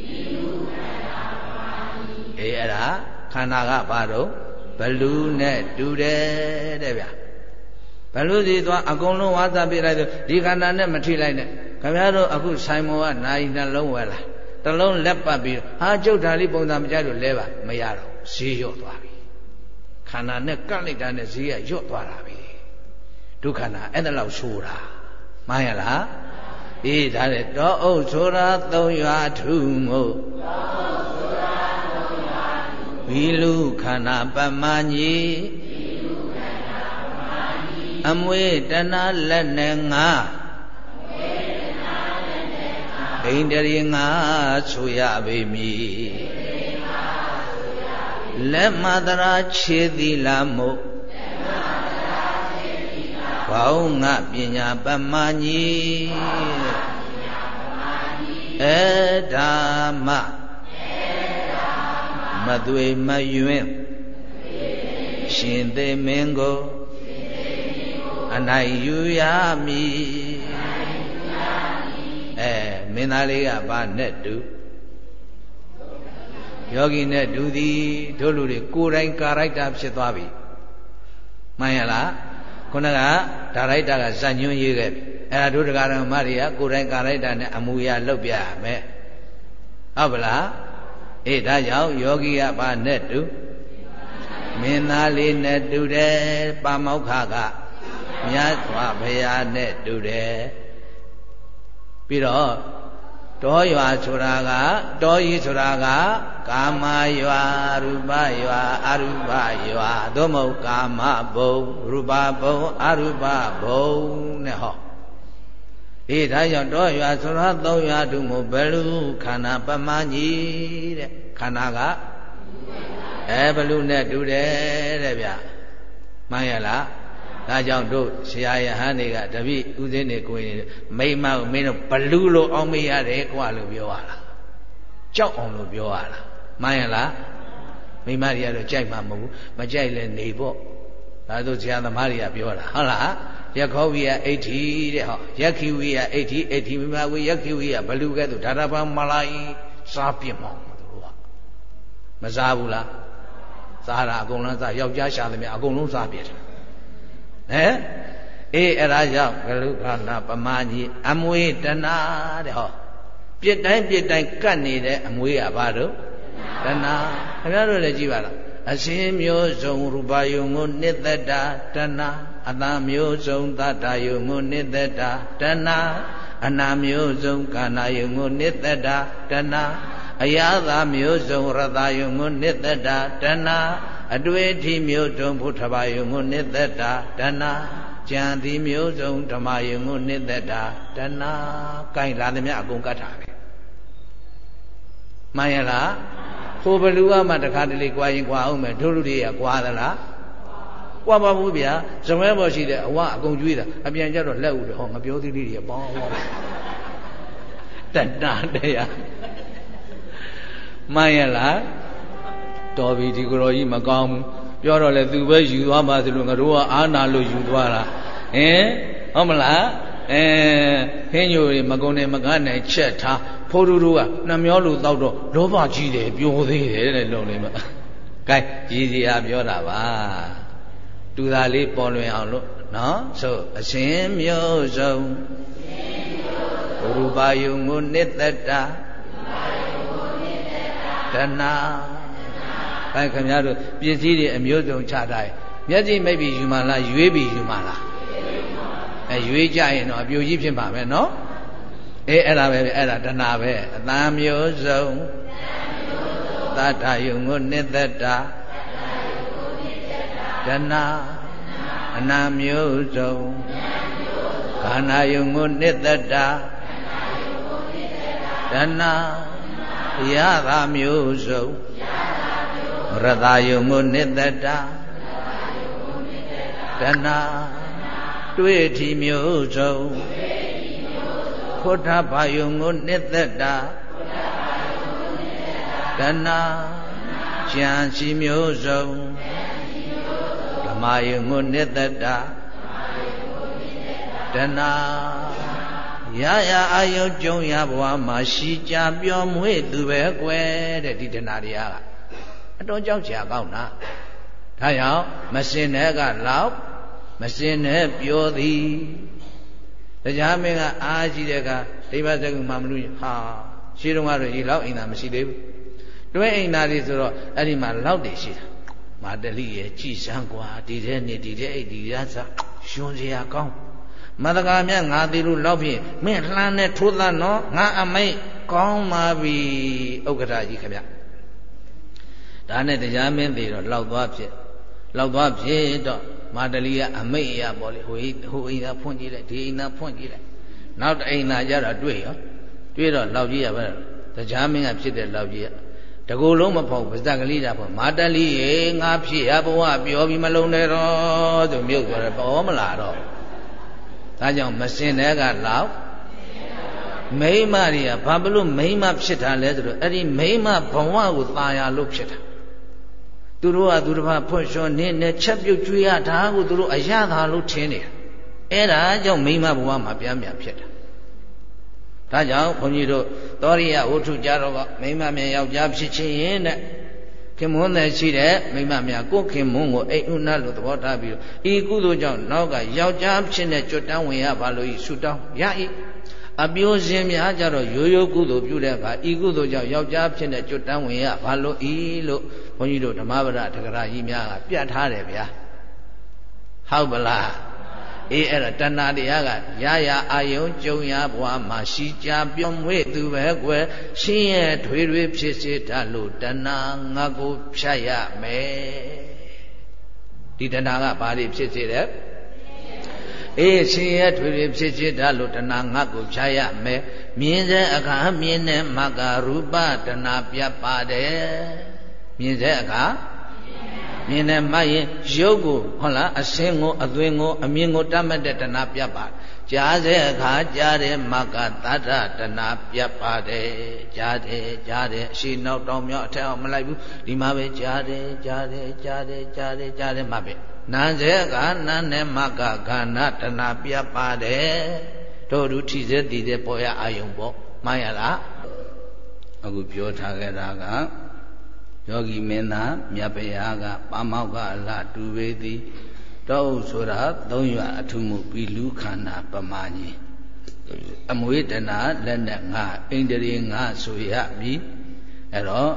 အဲ့ဒါခန္ဓာကဘာတော့ဘလူနဲ့တူတယ်တဲ့ဗျာဘလူစီသွားအကုန်လုံးဝါသပြလိုက်ဆိုဒီခန္ဓာနဲ့မထိလိုက်နဲ့ခင်ဗျားတို့အခုဆိုင်မောကနိုင်နှလုံးဝဲလာတလုံးလက်ပတ်ပြီးဟာကျုပ်ဓာလေးပုံစံမကြလို့လဲပါမရတော့ဈေးရော့သွားပြီခန္ဓာနဲ့ကပ်လိုက်တာနဲ့ဈေးကရော့သွားတာပြီဒုက္ခနာအဲ့ဒါလောက်ဆိုတာမှန်ရလားဒါနဲ့တောအုပ်ဆိုတာ၃ရွာထုမို့ဝီလူခန္ဓာပမာညီအမွေတဏလက်နဲ့ငါဣန္ဒြေငါဆိုရပေမည်လက်မတရာခြေသီလမို့ဘောင်းငါပညာပမာညီဓမ္မမသွေမယွင်းရှင်သေမင်းကိုအနိုင်ယူရမည်မင်းသားလေးကဘာနဲ့တူယောဂီနဲ့တူသည်တို့လူတွေကိုယ်တိုင်ကာရိုက်တာဖြစ်သွားပြီမှန်ရလားခုနကဒါရိုက်တာကဇညွန်းရေးခဲ့ပြီအဲ့ဒါတို့တရားတော်မတွေကကိုယ်တိုင်ကာရိုက်တာနဲ့အမူအရာလုပ်ပြရမယ်ဟုတ်ပလားဒါကြောင့်ယောဂီကဘာနဲ့တူမင်းသားလေးနဲ့တူတယ်ပါမောက္ခကမြတ်စွာဘုရားနဲ့တူတယ်ပြီးတော့တောရွာဆိုတာကတောကြီးဆိုတာကကာမရွာရူပရွာအရူပရွာသို့မဟုတ်ကာမဘုံရူပဘုံအရူပဘုံနဲ့ဟောအေးဒါကြောင့်တောရွာဆိုတာသုံးရွာတူမို့ဘယ်လူခန္ဓာပမကြီးတဲ့ခန္ဓာကဘယ်လူနဲ့တူတယ်တဲ့ဗျမှန်ရလားဒါကြောင့်တို့ဆရာယဟန်တွေကတပိဥစဉ်တွေကိုယ်မိမကိုမင်းတို့ဘလူလို့အောင်မရတယ်ကွာလို့ပြောရလားကြောက်အောင်လို့ပြောရလားမှန်ရလားမိမတွေကတော့ကြိုက်မှာမဟုတ်ဘူးမကြိုက်လဲနေပေါ့ဒါတို့ဆရာသမားတွေကပြောတာဟုတ်လားယခောဝိယအဋ္ဌိတဲ့ဟောယခိဝိယအဋ္ဌိအဋ္ဌိမိမဝိယခိဝိယဘလူကဲ့သို့ဒါရပမလာဤစားပြစ်မောင်းတို့ကမစားဘူးလားစားတာအကုန်လုံးစားယောက်ျားရှာသမျှအကုန်လုံးစားပြစ်တယ်အေးအဲ့ဒါကြောင့်ဂလုခန္ဓာပမာကြီးအမွေတဏတဲ့ဟောပြစ်တိုင်းပြစ်တိုင်းကတ်နေတဲ့အမွေကဘာတို့တဏခင်ဗျားတို့လည်းကြည့်ပါလားအရှင်မျိုးစုံရူပယုံကိုနှစ်သက်တာတဏအတမျိုးစုံသတ္တယုံကိုနှစ်သက်တာတဏအနာမျိုးစုံကာဏယုံကိုနှစ်သက်တာတဏအရာသာမျိုးစုံရတယုံကိုနှစ်သက်တာတဏအတွေ့အထိမျိုးတုံဘုထဘာယုံကိုနှစ်သက်တာတဏကြံသည်မျိုးစုံဓမ္မယုံကိုနှစ်သက်တာတဏကိုင်းလာသမျှအကုန်ကတ်တာပဲမှန်ရလားဟိုဘလူကမှတခါတလေကြွားရင်ကြွားအောင်မယ်တို့လူတွေကကြွားသလားကြွားပါဘူးဗျာဇမဲပေါ်ရှိတဲ့အဝအကုန်ကျွေးတာအပြန်ကျတော့လက်ဥတယ်ဟောငပြောသေးလေးတွေပေါင်းတဏတရားမှန်ရလားတော်ပြီဒီကိုယ်တော်ကြီးမကောင်းဘူးပြောတော့လေသူပဲယူသွားပါသလိုငါတို့ကအာနာလို့ယူသွားတာဟုတ်မလားဟင်းညိုတွေမကုံနဲ့မကားနဲ့ချက်ထားဖိုးတူတူကနှမျောလို့တောက်တော့လောဘကြီးတယ်ပြောသေးတယ်တဲ့လုံလေးမကဲရည်စီအားပြောတာပါတူတာလေးပေါ်လွင်အောင်လို့နော်ဆိုအရှင်မျိုးစုံရူပယုံကိုနှစ်သက်တာတဏအဲခင်ဗျားတို့ပစ္စည်းတွေအမျိုးစုံချထားရင်မျက်စိမိတ်ပြီးယူမှလားရွေးပြီးယူမှလားရွေးကြရင်တော့အပြိုကြီးဖြစ်ပါမယ်နော်အဲ့ဒါပဲအဲ့ဒါတဏပဲအတန်မျိုးစုံသတ္တယုံကိုနှစ်သက်တာတဏအနာမျိုးစုံခန္ဓာယုံကိုနှစ်သက်တာတဏရတာမျိုးစုံရတယုံကိုနှစ်သက်တာတဏတွေ့ထီမျိုးစုံဖုဒ္ဓဘာယုံကိုနှစ်သက်တာတဏကြံစီမျိုးစုံဓမ္မယုံကိုနှစ်သက်တာတဏရရအာယုကျုံရဘဝမှာရှိကြပြောမွေ့သူပဲကွယ်တဲ့ဒီတဏတရားကအတော်ကြောက်ကြကောင်းတာဒါကြောင့်မစင်တဲ့ကလောက်မစင်တဲ့ပြောသည်တရားမင်းကအားရှိတဲ့ကဒိဗ္ဗစကုမှမလို့ဟာရှင်းတော့ကတော့ဒီလောက်အိမ်သာမရှိသေးဘူးတွဲအိမ်သာတွေဆိုတော့အဲ့ဒီမှာလောက်တွေရှိတာမာတလိရဲ့ကြည်စမ်းกว่าဒီတဲ့နေ့ဒီတဲ့အိတ်ဒီရစားရှင်စရာကောင်းမတကာမြတ်ငါသေးလို့လောက်ဖြင့်မင်းလှမ်းနဲ့ထိုးသနော်ငါအမိတ်ကောင်းပါပြီဥက္ကဋ္ဌကြီးခင်ဗျဒါနဲ့တရားမင်းသေးတော့လောက်သွားဖြစ်တော့မာတလီကအမိတ်ရပေါ့လေဟိုအိမ်သာဖွင့်ကြည့်လိုက်ဒီအိမ်သာဖွင့်ကြည့်လိုက်နောက်တအိမ်သာကြတော့တွေ့တော့လောက်ကြီးရပါတရားမင်းကဖြစ်တဲ့လောက်ကြီးတကူလုံးမဖောက်ပါဇက်ကလေးတာပေါ့မာတလီရေငါဖြစ်ရဘဝပြောပြီးမလုံးနဲ့တော့ဆိုမြုပ်သွားတယ်ပေါ်မလာတော့ဒါကြောင့်မစင်တဲ့ကလောက်မိမတွေကဘာလို့မိမဖြစ်တာလဲဆိုတော့အဲ့ဒီမိမဘဝကိုตายရလို့ဖြစ်တာသူတို့ကသူတစ်ပါးဖွင့်လျှော်နေချက်ပြုတ်ကျွေးရတာကိုသူတို့အရသာလို့ထင်နေတာအဲ့ဒါကြောင့်မိမဘဝမှာပြန်ဖြစ်တာဒါကြောင့်ဘုန်းကြီးတို့သောရိယဝုထုကြတော့ကမိမမြယောက်ျားဖြစ်ခြင်းရင်တဲ့ခင်မွန်းတဲ့ရှိတဲ့မိမများကိုခင်မွန်းကိုအိမ်ဥနာလို့သဘောထားပြီးဤကုသိုလ်ကြောင့်နောက်ကယောက်ျားဖြစ်တဲ့ကြွတန်းဝင်ရပါလို့ဤဆုတောင်းရဤအပြိုစင်များကြတော့ရိုးရိုးကုသိုလ်ပြုတဲ့အခါဤကုသိုလ်ကြောင့်ယောက်ျားဖြစ်တဲ့ကျွတ်တန်းဝင်ရဘာလို့ဤလို့ဘုန်းကြီးတို့ဓမ္မပဒတက္ကရာကြီးများကပြတ်ထားတယ်ဗျာဟုတ်ပလားအေးအဲ့ဒါတဏှာတရားကရာရာအာယုံကြုံရဘဝမှာရှိကြပြုံးမွေ့သူပဲကွယ်ရှင်းရဲ့ထွေထွေဖြစ်စေတတ်လို့တဏှာငါကိုဖြတ်ရမယ်ဒီတဏှာကဘာတွေဖြစ်စေတဲ့အေးရှင်ရဲ့ထွေထွေဖြစ်စေတတ်လို့တဏှာငါကိုဖြတ်ရမယ်မြင်တဲ့အခါမြင်တဲ့မကရူပတဏှာပြတ်ပါတယ်မြင်တဲ့အခါမြင်တယ်မှရင်ရုပ်ကိုဟုတ်လားအစင်းကိုအသွင်ကိုအမြင်ကိုတတ်မှတ်တဲ့တဏှာပြတ်ပါကြားတဲ့အခါကြားတဲ့မကသတ္တတဏှာပြတ်ပါတယ်ကြားတယ်အရှိနောက်တောင်မြောက်အထက်အောင်မလိုက်ဘူးဒီမှာပဲကြားတယ်မှပဲနာတဲ့အခါနာနဲ့မကခန္ဓာတဏှာပြတ်ပါတယ်တို့သူထိစေတည်တဲ့ပေါ်ရအာယုံပေါ့မှန်ရလားအခုပြောထားခဲ့တာကယောဂီမင်းသားမြတ်ဗျာကပါမောက္ခအလှတူပေသည်တောဥဆိုတာ၃ရွာအထုမှုပြီးလူခန္ဓာပမာကြီးအမွေတနာလက်နဲ့ငါဣန္ဒြေငါဆိုရပြီအဲ့တော့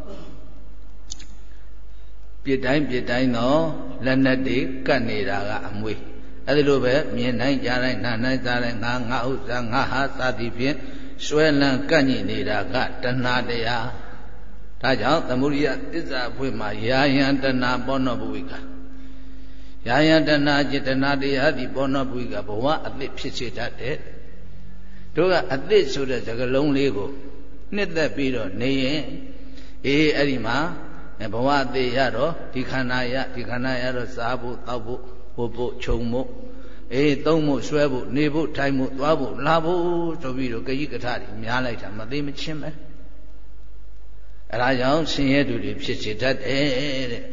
ပြစ်တိုင်းတော့လက်နဲ့တွေကတ်နေတာကအမွေအဲ့ဒီလိုပဲမြင်တိုင်းကြားတိုင်းနားတိုင်းစားတိုင်းငါဥစ္စာငါဟာစသည်ဖြင့်ဆွဲလန်းကန့်ညိနေတာကတဏှာတရားဒါကြောင့်သမုဒိယသစ္စာအဖွင့်မှာယာယံတဏပောနောဘဝိကယာယံတဏจิตနာတရားသည်ပောနောဘဝိကဘဝအသစ်ဖြစ်စေတတ်တယ်တို့ကအသစ်ဆိုတဲ့စကားလုံးလေးကိုနှစ်သက်ပြီးတော့နေရင်အေးအဲ့ဒီမှာဘဝအသစ်ရတော့ဒီခန္ဓာရတော့စားဖို့တောက်ဖို့ဟိုဖို့ခြုံဖို့အေးသုံးဖို့ဆွဲဖို့နေဖို့ထိုင်ဖို့သွားဖို့လာဖို့ဆိုပြီးတော့ကကြီးကထတွေများလိုက်တာမသိမချင်းပဲအဲဒါကြောင့်ဆင်းရဲသူတွေဖြစ်စေတတ်တယ်တဲ့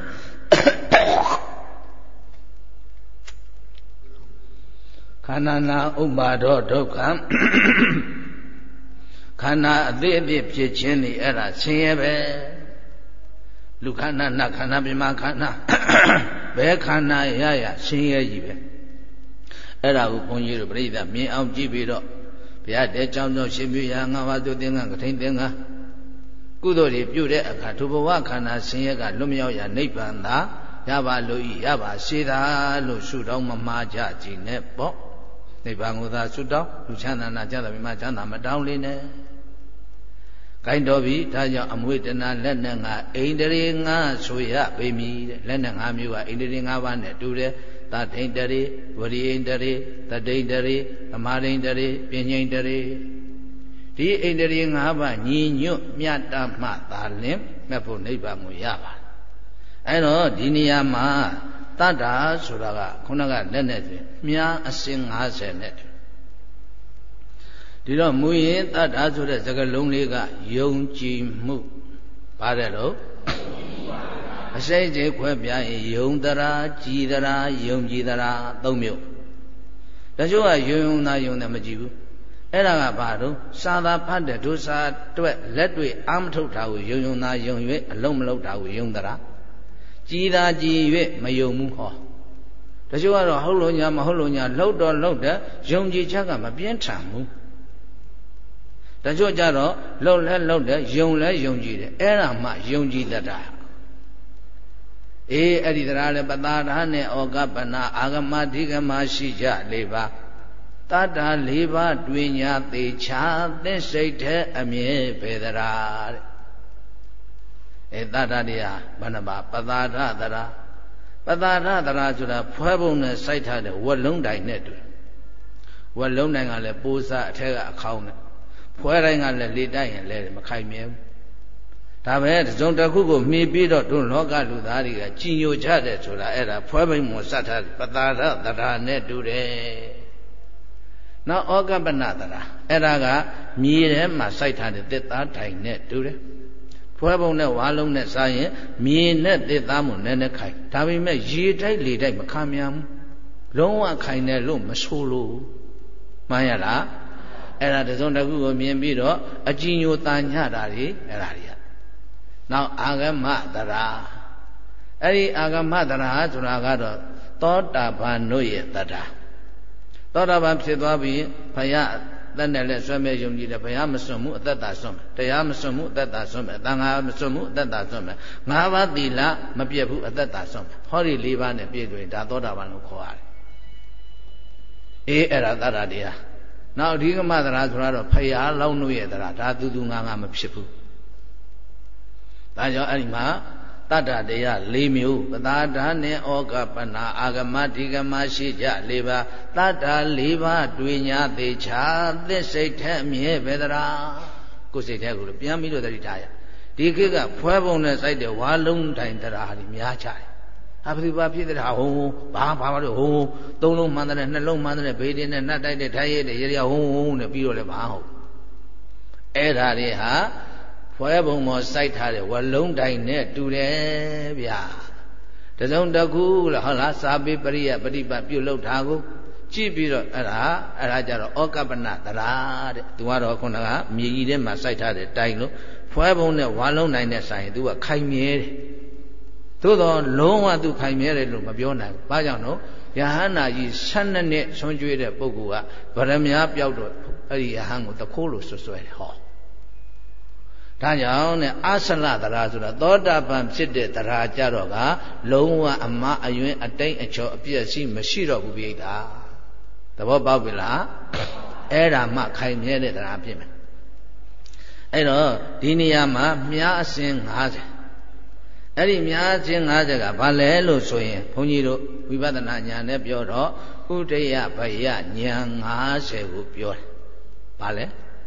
ခန္ဓာနာဥပ္ပါဒောဒုက္ခခန္ဓာအသေးအပြည့်ဖြစ်ခြင်းนี่အဲ့ဒါဆင်းရဲပဲလူခန္ဓာနတ်ခန္ဓာပြမခန္ဓာဘယ်ခန္ဓာရဆင်းရဲကြီးပဲအဲ့ဒါကိုဘုန်းကြီးတို့ပြိဿမြင်အောင်ကြည့်ပြီးတော့ဘုရားတဲ့ကြောင့်ရှင်ပြရာငါးပါးသို့သင်္ကန်းကထိန်သင်္ကန်းကုသိုလ်တွေပြုတဲ့အခါဒုဘဝခန္ဓာဆင်းရဲကလွတ်မြောက်ရာနိဗ္ဗာန်သာရပါလို့ရပါစေသာလို့ဆုတောင်းမမှားကြကြည်နဲ့ပေါ့နိဗ္ဗာန်ကိုသာဆုတောင်းလူချမ်းသာနာချမ်းသာမြမချမ်းသာမတောင်းလေးနဲ့ဂိုင်းတော်ပြီဒါကြောင့်အမွေတနာလက်နဲ့ငါဣန္ဒြေငါဆိုရပေမည်တဲ့လက်နဲ့ငါမျိုးကဣန္ဒြေ၅ပါးနဲ့တူတယ်သထိန်တရေဝရိဣန္ဒြေတတိန်တရေသမာရိန္ဒြေပဉ္စိန်တရေဒီဣန္ဒြေ၅ပါးညီညွတ်မြတ်တမှသာလင်မဲ့ဖို့နိဗ္ဗာန်ကိုရပါတယ်အဲ့တော့ဒီနေရာမှာတတ္တာဆိုတာကခုနကလက်နဲ့ဆိုမြားအစင်50နဲ့ဒီတော့မူရင်တတ္တာဆိုတဲ့စကားလုံးလေးကယုံကြည်မှုပါတယ်တော့အစိတ်တွေခွဲပြရင်ယုံတရာကြည်တရာယုံကြည်တရာ၃မျိုးတချို့ကယုံတယ်မကြည်ဘူးအဲ့ဒါကဘာတော့စာသာဖတ်တဲ့ဒုစာတွက်လက်တွေ့အာမထုတ်တာကိုယုံ၍အလုံးမလုံးတာကိုယုံတရာကြည်သာကြည်၍မယုံဘူးဟောတချို့ကတော့ဟုတ်လို့ညာမဟုတ်လို့ညာလှုပ်တော့လှုပ်တယ်ယုံကြည်ချက်ကမပြင်းထန်ဘူးတချို့ကြတော့လှုပ်လဲလှုပ်တယ်ယုံလဲယုံကြည်တယ်အဲ့ဒါမှယုံကြည်တတ်တာအေးအဲ့ဒီတရားလဲပတာရနဲ့ဩကပနာအာဂမဓိကမရှိကြ၄ပါးတတ္တာ၄ပါးတွင်ညာသေချာသစ္စိတ်တဲ့အမြဲပေသရာတဲ့အဲတတ္တတရားဘယ်နှပါပတာရသရာဆိုတာဖွဲပုံနဲ့စိုက်ထားတဲ့ဝက်လုံးတိုင်နဲ့တူဝက်လုံးတိုင်ကလည်းပိုးစားအထက်ကအခေါင်းနဲ့ဖွဲတိုင်းကလည်းလေတိုက်ရင်လဲမခိုင်မြဲဘူးဒါပဲတစုံတစ်ခုကိုမှီပြီးတော့တို့လောကလူသားတွေကကြည်ညိုကြတယ်ဆိုတာအဲ့ဒါဖွဲပိန်မှုစတ်ထားပတာရသရာနဲ့တူတယ်နောက်ဩကပနသရာအဲ့ဒါကမြေထဲမှာစိုက်ထားတဲ့သစ်သားတိုင်နဲ့တူတယ်ဖွဲပုံနဲ့ဝါလုံးနဲ့စားရင်မြေနဲ့သစ်သားမှုနည်းနည်းခိုင်ဒါပေမဲ့ရေတိုက်လေတိုက်မခံမြန်ဘူးလုံးဝခိုင်တယ်လို့မဆိုလို့မှန်ရလားအဲ့ဒါတစုံတစ်ခုကိုမြင်ပြီးတော့အကြည်ညိုတန်ညတာတွေအဲ့ဒါတွေကနောက်အာဂမတရာအဲ့ဒီအာဂမတရာဆိုတာကတော့သောတာပန်တို့ရဲ့တတ္တာသောတာပန်ဖြစ်သွားပြီးဘုရားသက်နဲ့လည်းဆွဲမဲ့ယုံကြည်တယ်ဘုရားမစွန့်ဘူးအသက်သာစွန့်မယ်တရားမစွန့်ဘူးအသက်သာစွန့်မယ်သံဃာမစွန့်ဘူးအသက်သာစွန့်မယ်၅ပါးသီလမပြတ်ဘူးအသက်သာစွန့်မယ်ဟောဒီ၄ပါးနဲ့ပြည့်စုံရင်ဒါသောတာပန်လို့ခေါ်ရတယ်အဲ့ဒါသတ္တတရားနောက်အဓိကမသရာဆိုတော့ဖရာလောင်းတို့ရဲ့သရာဒါသူငါမဖြစ်ဘူးဒါကြောင့်အဲ့ဒီမှာတတ္တတရား၄မျိုးပသာဒနဲ့ဩကပနာအာဂမဓိကမရှိကြ၄ပါးတတ္တ၄ပါးတွေ့ညာသေးချာသစ္စိတ်ထက်မြဲပဲသရာကိုယ်စိတ်ထဲကိုပြန်ပြီးတော့တတိထားရဒီခေတ်ကဖွဲပုံနဲ့စိုက်တဲ့ဝါလုံးတိုင်သရာတွေများကြတယ်အဘိဓိပါဖြစ်တဲ့ဟာဟုံဘာလို့ဟုံသုံးလုံးမှန်တယ်နှလုံးမှန်တယ်ဘေးတင်းနဲ့နှတ်တိုက်တဲ့ထိုင်ရတဲ့ရရဟုံနဲ့ပြီးတော့လည်းဘာဟုတ်အဲ့ဓာတွေဟာဖွဲပုံပေါ်စိုက်ထားတဲ့ဝလုံးတိုင်နဲ့တူတယ်ဗျာတစုံတစ်ခုလားဟုတ်လားစာပေပရိယပฏิပတ်ပြုတ်လောက်တာကိုကြည့်ပြီးတော့အဲ့ဒါကြတော့ဩကပ္ပနသရာတဲ့သူကတော့ခုနကမြေကြီးထဲမှာစိုက်ထားတဲ့တိုင်လို့ဖွဲပုံနဲ့ဝါလုံးတိုင်နဲ့ဆိုင်သူကခိုင်မြဲတယ်သို့တော့လုံးဝသူခိုင်မြဲတယ်လို့မပြောနိုင်ဘူး။ဘာကြောင့်လို့ယဟန္တာကြီး12နှစ်ဆွံ့ကြွေးတဲ့ပုဂ္ဂိုလ်ကဗရမ ्या ပြောက်တော့အဲ့ဒီယဟန်ကိုတခိုးလို့ဆွဲတယ်ဟော။ဒါကြောင့်နဲ့အာဆလသရာဆိုတာသောတာပန်ဖြစ်တဲ့သရာကြတော့ကလုံးဝအမအယွင်းအတိတ်အချောအပြည့်ရှိမရှိတော့ဘူးပြိတ္တာ။သဘောပေါက်ပြီလား။အဲ့ဒါမှခိုင်မြဲတဲ့သရာဖြစ်မယ်။အဲ့တော့ဒီနေရာမှာမြားအစင်50အဲ့ဒီများခြင်း50ကဘာလဲလို့ဆိုရင်ဘုန်းကြီးတို့ဝိပဿနာဉာဏ်နဲ့ပြောတော့ဥဒိယဘယဉာဏ်50ကိုပြောတယ်။ဘာလဲ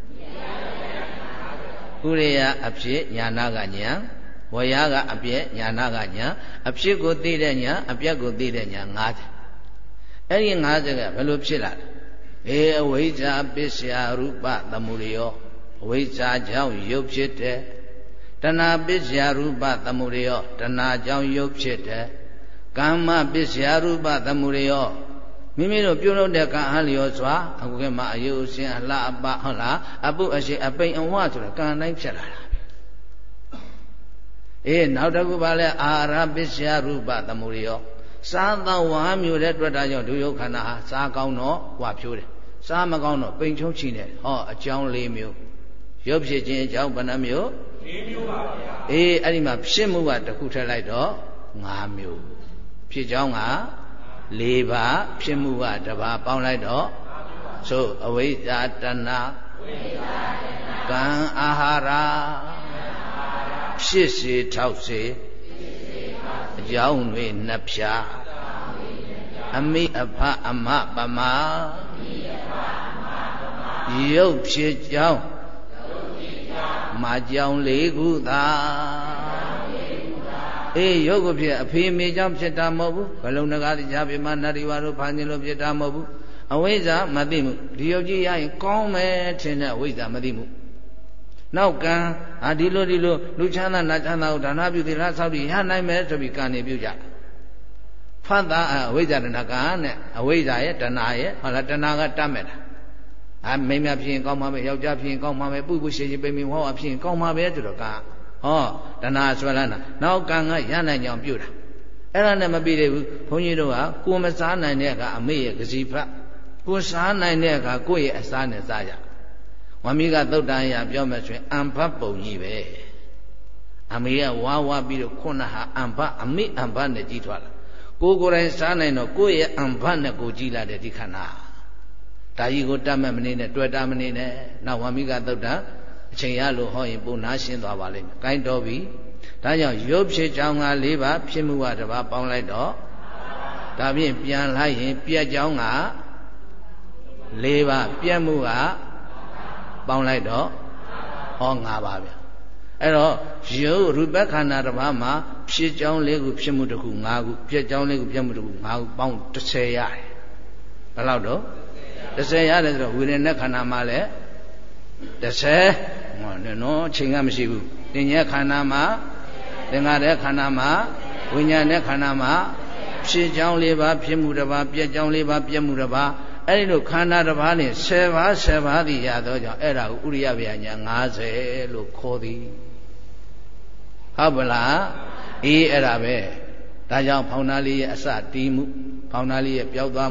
ဥရိယအဖြစ်ဉာဏကဉာဏ်ဝယကအပြည့်ဉာဏကဉာဏ်အဖြစ်ကိုသိတဲ့ဉာဏ်အပြည့်ကိုသိတဲ့ဉာဏ်50အဲ့ဒီ50ကဘယ်လိုဖြစ်လာလဲအဝိဇ္ဇာပစ္စယရူပသမုဒယောအဝိဇ္ဇာကြောင့်ရုပ်ဖြစ်တဲ့တဏှာပစ္စယရူပသမုဒယောတဏှာကြောင့်ရုပ်ဖြစ်တဲ့ကာမပစ္စယရူပသမုဒယောမိမိတို့ပြုလုပ်တဲ့ကံအားလျော်စွာအခုကမှအယုအစင်အလှအပဟုတ်လားအပုအရှိအပိန်အဝဆိုတဲ့ကံတိုင်းဖြစ်လာတာနောက်တစ်ခုပါလဲအာရပစ္စယရူပသမုဒယောစားသောဝါမျိုးတဲ့တွေ့တာကြောင့်ဒုယုခန္ဓာဟာစားကောင်းတော့ဝါဖြိုးတယ်စားမကောင်းတော့ပိန်ချုံချီနေဟောအကြောင်း၄မျိုးရုပ်ဖြစ်ခြင်းအကြောင်းဘယ်နှမျိုး၄မျိုးပါဗျာအဲ့ဒီမှာဖြစ်မှုကတစ်ခုထည့်လိုက်တော့5မျိုးဖြစ်ကြောင်းက4ပါးဖြစ်မှုကတစ်ပါးပေါင်းလိုက်တော့ဆိုအဝိဇ္ဇာတဏှာကံအာဟာရဖြစ်စေထောက်စေအကြောင်းတွေနှစ်ဖြာအမိအဖအမပမာရုပ်ဖြစ်ကြောင်းမာကြောင်၄ခုသာရုပ်ကိုဖြစ်အဖေမေကြောင့်ဖြစ်တာမဟုတ်ဘူးဘလုံးနဂါတိကြာပြမနရိဝါတို့ဖာခြင်းလို့ဖြစ်တာမဟုတ်ဘူးအဝိဇ္ဇာမသိမှုဒီရုပ်ကြီးရရင်ကောင်းမယ်ထင်တဲ့အဝိဇ္ဇာမသိမှုနောက်ကံဒီလိုလူချမ်းသာနတ်ချမ်းသာကိုဒါနပြုသီလဆောက်တည်ရနိုင်မယ်ဆိုပြီးကံနေပြုကြဖတ်တာအဝိဇ္ဇာတဏကံနဲ့အဝိဇ္ဇာရဲ့တဏရဲ့ဟုတ်လားတဏကတတ်မဲ့တာမိန်းမဖြစ်ရင်ကောင်းမှာပဲယောက်ျားဖြစ်ရင်ကောင်းမှာပဲပုပုရှိရှိပိမိဟောဖြစ်ရင်ကောင်းမှာပဲဆိုတော့ကဟောတဏှာဆွဲလာတာနောက်ကံကရနိုင်ကြောင်ပြုတာအဲ့ဒါနဲ့မပြီးသေးဘူးဘုန်းကြီးတို့ကကိုမစားနိုင်တဲ့အခါအမေရဲ့ကစီဖတ်ကိုစားနိုင်တဲ့အခါကိုယ့်ရဲ့အစားနဲ့စားကြဝါမိကသုတ်တန်ရပြောမယ်ဆိုရင်အံဖတ်ပုံကြီးပဲအမေကဝါပြီးတော့ခုနဟာအံဖတ်အမေအံဖတ်နဲ့ကြီးထွားလာကိုယ်တိုင်စားနိုင်တော့ကိုယ့်ရဲ့အံဖတ်နဲ့ကိုကြီးလာတဲ့ဒီခန္ဓာဒါကြီးကိုတတ်မဲ့မနေနဲ့တွေ့တာမနေနဲ့နောက်ဝါမိကသုတ်တန်အချိန်ရလို့ဟောရင်ပုံနာရှင်းသွားပါလိမ့်မယ်။ကိုင်းတော်ပြီ။ဒါကြောင့်ရုပ်ဖြစ်ကြောင်းက၄ပါးဖြစ်မှုကတစ်ပါးပေါင်းလိုက်တော့ဒါဖြင့်ပြန်လိုက်ရင်ပြက်ကြောင်းက၄ပါးပြက်မှုကပေါင်းလိုက်တော့ဟော၅ပါးဗျ။အဲ့တော့ရုပ်ရူပခန္ဓာတစ်ပါးမှာဖြစ်ကြောင်း၄ခုဖြစ်မှုတစ်ခု၅ခုပြက်ကြောင်း၄ခုပြက်မှုတစ်ခု၅ခုပေါင်း30ရတယ်။ဘယ်လောက်တော့30ရတယ်ဆိုတော့ဝိညာဉ်နဲ့ခန္ဓာမှာလည်း30ဟောနော်ချိန်ကမရှိဘူးတင်ញခန္ဓာမှာသင်္ခါရခန္ဓာမှာဝိညာဉ်နဲ့ခန္ဓာမှာဖြစ်ကြောင်း၄ပါးဖြစ်မှုတစ်ပါးပြက်ကြောင်း၄ပါးပြက်မှုတစ်ပါးအဲ့ဒီလိုခန္ဓာတစ်ပါးနဲ့10ပါး10ပါးသည်ရသောကြောင့်အဲ့ဒါကိုဥရိယဗျာညာ50လို့ခေါ်သည်ဟုတ်ပါလားအဲ့ဒါပဲဒါကြောင့်ဖောင်းနာလေးရဲ့အစတီးမှုဖောင်းနာလေးရဲ့ပျောက်သွားမှုဝ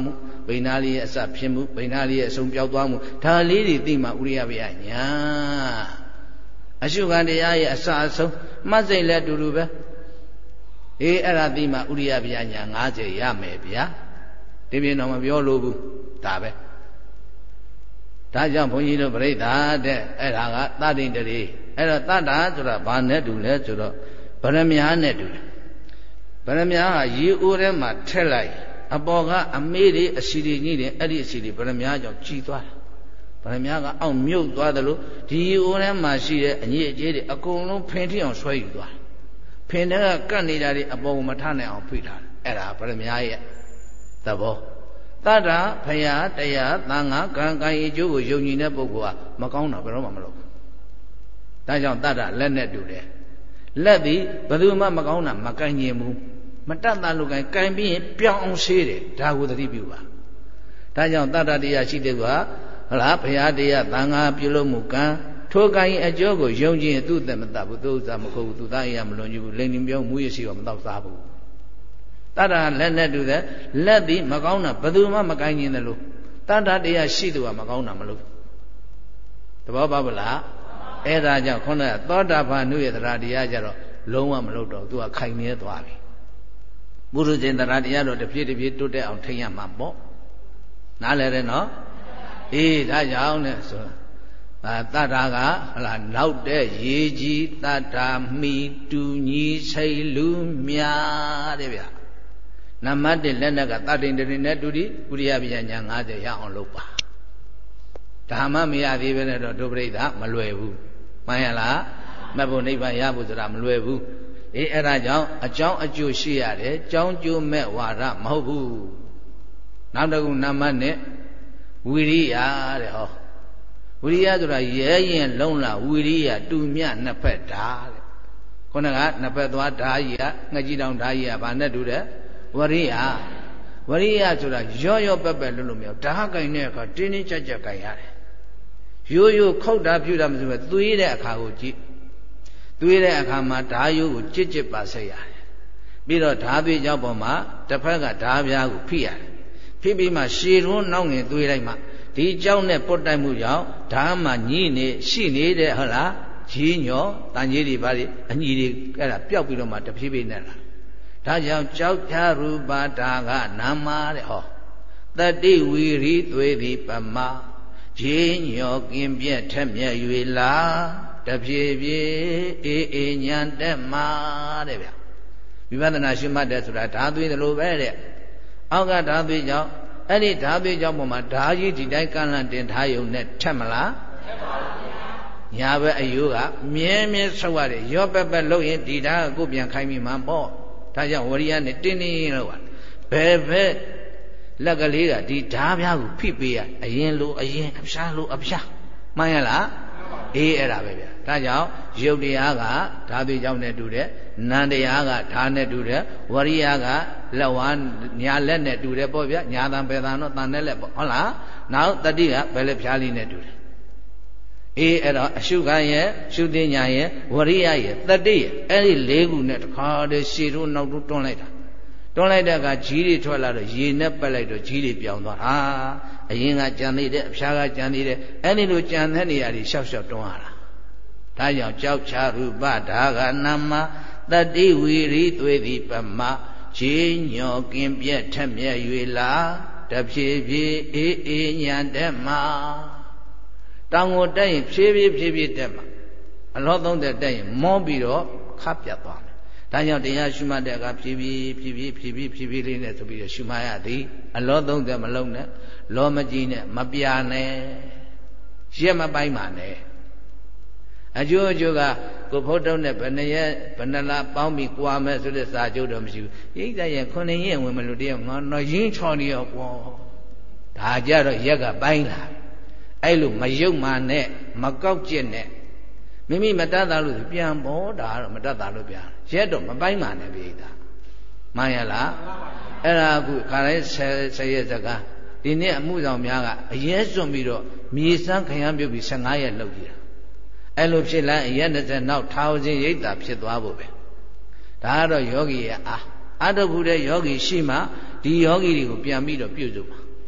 ဗိနာလေးရဲ့အစဖြစ်မှုဗိနာလေးရဲ့အဆုံးပြောက်သွားမှုဒါလေးတွေသိမှဥရိယပယညာအရှုခံတရားရဲ့အစအဆုံးမှတ်စိတ်လည်းအတူတူပဲအေးအဲ့ဒါသိမှဥရိယပယညာ90ရမယ်ဗျာဒီပြင်တော့မပြောလို့ဘူးဒါပဲဒါကြောင့်ဘုန်းကြီးတို့ပြိဿာတဲ့အဲ့ဒါကသတ္တိတရေအဲ့တော့တတ္တာဆိုတာဘာနဲ့တူလဲဆိုတော့ဗရမ ्या နဲ့တူတယ်ဗရမ ्या ကရေအိုးထဲမှာထက်လိုက်အပေါ်ကအမေးတွေအစီတွေကြီးတယ်အဲ့ဒီအစီတွေဗရမ ्या ကြောင့်ကြီးသွားတာဗရမ ्या ကအောက်မြုပ်သွားတယ်လို့ဒီရေအိုးထဲမှာရှိတဲ့အညစ်အကြေးတွေအကုန်လုံးဖင်ထီအောင်ဆွဲယူသွားတယ်ဖင်ထဲကကတ်နေတာတွေအပေါ်ကိုမထနိုင်အောင်ဖိထားတယ်အဲ့ဒါဗရမ ्या ရဲ့သဘောတတ္တာဖယားတရားသံဃာကံကံအကျိုးကိုယုံကြည်တဲ့ပုဂ္ဂိုလ်ကမကောင်းတာဘယ်တော့မှမလုပ်ဘူးဒါကြောင့်တတ္တလက်နဲ့တူတယ်လက်သည်ဘယ်သူမှမကောင်းတာမကန့်ညင်ဘူးမတတ်တာလူကင်ကင်ပြီးရင်ပြောင်းအောင်ဆေးတယ်ဒါကိုသတိပြုပါဒါကြောင့်တတ္တတရားရှိတဲ့ကဟုတ်လားဘုရားတရားသံဃာပြုလို့မှုကံထိုကံရဲ့အကျိုးကိုယုံကြည်ရင်သူ့သက်မတတ်ဘူးသူ့ဥစ္စာမကုန်ဘူးသူသားရမလွန်ကျူးဘူးလိန်လင်းပြောင်းမူရစီတော့မတော့စားဘူးတတ္တလက်နဲ့တူတယ်လက်သည်မကောင်းတာဘယ်သူမှမကင်ညင်တယ်လို့တတ္တတရားရှိသူကမကောင်းတာမလို့သဘောပေါက်ပါလားအဲ့ဒါကြောင့်ခုနကသောတာပန်နုရတရာတရားကြတော့လုံးဝမလုပ်တော့သူကခိုင်နေသွားပြီပုရုဇဉ်တရာတရားတော့တဖြည်းတဖြည်းတိုးတက်အောင်ထိန်ရမှာပေါ့နားလည်တယ်နော်အေးဒါကြောင့်နဲ့ဆိုတတ္တာကဟလာနောက်တဲ့ရေကြီးတတ္တာမိတူညီစိတ်လူမြာတဲ့ဗျနံပါတ်1လက်နဲ့ကတတ္တိန်တရင်နဲ့တူဒီဥရိယပညာ90ရအောင်လုပ်ပါဒါမှမရသေးပဲနဲ့တော့ဒုပရိသမလွယ်ဘူးမှန်ရလားမဖို့နိဗ္ဗာန်ရဖို့ဆိုတာမလွယ်ဘူးအေးအဲ့ဒါကြောင့်အကြောင်းအကျိုးရှိရတယ်ကြောင်းကျိုးမဲ့ဝါဒမဟုတ်ဘူးနောက်တစ်ခုနံပါတ်1ဝိရိယတဲ့ဟောဝိရိယဆိုတာရဲရင်လုံးလာဝိရိယတူမြနှစ်ဖက်ဓာတဲ့ခုနကနှစ်ဖက်သွားဓာကြီးကငှက်ကြီးတောင်ဓာကြီးကဘာနဲ့တူတဲ့ဝရိယဝရိယဆိုတာရော့ပက်ပက်လွတ်လို့မရဓာကင်တဲ့အခါတင်းတင်းကြပ်ကြပ်ကင်ရတယ်ရိုးခုတ်တာပြုတာမဆိုပဲသွေးတဲ့အခါကိုကြည့်သွေးတဲ့အခါမှာဓာယိုးကိုကြစ်ကြစ်ပါဆက်ရတယ်ပြီးတော့ဓာသွေးကြောင့်ပေါ်မှာတစ်ဖက်ကဓာပြားကိုဖိရတယ်ဖိပြီးမှရှည်တွန်းနောက်ငင်သွေးလိုက်မှဒီကြောင့်နဲ့ပုတ်တိုက်မှုကြောင့်ဓာမှညှိနေရှိနေတဲ့ဟုတ်လားကြီးညောတန်ကြီးတွေပါလေအညီတွေအဲ့ဒါပျောက်ပြီးတော့မှတဖြည်းဖြည်းနဲ့လာဒါကြောင့်ကြောက်ချရူပါဓာကနာမတဲ့ဟောတတိဝီရိသွေသည်ပမကြီးညောကင်းပြက်ထက်မြက်၍လာတဖြည်းဖြည်းအေးညာတက်မှာတဲ့ဗျဝိပဿနာရှုမှတ်တယ်ဆိုတာဓာသွေးတယ်လို့ပဲတဲ့အောက်ကဓာသွေးကြောင့်အဲ့ဒီဓာသွေးကြောင့်ပုံမှာဓာကြီးဒီတိုင်းကန့်လန့်တင်ထားရုံနဲ့ထက်မလားထက်ပါဘူးဗျာညာဘက်အယိုးကမြဲမြဲဆုပ်ရတယ်ရော့ပက်ပက်လို့ရင်ဒီဓာကကိုပြန်ခိုင်းမိမှာပေါ့ဒါကြောင့်ဝရိယနဲ့တင်းတင်းလို့ပါဘယ်ဘက်လက်ကလေးကဒီဓာပြားကိုဖိပေးရအရင်လိုအရင်အဖျားလိုအဖျားမှန်ရလားအေးအဲ့ဒါပဲဗျာဒါကြောင့်ယုတ်တရားကဓာသွေးကြောင့်နဲ့တူတယ်နံတရားကဓာနဲ့တူတယ်ဝရိယကလက်ဝါညာလက်နဲ့တူတယ်ပေါ့ဗျာညာတန်ဘယ်တန်တော့တန်နဲ့လက်ပေါ့ဟုတ်လားနောက်တတိကဘယ်လက်ဖြားလေးနဲ့တူတယ်အေးအဲ့တော့အရှုခံရဲ့ရှုသိညာရဲ့ဝရိယရဲ့တတိရဲ့အဲ့ဒီ၄ခုနဲ့တခါတည်းရှည်တို့နောက်တို့တွန်းလိုက်တာတွန်းလိုက်တဲ့အခါကြီးတွေထွက်လာတော့ရေနဲ့ပက်လိုက်တော့ကြီးတွေပြောင်းသွားဟာအရင်ကကြံသေးတယ်အဖျားကကြံသေးတယ်အဲ့ဒီလိုကြံတဲ့နေရာတွေရှောက်ရှောက်တွန်းရတာဒါကြောင့်ကြောက်ချရူပဓာကနာမတတိဝီရိသွေသည်ပမကြီးညောကင်းပြက်ထက်မြက်၍လာတဖြည်းဖြည်းအေးညာတက်မှာတောင်ကိုတက်ရင်ဖြည်းဖြည်းတက်မှာအလောသုံးတဲ့တက်ရင်မောပြီးတော့ခပ်ပြတ်သွားမယ်ဒါကြောင့်တရားရှုမှတ်တဲ့အခါဖြည်းဖြည်းလေးနဲ့ဆိုပြီးတော့ရှုမှတ်ရသည်အလောသုံးတဲ့မလုံးနဲ့လောမကြီးနဲ့မပြာနဲ့ရက်မပိုင်းပါနဲ့အကျိုးကကိုဖုတ်တုံးနဲ့ဘယ်နှရက်ဘယ်နှလပေါင်းပြီးကြွားမယ်ဆိုတဲ့စာချုပ်တော့မရှိဘူးရိတ်တဲ့ရက်9ရက်ဝင်မလို့တယောက်ငါတော့ရင်းချော်နေရောကွာဒါကြတော့ရက်ကပိုင်းလာအဲ့လိုမယုတ်မာနဲ့မကောက်ကျစ်နဲ့မိမိမတတ်တာလို့ပြန်ပေါ်တာတော့မတတ်တာလို့ပြန်ရက်တော့မပိုင်းမာနဲ့ပြည်တာမှန်ရလားအဲ့ဒါအခုခါတိုင်း10ရက်စကားဒီနေ့အမှုဆောင်များကအရေးစွန့်ပြီးတော့မြေစမ်းခရမ်းပြုတ်ပြီး15ရက်လောက်ကြည့်တာအဲ့လိုဖြစ်လိုက်ရက်20နောက်ထာဝစဉ်ရိတ်တာဖြစ်သွားဖို့ပဲဒါကတော့ယောဂီရဲ့အာတုခုတဲ့ယောဂီရှိမှဒီယောဂီတွေကိုပြန်ပြီးတော့ပြုစုမှာ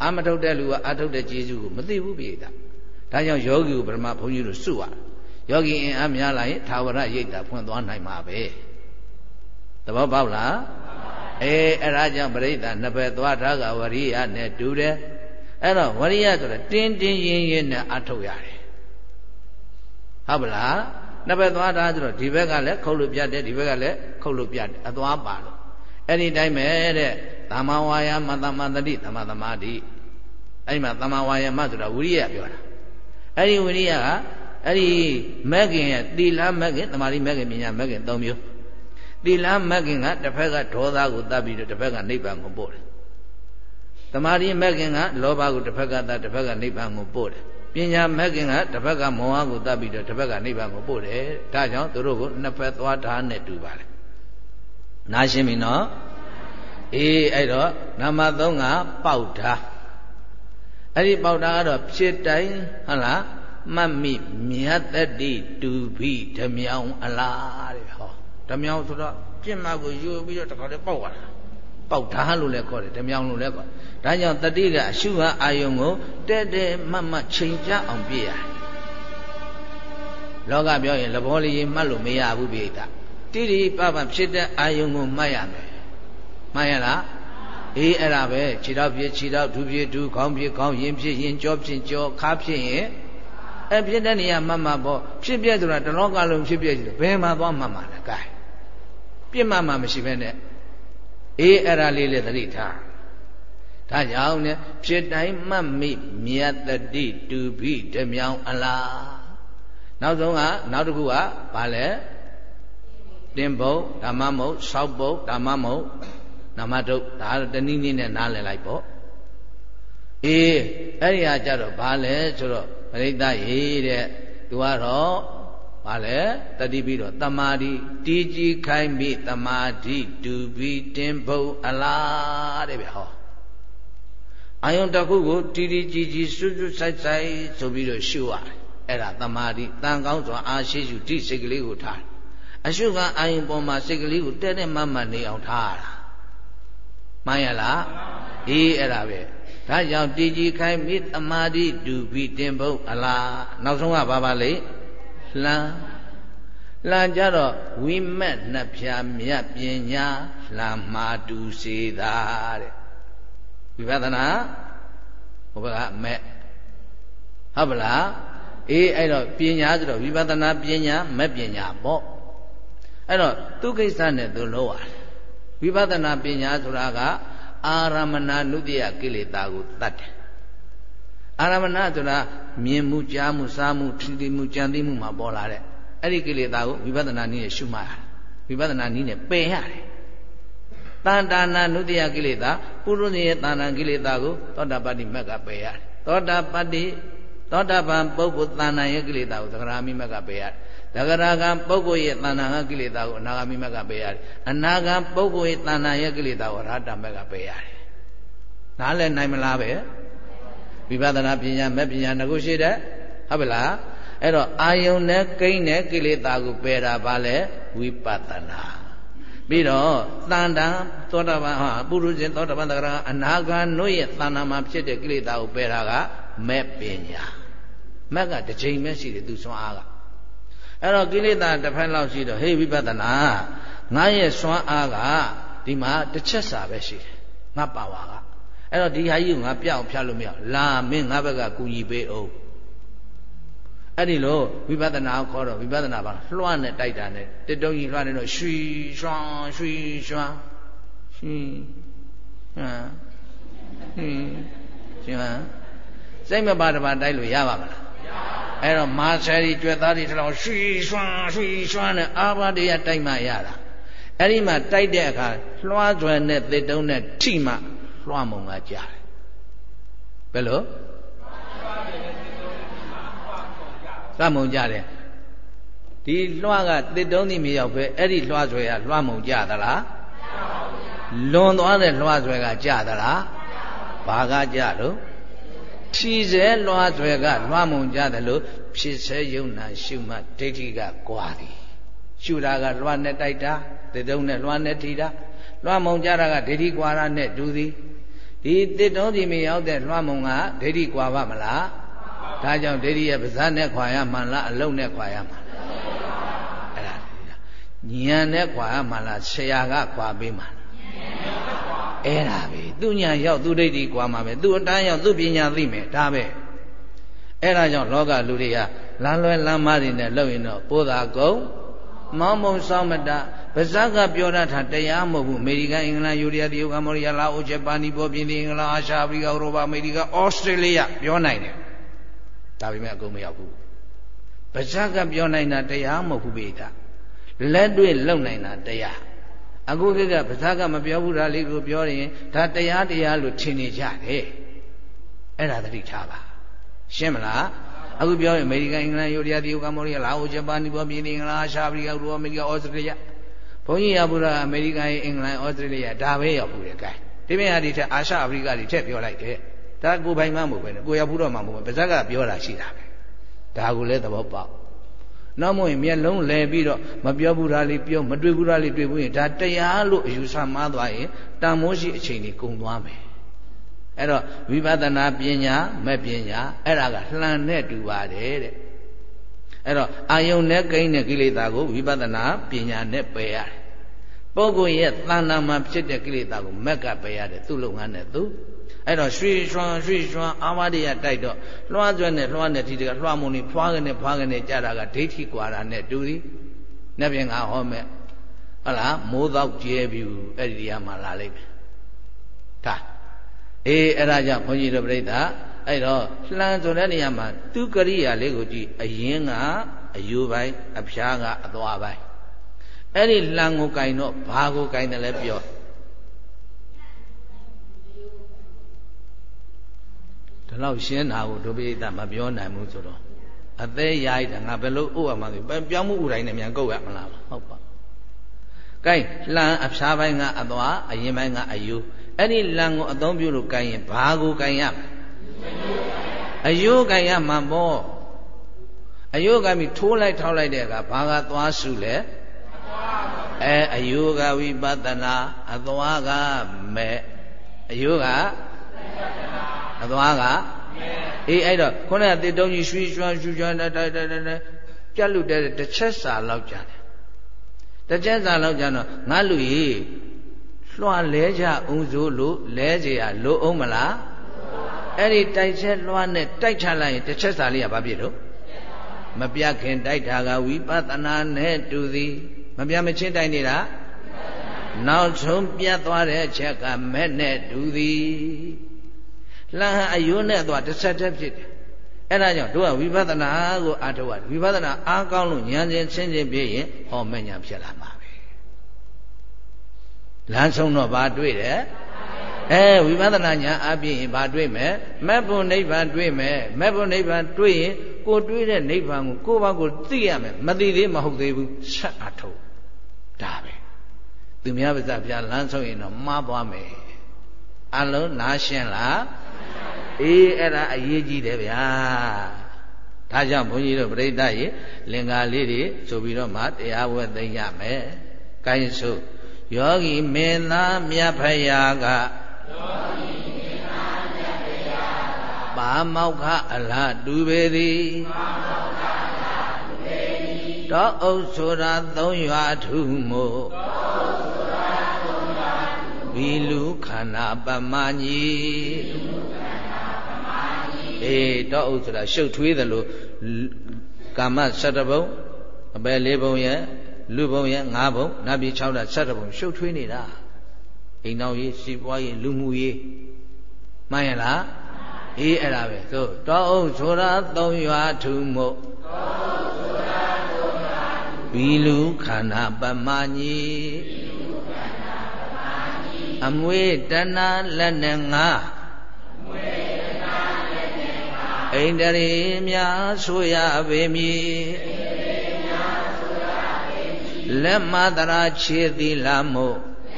အာမထုတ်တဲ့လူကအာထုတ်တဲ့ကျေးဇူးကိုမသိဘူးပိဋကဒါကြောင့်ယောဂီကိုပရမဘုန်းကြီးတို့စုရယောဂီအင်အားများလာရင်သာဝရရိတ်တာဖွင့်သွားနိုင်မှာပဲသဘောပေါက်လားအဲ့ဒါကြောင့်ပရိသတ်နှစ်ဘက်သွားထားကဝရိယနဲ့တူတယ်အဲ့တော့ဝရိယဆိုတာတင်းတင်းရင်းရင်းနဲ့အထုတ်ရတယ်ဟုတ်ပလားနှစ်ဘက်သွားထားဆိုတော့ဒီဘက်ကလည်းခုတ်လို့ပြတ်တယ်ဒီဘက်ကလည်းခုတ်လို့ပြတ်တယ်အသွားပါလို့အဲ့ဒီတိုင်းပဲတဲ့သမ္မာဝါယာမသမ္မာတတိသမ္မာသမာဓိအဲ့ဒီမှာသမ္မာဝါယာမဆိုတာဝိရိယပြောတာအဲ့ဒီဝိရိယကအဲ့ဒီမဂ္ဂင်ရဲ့သီလမဂ္ဂင်သမာဓိမဂ္ဂင်ပညာမဂ္ဂင်၃မျိုးသီလမဂ္ဂင်ကတစ်ဖက်ကဒေါသကိုတတ်ပြီးတော့တစ်ဖက်ကနိဗ္ဗာန်ကိုပို့တယ်သမာဓိမဂ္ဂင်ကလောဘကိုတစ်ဖက်ကတတ်တစ်ဖက်ကနိဗ္ဗာန်ကိုပို့တယ်ပညာမဂ္ဂင်ကတစ်ဖက်ကမောဟကိုတတ်ပြီးတော့တစ်ဖက်ကနိဗ္ဗာန်ကိုပို့တယ်ဒါကြောင့်သူတို့ကိုနှစ်ဖက်သွားထားနဲ့တူပါလေနားရှင်းပြီနော်အေးအဲ့တော့နာမသုံးကပေါက်ထားအဲ့ဒီပေါက်ထားကတော့ဖြစ်တိုင်းဟုတ်လားမတ်မိမြတ်တတိတူဖိဓမြောင်အလားတဲ့ဟောဓမြောင်ဆိုတော့ပြင့်မကိုယူပြီးတော့တခါတည်းပေါက်သွားတာပေါက်ထားလို့လည်းခေါ်တယ်ဓမြောင်လို့လည်းခေါ်ဒါကြောင့်တတိကအရှုဟာအာယုံကိုတဲ့တဲ့မတ်မတ်ချိန်ကြအောင်ပြည့်ရတယ်လောကပြောရင်လဘောလေးမှတ်လို့မရဘူးပိဋကတိတိပပဖြစ်တဲ့အာယုံကိုမှတ်ရမယ်မှန်ရလားအေးအဲ့ဒါပဲခြေတော့ဖြစ်ခြေတော့ဒူဖြစ်ဒူခေါင်းဖြစ်ခေါင်းရင်ဖြစ်ရင်ကြောဖြစ်ကြောခါဖြစ်ရင်အဲ့ဖြစ်တဲ့နေရာမှတ်မှာပေါ့ဖြစ်ပြဆိုတာတလောကလုံးဖြစ်ပြရှိတယ်ဘယ်မှာသွားမှတ်မှာလဲကဲပြစ်မှတ်မှာမရှိဘဲနဲ့အေးအဲ့ဒါလေးလေသတိထားဒါကြောင့်ねဖြစ်တိုင်းမှတ်မိမြတ်တတိတူဖိဓမြောင်အလားနောက်ဆုံးကနောက်တစ်ခုကဘာလဲတင်ဘုတ်ဓမ္မမုတ်ဆောက်ဘုတ်ဓမ္မမုတ်နမတုတ်ဒါတနည်းနည်းနဲ့နားလည်လိုက်ပေါ့အေးအဲ့ဒီဟာကြတော့ဘာလဲဆိုတော့ပရိသတ်ရေတဲ့သူကတော့ဘာလဲတတိပြီးတော့တမာတိတီးကြီးခိုင်းပြီးတမာတိတူပြီးတင်ဘုတ်အလားတဲ့ဗျဟောအာယုံတစ်ခုကိုတီးတီးကြီးကြီးစွတ်စွတ်ဆိုင်ဆိုင်ဆိုပြီးတော့ရှုရတယ်အဲ့ဒါတမာတိတန်ကောင်းစွာအားရှိရှုတိစိတ်ကလေးကိုထားအရှုကအာယုံပေါ်မှာစိတ်ကလေးကိုတဲ့တဲ့မမနေအောင်ထားရတာမှန်ရလားအေးအဲ့ဒါပဲဒါကြောင့်တည်ကြည်ခိုင်းပြီးတမာတိတူပြီးတင်ဘုတ်အလားနောက်ဆုံးကဘာပါလဲလှန်ကြတော့ဝိမက်နှစ်ဖြာမြတ်ပညာလှန်မှာတူစေတာတဲ့ဝိပဿနာဟိုဘက်ကမဲ့ဟုတ်ပလားအေးအဲ့တော့ပညာဆိုတော့ဝိပဿနာပညာမဲ့ပညာပေါ့အဲ့တော့သူကိစ္စနဲ့သူလို့ရတယ်ဝိပဿနာပညာဆိုတာကအာရမဏနုတ္တိယကိလေသာကိုတတ်တယ်အာရမဏဆိုတာမြင်မှုကြားမှုစားမှုထင်သိမှုကြံသိမှုမှာပေါ်လာတဲ့အဲ့ဒီကိလေသာကိုဝိပဿနာနည်းနဲ့ရှုမှတ်ရတယ်ဝိပဿနာနည်းနဲ့ပယ်ရတယ်တဏ္ဍာနာနုတ္တိယကိလေသာပုရုဇဉ်ရဲ့တဏ္ဍာကိလေသာကိုသောတာပတ္တိမက်ကပယ်ရတယ်သောတာပန်ပုဂ္ဂိုလ်တဏ္ဍာရဲ့ကိလေသာကိုသဂရာမိမက်ကပယ်ရတယ်သဂရာကံပုဂ္ဂိုလ်ရဲ့တဏ္ဍာကိလေသာကိုအနာဂမိမက်ကပယ်ရတယ်အနာဂံပုဂ္ဂိုလ်ရဲ့တဏ္ဍာရဲ့ကိလေသာကိုရဟတမက်ကပယ်ရတယ်နားလည်းနိုင်မလားပဲဝိပဿနာပညာမဲ့ပညာငကိုရှိတဲ့ဟုတ်ပြီလားအဲ့တော့အာယုန်နဲ့ကိန်းနဲ့ကိလေသာကိုပယ်တာဘာလဲဝိပဿနာပြီးတော့တဏ္ဍာသောတာပန်ဟာပုရုဇဉ်သောတာပန်သဂရာအနာဂံတို့ရဲ့တဏ္ဍာမှာဖြစ်တဲ့ကိလေသာကိုပယ်တာကမဲ့ပညာမက်ကတစ်ချိန်ပဲရှိတယ်သူစွမ်းအားကအဲ့တော့ကိလေသာတစ်ဖက်လောက်ရှိတော့ဟေးဝိပဿနာငါရဲ့စွမ်းအားကဒီမှာတစ်ချက်စာပဲရှိတယ်ငါပါဝါကအဲ့တော့ဒီဟာကြီးကိုငါပြအောင်ဖြတ်လို့မရလာမင်းငါဘက်ကကူညီပေးအောင်အဲ့ဒီလိုဝိပဿနာကိုခေါ်တော့ဝိပဿနာပါလွှမ်းနဲ့တိုက်တာနဲ့တစ်တုံးကြီးလွှမ်းနေတော့ရွှီရွှမ်းရွှီရွှမ်းရွှီဟမ်ရှင်ဟမ်စိတ်မပါတပါတိုက်လို့ရပါမလားအဲ့တော့မာဆယ်ကြီးကြွက်သားတွေထလောက်ရွှီရွှမ်းရွှီရွှမ်းနဲ့အာဘာတရားတိုက်မှရတာအဲ့ဒီမှာတိုက်တဲ့အခါလွှားကျွယ်နဲ့တစ်တုံးနဲ့ထိမှလွှမ်းမုံကကြားတယ်ဘယ်လိုလွှမ်းမုံကြတယ်ဒီလွှားကတစ်တုံးသည်မရောက်ပဲအဲ့ဒီလွှားကျွယ်ကလွှမ်းမုံကြသလားလွန်သွားတဲ့လွှားကျွယ်ကကြသလားဘာကကြလို့ထီစဲလွှားကျွယ်ကလွှမ်းမုံကြတယ်လို့ဖြစ်စဲယုံနာရှုမှတ်ဒိဋ္ဌိကကွာသည်ရှုတာကလွှားနဲ့တိုက်တာတစ်တုံးနဲ့လွှားနဲ့ထီတာလွှမ်းမုံကြတာကဒိဋ္ဌိကွာတာနဲ့တူသည်ဒီတစ်တုံးဒီမရောက်တဲ့လွှမ်းမုံကဒိဋ္ဌိကွာပါမလားဒါကြောင့်ဒိဋ္ဌိရဲ့ပါးစပ်နဲ့ခွာရမှန်လားအလုံးနဲ့ခွာရမှန်လားအဲ့ဒါဉာဏ်နဲ့ခွာရမှန်လားဆရာကခွာပေးမှန်လားအဲ့ဒါပဲသူဉာဏ်ရောက်သူဒိဋ္ဌိကွာမှာပဲသူအတန်းရောက်သူပညာသိမယ်ဒါပဲအဲ့ဒါကြောင့်လောကလူတွေကလမ်းလွဲလမ်းမတွေနဲ့လှုပ်ရင်တော့ပိုးသာကုန်မောင်းမုံဆောင်မတပါဇက်ကပြောတတ်တာတရားမဟုတ်ဘူးအမေရိကန်အင်္ဂလန်ယူရီးယားတရုတ်ကမ္ဘောဒီးယားလာအိုဂျပန်နီပေါ်ပြည်အင်္ဂလန်အာရှအာဖရိကဥရောပအမေရိကဩစတြေးလျပြောနိုင်တယ်ဒါပေမဲ့အကုန်မရောက်ဘူးပါဇက်ကပြောနိုင်တာတရားမဟုတ်ဘူးပိဋကလက်တွေ့လုံနိုင်တာတရားအခုကပါဇက်ကမပြောဘူးဒါလေးကိုပြောရင်ဒါတရားလို့ထင်နေကြတယ်အဲ့ဒါသတိထားပါရှင်းမလားအခုပြောရင်အမေရိကန်အင်္ဂလန်ယူရီးယားတရုတ်ကမ္ဘောဒီးယားလာအိုဂျပန်နီပေါ်ပြည်အင်္ဂလန်အာရှအာဖရိကဥရောပအမေရိကဩစတြေးလျဘုန်းကြီးရောက်ဘူးလားအမေရိကန်အင်္ဂလန်ဩစတြေးလျဒါပဲရောက်ဘူးလေကဲဒီပြင်ဟာဒီထက်အာရှအာဖရိကတွေထက်ပြောလိုက်တယ်ဒါကိုပိုင်မှမဟုတ်ပဲနဲ့ကိုရောက်ဘူးတော့မှမဟုတ်ပဲပါဇက်ကပြောတာရှိတာပဲဒါကိုလည်းသဘောပေါက်နောက်မို့ရင်မျက်လုံးလဲပြီးတော့မပြောဘူးလားလေးပြောမတွေ့ဘူးလားလေးတွေ့ဘူးရင်ဒါတရားလို့အယူဆမှားသွားရင်တန်မိုးရှိအချိန်ကြီးကုန်သွားမယ်အဲ့တော့ဝိပဿနာပညာမဲ့ပညာအဲ့ဒါကလှန်နဲ့တူပါတယ်တဲ့အဲ့တော့အာယုန်နဲ့ကိန်းတဲ့ကိလေသာကိုဝိပဿနာပညာနဲ့ပယ်ရတယ်ပုဂ္ဂိုလ်ရဲ့သဏ္ဍာန်မှာဖြစ်တဲ့ကိလေသာကိုမက်ကပယ်ရတယ်သူ့လုပ်ငန်းနဲ့သူအဲ့တော့ရွှေရွှမ်းအာမဒိယတိုက်တော့လွှားကျွဲနဲ့လွှားနဲ့ဒီတကလွှားမုံနေဖွားကနေကြတာကဒိဋ္ဌိကွာတာနဲ့တူသည်နှစ်ပြင်ကဟောမဲ့ဟုတ်လားမိုးတော့ကျဲပြီအဲ့ဒီတရားမှလာလိုက်မယ်ဒါအေးအဲ့ဒါကြောင့်ဘုန်းကြီးတို့ပြိဿအဲ့တော့လှန်ဆိုတဲ့နေရာမှာသူကရိယာလေးကိုကြည့်အရင်ကအယူပိုင်းအဖျားကအသွားပိုင်းအဲ့ဒီလှန်ကိုကင်တော့ဘာကိုကင်တယ်လဲပြောဒီလောက်ရှင်းတာကိုဒုပိဋကမပြောနိုင်ဘူးဆိုတော့အသေးရိုက်တာငါဘယ်လိုဥပမာလဲပြောင်းမှုဥတိုင်းနဲ့မြန်ကုတ်ရမလားဟုတ်ပါကဲလှန်အဖျားပိုင်းကအသွားအရင်ပိုင်းကအယူအဲ့ဒီလံကိုအသုံးပြုလို့ကိုင်ရင်ဘာကိုကိုင်ရမလဲအယုကိုင်ရမှာပေါ့အယုကမိထိုးလိုက်ထောက်လိုက်တဲ့အခါဘာကသွားစုလဲအယုကဝိပဿနာအသွားကမဲ့အယုကအသွားကအေးအဲ့တော့ခုနကတစ်တုံးကြီးရွှေရွှမ်းပြတ်လို့တဲ့တစ်ချက်စာလောက်ကြတယ်တစ်ချက်စာလောက်ကြတော့ငါလူကြီးလွှာလဲကြအောင်ဆိုလို့လဲကြရလို့အောင်မလားအဲ့ဒီတိုက်ချက်လွှာနဲ့တိုက်ချလိုက်ရင်တစ်ချက်စာလေးကဘာဖြစ်လို့မပြတ်ခင်တိုက်တာကဝိပဿနာနဲ့တူသည်မပြတ်မချင်းတိုက်နေတာနောက်ဆုံးပြတ်သွားတဲ့အချက်ကမဲ့နဲ့တူသည်လှန်အယုံနဲ့သွားတစ်ဆက်တည်းဖြစ်တယ်အဲ့ဒါကြောင့်တို့ကဝိပဿနာကိုအားထုတ်ရဝိပဿနာအားကောင်းလို့ဉာဏ်ချင်းဆင်းချင်းပြည့်ရင်ဟောမဲ့ဉာဏ်ဖြစ်လာမှာလမ်းဆုံးတော့ဘာတွေ့တယ်ဝိပဿနာဉာဏ်အပြည့်ရင်ဘာတွေ့မယ်မဲ့ဘုံနိဗ္ဗာန်တွေ့မယ်မဲ့ဘုံနိဗ္ဗာန်တွေ့ရင်ကိုတွေ့တဲ့နိဗ္ဗာန်ကိုဘာကိုသိရမယ်မသိသေးမဟုတ်သေးဘူးဆက်အထုတ်ဒါပဲသူများပါးစပ်ပြလမ်းဆုံးရင်တော့မှားသွားမယ်အလုံးနားရှင်းလားအေးအဲ့ဒါအရေးကြီးတယ်ဗျာဒါကြောင့်ဘုန်းကြီးတို့ပြိဿရေလင်္ကာလေးတွေဆိုပြီးတော့မှတရားဝဲသိရမယ်ကိုင်းစုယောဂီမင်းသားမြတ်ဖရာကပါမောက္ခအလားတူပေသည်တောအုပ်ဆိုတာသုံးရွာထုမို့ဝီလူခန္ဓာပမကြီးတောအုပ်ဆိုတာရှုပ်ထွေးတယ်လို့ကာမ17ဘုံအပယ်4ဘုံရဲ့လူဘုံရဲ့5ဘုံနတ်ပြည်6ဓာတ်17ဘုံရှုပ်ထွေးနေတာအိမ်တော်ရေးစီးပွားရေးလူမှုရေးမှန်ရလားအဲ့ဒါပဲသို့တောအုပ်ဆိုတာ3ရွာထုမို့ဘီလူခန္ဓာပမကြီးအမွေတဏလက်နဲ့ငါအိန္ဒြေများဆိုရပေမည်လက်မတရာခြေသီလာမို့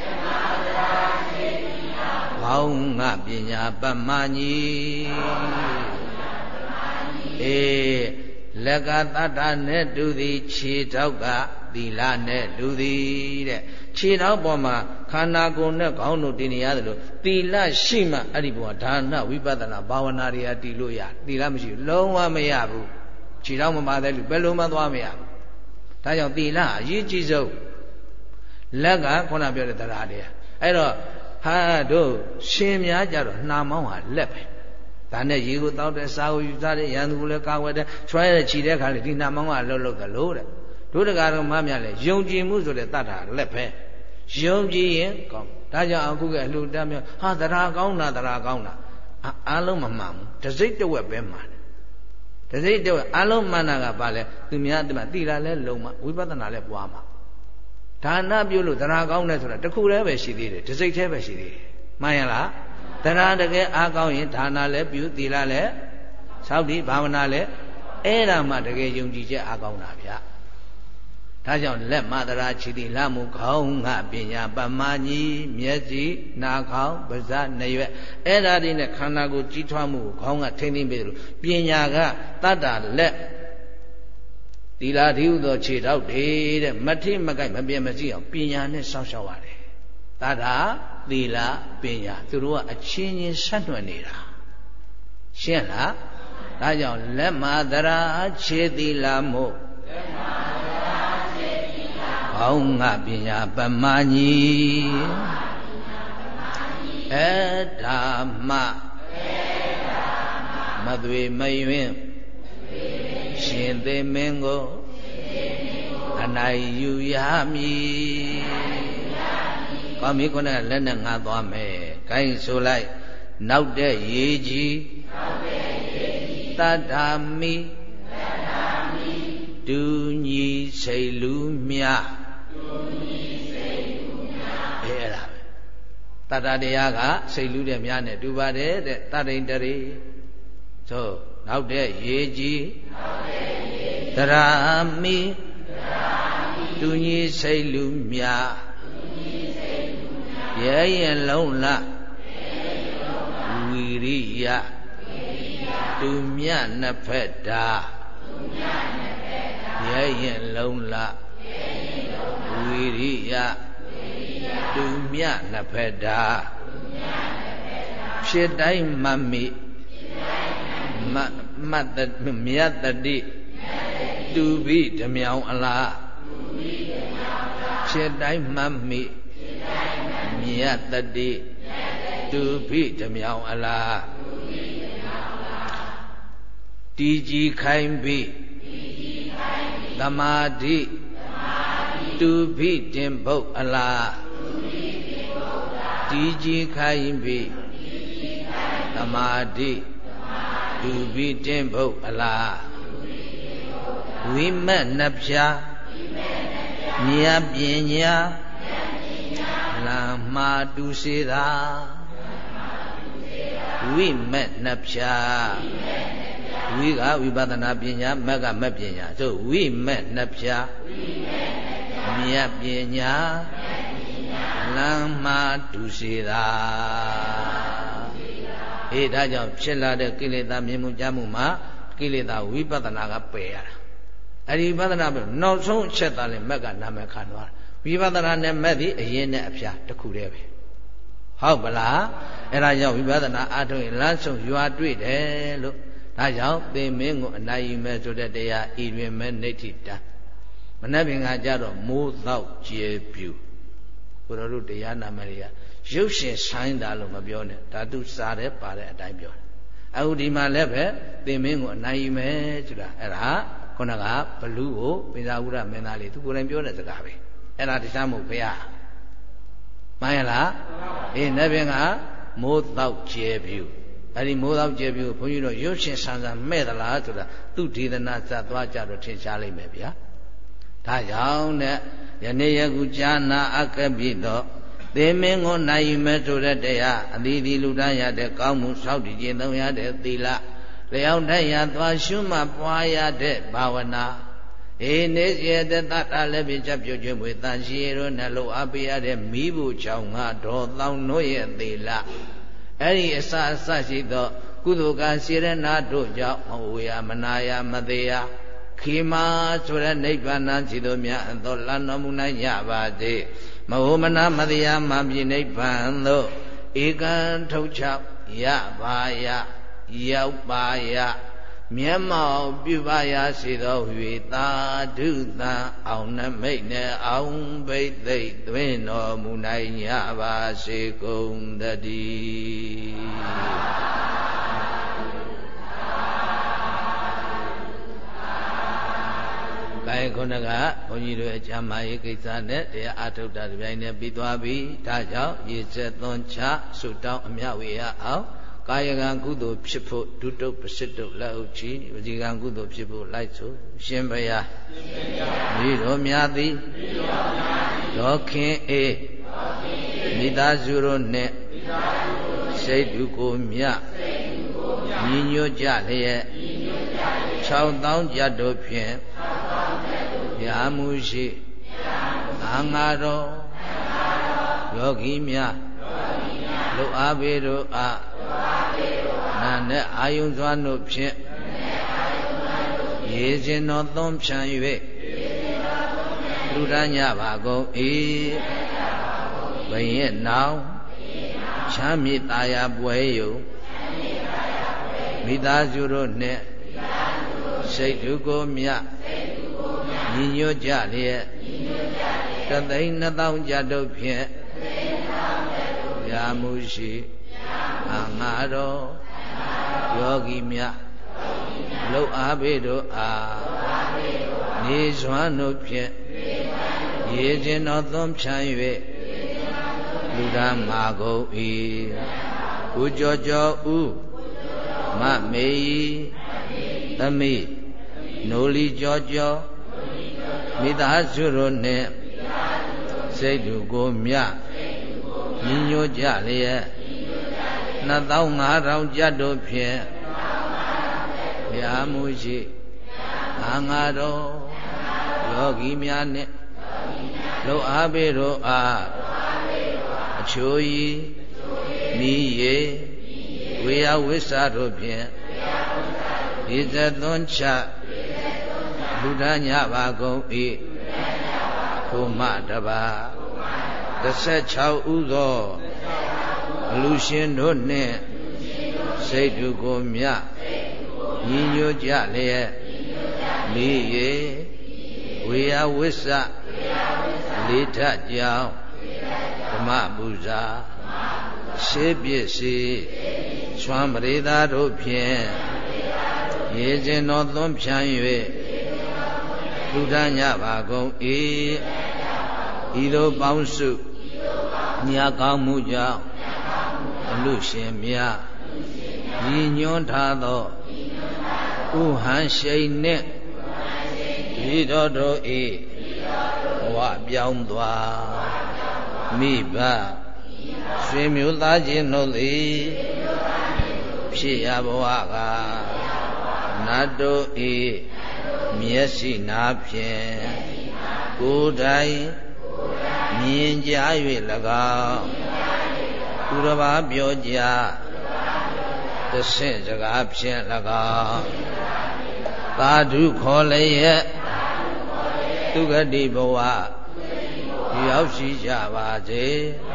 ဘောင်းငါပညာပမကြီးလက်ကတတ္တနဲ့တူသည်ခြေထောက်ကသီလနဲ့လူသည်တဲ့ခြေထောက်ပေါ်မှာခန္ဓာကိုယ်နဲ့ခေါင်းတို့တင်နေရတယ်လို့သီလရှိမှအဲ့ဒီဘုရားဒါနဝိပဿနာဘာဝနာတွေဟာတည်လို့ရသီလမရှိဘူးလုံးဝမရဘူးခြေထောက်မပါတဲ့လူဘယ်လိုမှသွားမရဘူးဒါကြောင့်သီလအရေးကြီးဆုံးလက်ကခုနပြောတဲ့တရားတွေအဲ့တော့ဟာတို့ရှင်များကြတော့နှာမောင်းဟာလက်ပဲဒါနဲ့ရေကိုတောက်တဲ့စားကိုယူစားတဲ့ရန်သူကိုလည်းကာဝယ်တဲ့ချွဲတဲ့ခြိတဲ့ခါလေဒီနှာမောင်းကလှုပ်လှုပ်သလိုတဲ့တို့တကာတော်မများလဲယုံကြည်မှုဆိုတဲ့တတ်တာလက်ပဲယုံကြည်ရင်ကောင်းဒါကြောင့်အခုကအလှူတမ်းမျိုးဟာတရားကောင်းတာအားလုံးမမှန်ဘူးတစိမ့်တဝက်ပဲမှန်တယ်တစိမ့်တဝက်အားလုံးမှန်တာကဘာလဲသူများတမတိလာလဲလုံးမဝိပဿနာလဲပွားမှာဒါနပြုလို့တရားကောင်းတယ်ဆိုတာတခုတည်းပဲရှိသေးတယ်တစိမ့်တည်းပဲရှိသေးတယ်မှန်ရလားတရားတကယ်အားကောင်းရင်ဒါနလည်းပြုသီလလည်းသောက်တည်ဘာဝနာလည်းအဲ့ဒါမှတကယ်ယုံကြည်ချက်အားကောင်းတာဗျာဒါကြောင့်လက်မတရားခြေတိလမှုခေါင်းငါပညာပမာကြီးမျက်စိနာခေါင်းပါးစပ်နှရွက်အဲ့ဒါတွေနဲ့ခန္ဓာကိုယ်ကြီးထွားမှုကိုခေါင်းကထိမ့်သိမ့်ပေးတယ်လို့ပညာကတတ္တလက်သီလဓိဟုသောခြေထောက်တွေတဲ့မထိမကိုက်မပြင်းမစည်းအောင်ပညာနဲ့စောင့်ရှောက်ရတယ်တတ္တသီလပညာသူတို့ကအချင်းချင်းဆက်နွယ်နေတာရှင်းလားဒါကြောင့်လက်မတရားခြေသီလမှုခေါင်းငါပညာပမာကြီးအဲ့ဒါမှမသွေမယွင်းရှင်သေမင်းကိုအနိုင်ယူရမည်ကောင်းပြီခုနကလက်နဲ့ငါသွားမယ်ခိုင်းဆိုလိုက်နောက်တဲ့ရေကြီးတတ္ထာမိတူညီစိတ်လူမြအဲ့ဒါပဲတတ္တတရားကစိတ်လူတဲ့များနဲ့တူပါတယ်တဲ့တတ္တိန်တရေဆိုနောက်တဲ့ရေကြီးတရာမိတူညီစိတ်လူမြရဲရင်လုံးလဝီရိယတူမြနှစ်ဖက်တာရဲရင်လုံးလဝီရိယတူမြနှစ်ဖက်တာဖြစ်တိုင်းမမိမတ်မြတ်တတိတူပိဓမြောင်အလားဖြစ်တိုင်းမမိမြတ်တတိတူပိဓမြောင်အလားတီကြီးခိုင်းပိသမာဓိတူပိတင်ဘုတ်အလားတီကြီးခိုင်းပိသမာဓိတူပိတင်ဘုတ်အလားဝိမတ်နှဖြာမြတ်ပညာလမ်းမာတူစေတာဝိမတ်နှဖြာဝိကဝိပဿနာပညာမက်ကမက်ပညာသို့ဝိမတ်နှဖြာမြတ်ပညာလမ်းမာတူစေတာအေးဒါကြောင့်ဖြစ်လာတဲ့ကိလေသာမြင်မှုကြားမှုမှာကိလေသာဝိပဿနာကပယ်ရတာအဲ့ဒီဝိပဿနာပဲနောက်ဆုံးအချက်သားလဲမက်ကနာမည်ခံသွားဝိပဿနာနဲ့မက်သည်အရင်နဲ့အဖျားတစ်ခုတည်းပဲဟုတ်ပလားအဲ့ဒါကြောင့်ဝိပဿနာအားထုတ်ရင်လမ်းဆုံးရွာတွေ့တယ်လို့ဒါကြောင့်သင်မင်းကိုအနိုင်ယူမဲ့ဆိုတဲ့တရားဤတွင်မဲ့နေဋ္ဌိတံမနှက်ပင်ကကြတော့မိုးတော့ကျေပြူဘုရားတို့တရားနာမတွေကရုပ်ရှင်ဆိုင်တာလို့မပြောနဲ့ဓာတုစားတဲ့ပါတဲ့အတိုင်းပြောတယ်အခုဒီမှာလည်းပဲသင်မင်းကိုအနိုင်ယူမဲ့ဆိုတာအဲ့ဒါခုနကဘလူးကိုပိဇာဝုရမင်းသားလေးသူကိုယ်တိုင်ပြောတဲ့စကားပဲအဲ့ဒါတရားမဟုတ်ဘုရားမှန်ရလားအေးနှက်ပင်ကမိုးတော့ကျေပြူအဲ့ဒီမိုးတော့ကျေပြူဘုန်းကြီးတို့ရုပ်ရှင်ဆန်းဆန်းမဲ့သလားဆိုတာသူဒေသနာဇတ်သွားကြတော့ထင်ရှားလိမ့်မယ်ဗျာဒါကြောင့်နဲ့ယနေ့ယခုကြာနာအကပိတော့သေမင်းကိုနိုင်ယူမဲ့ဆိုတဲ့တရားအသီးသီးလူတန်းရတဲ့ကောင်းမှုစောင့်တည်ခြင်းသုံးရတဲ့သီလလျောင်းတဲ့ရသွားရှုမှတ်ပွားရတဲ့ဘာဝနာအေနေစီရတဲ့တတ္တလည်းပြချက်ပြုတ်ကျွေးမွေတန်ရှိရနှလုံးအပေးရတဲ့မိဖို့ချောင်းငါတော်တောင်းတို့ရဲ့သီလအဲ့ဒီအစရှိသောကုသိုလ်ကစေရနာတို့ကြောင့်မဝေယမနာယမသေးယခခေမာဆိုတဲ့နိဗ္ဗာန်စီတို့မြတ်သောလမ်းတော်မူနိုင်ကြပါစေမဟောမနာမတရားမပြည့်နိဗ္ဗာန်သို့ဧကံထုတ်ချရပါယရောက်ပါယမျက်မှောက်ပြုပါရစေသော၍သာဓုသံအောင်နမိတ်နဲ့အောင်ဘိသိက်သွင်းတော်မူနိုင်ကြပါစေကုန်တည်းကိုင်ခုနကဘုန်းကြီးတို့အကျမ်းမာရေးကိစ္စနဲ့တရားအထုတ်တာဒီပိုင်းနဲ့ပြီးသွားပြီဒါကြောင့်ရေစက်သွန်ချဆုတောင်းအမြဝေရအောင်ကာယကံကုသိုလ်ဖြစ်ဖို့ဒုတုပစိတုလက်ဥချီဝစီကံကုသိုလ်ဖြစ်ဖို့လိုက်ဆိုရှင်ဘုရားမိတော်များသည်ဒေါခင်အေးမိသားစုတို့နှင့်စိတ်တူကိုမြညီညွတ်ကြလျက်6000ကျပ်တို့ဖြင့်ရာမှုရှိအာငါတော်ယောဂီများလူအားပေတို့အားနာနဲ့အာယုံစွာတို့ဖြင့်ရေစင်တော်သွန်ဖြံ၍လူဒညပါကုန်၏ဘယင်းနောင်ချမ်းမြေတာယာပွဲယုံမိသားစုတို့နှင့်စိတ်ဓုကိုမြညီညွတ်ကြလျက်3,200,000ကျပ်တို့ဖြင့်ရာမှုရှိအာငါတော်ယောဂီများလှုပ်အားပေတို့အားနေစွမ်းတို့ဖြင့်ရေခြင်းတော်သွန်ဖြံ၍လူဓမ္မာကုန်၏ကိုကြောကြောဥမမေယီသမိနိုလီကြောကြောမိသားစုတို့နှင့်စိတ်တူကိုမြညီညွတ်ကြလျက်2,500 ကျပ်တို့ဖြင့်ရာမှုရှိအာငါတော်ယောဂီများနှင့်လှုပ်အားပေတို့အားအချိုးဤမိရေဝေယဝိသတို့ဖြင့်ဒီသသွန်ချဘုဒ္ဓညပါကုန်၏ကိုမတပါ16ဥသောအလူရှင်တို့နှင့်စိတ်တူကိုမြညီညွတ်ကြလျက်မိရေဝေယဝိသလေးထကြောင့်ဓမ္မပူဇာရှေးပစ္စည်းဆွမ်းပရိသာတို့ဖြင့်ရေစင်တော်သွန်ဖြံ၍လူဒညပါကုန်၏ဤသို့ပေါင်းစုညာကောင်းမှုကြောင့်အလူရှင်များညီညွတ်ထားသောဥဟံရှိန်နှင့်ဒီတော်တို့၏ဘဝပြောင်းသွားမိဘဆွေမျိုးသားချင်းတို့သည်ဖြစ်ရဘဝကနတ်တို့၏မျက်စိနာဖြင့်ကိုယ်တိုင်မြင်ကြား၍၎င်းသူတစ်ပါးပြောကြားသဆင့်စကားဖြင့်၎င်းသာဓုခေါ်လျက်သူဂတိဘဝရောက်ရှိကြပါစေ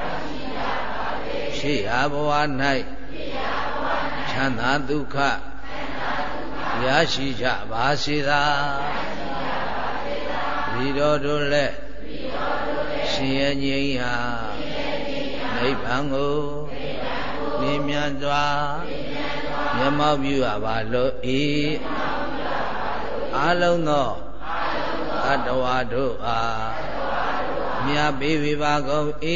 ရှိရာဘဝ၌ချမ်းသာဒုက္ခရရှိကြပါစေသာဒီတော်တို့လည်းရှင်ရဲ့ငြိမ်းဟာနိဗ္ဗာန်ကိုမြင်မြန်စွာမျက်မှောက်ပြုရပါလို့ဤအလုံးသောအတ္တဝါတို့အားမြတ်ပေဝိပါကုန်ဤ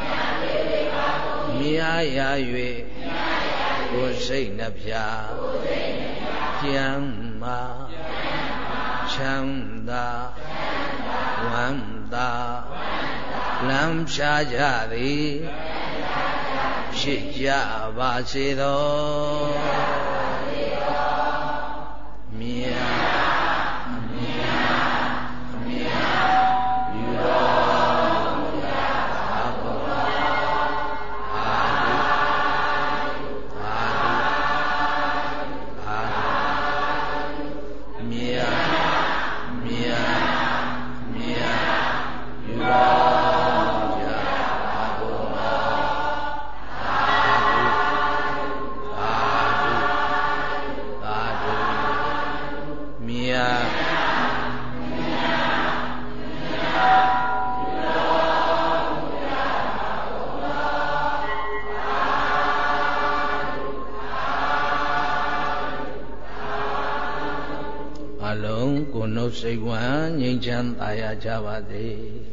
မြားရ၍ကိုယ်စိတ်နှဖျားကျမ်းမာချမ်းသာဝမ်းသာလမ်းဖြာကြသည်ဖြစ်ကြပါစေသောမြတ်ကိုယ်နှုတ်စိတ်ဝမ်းငြိမ်းချမ်းသာယာကြပါစေ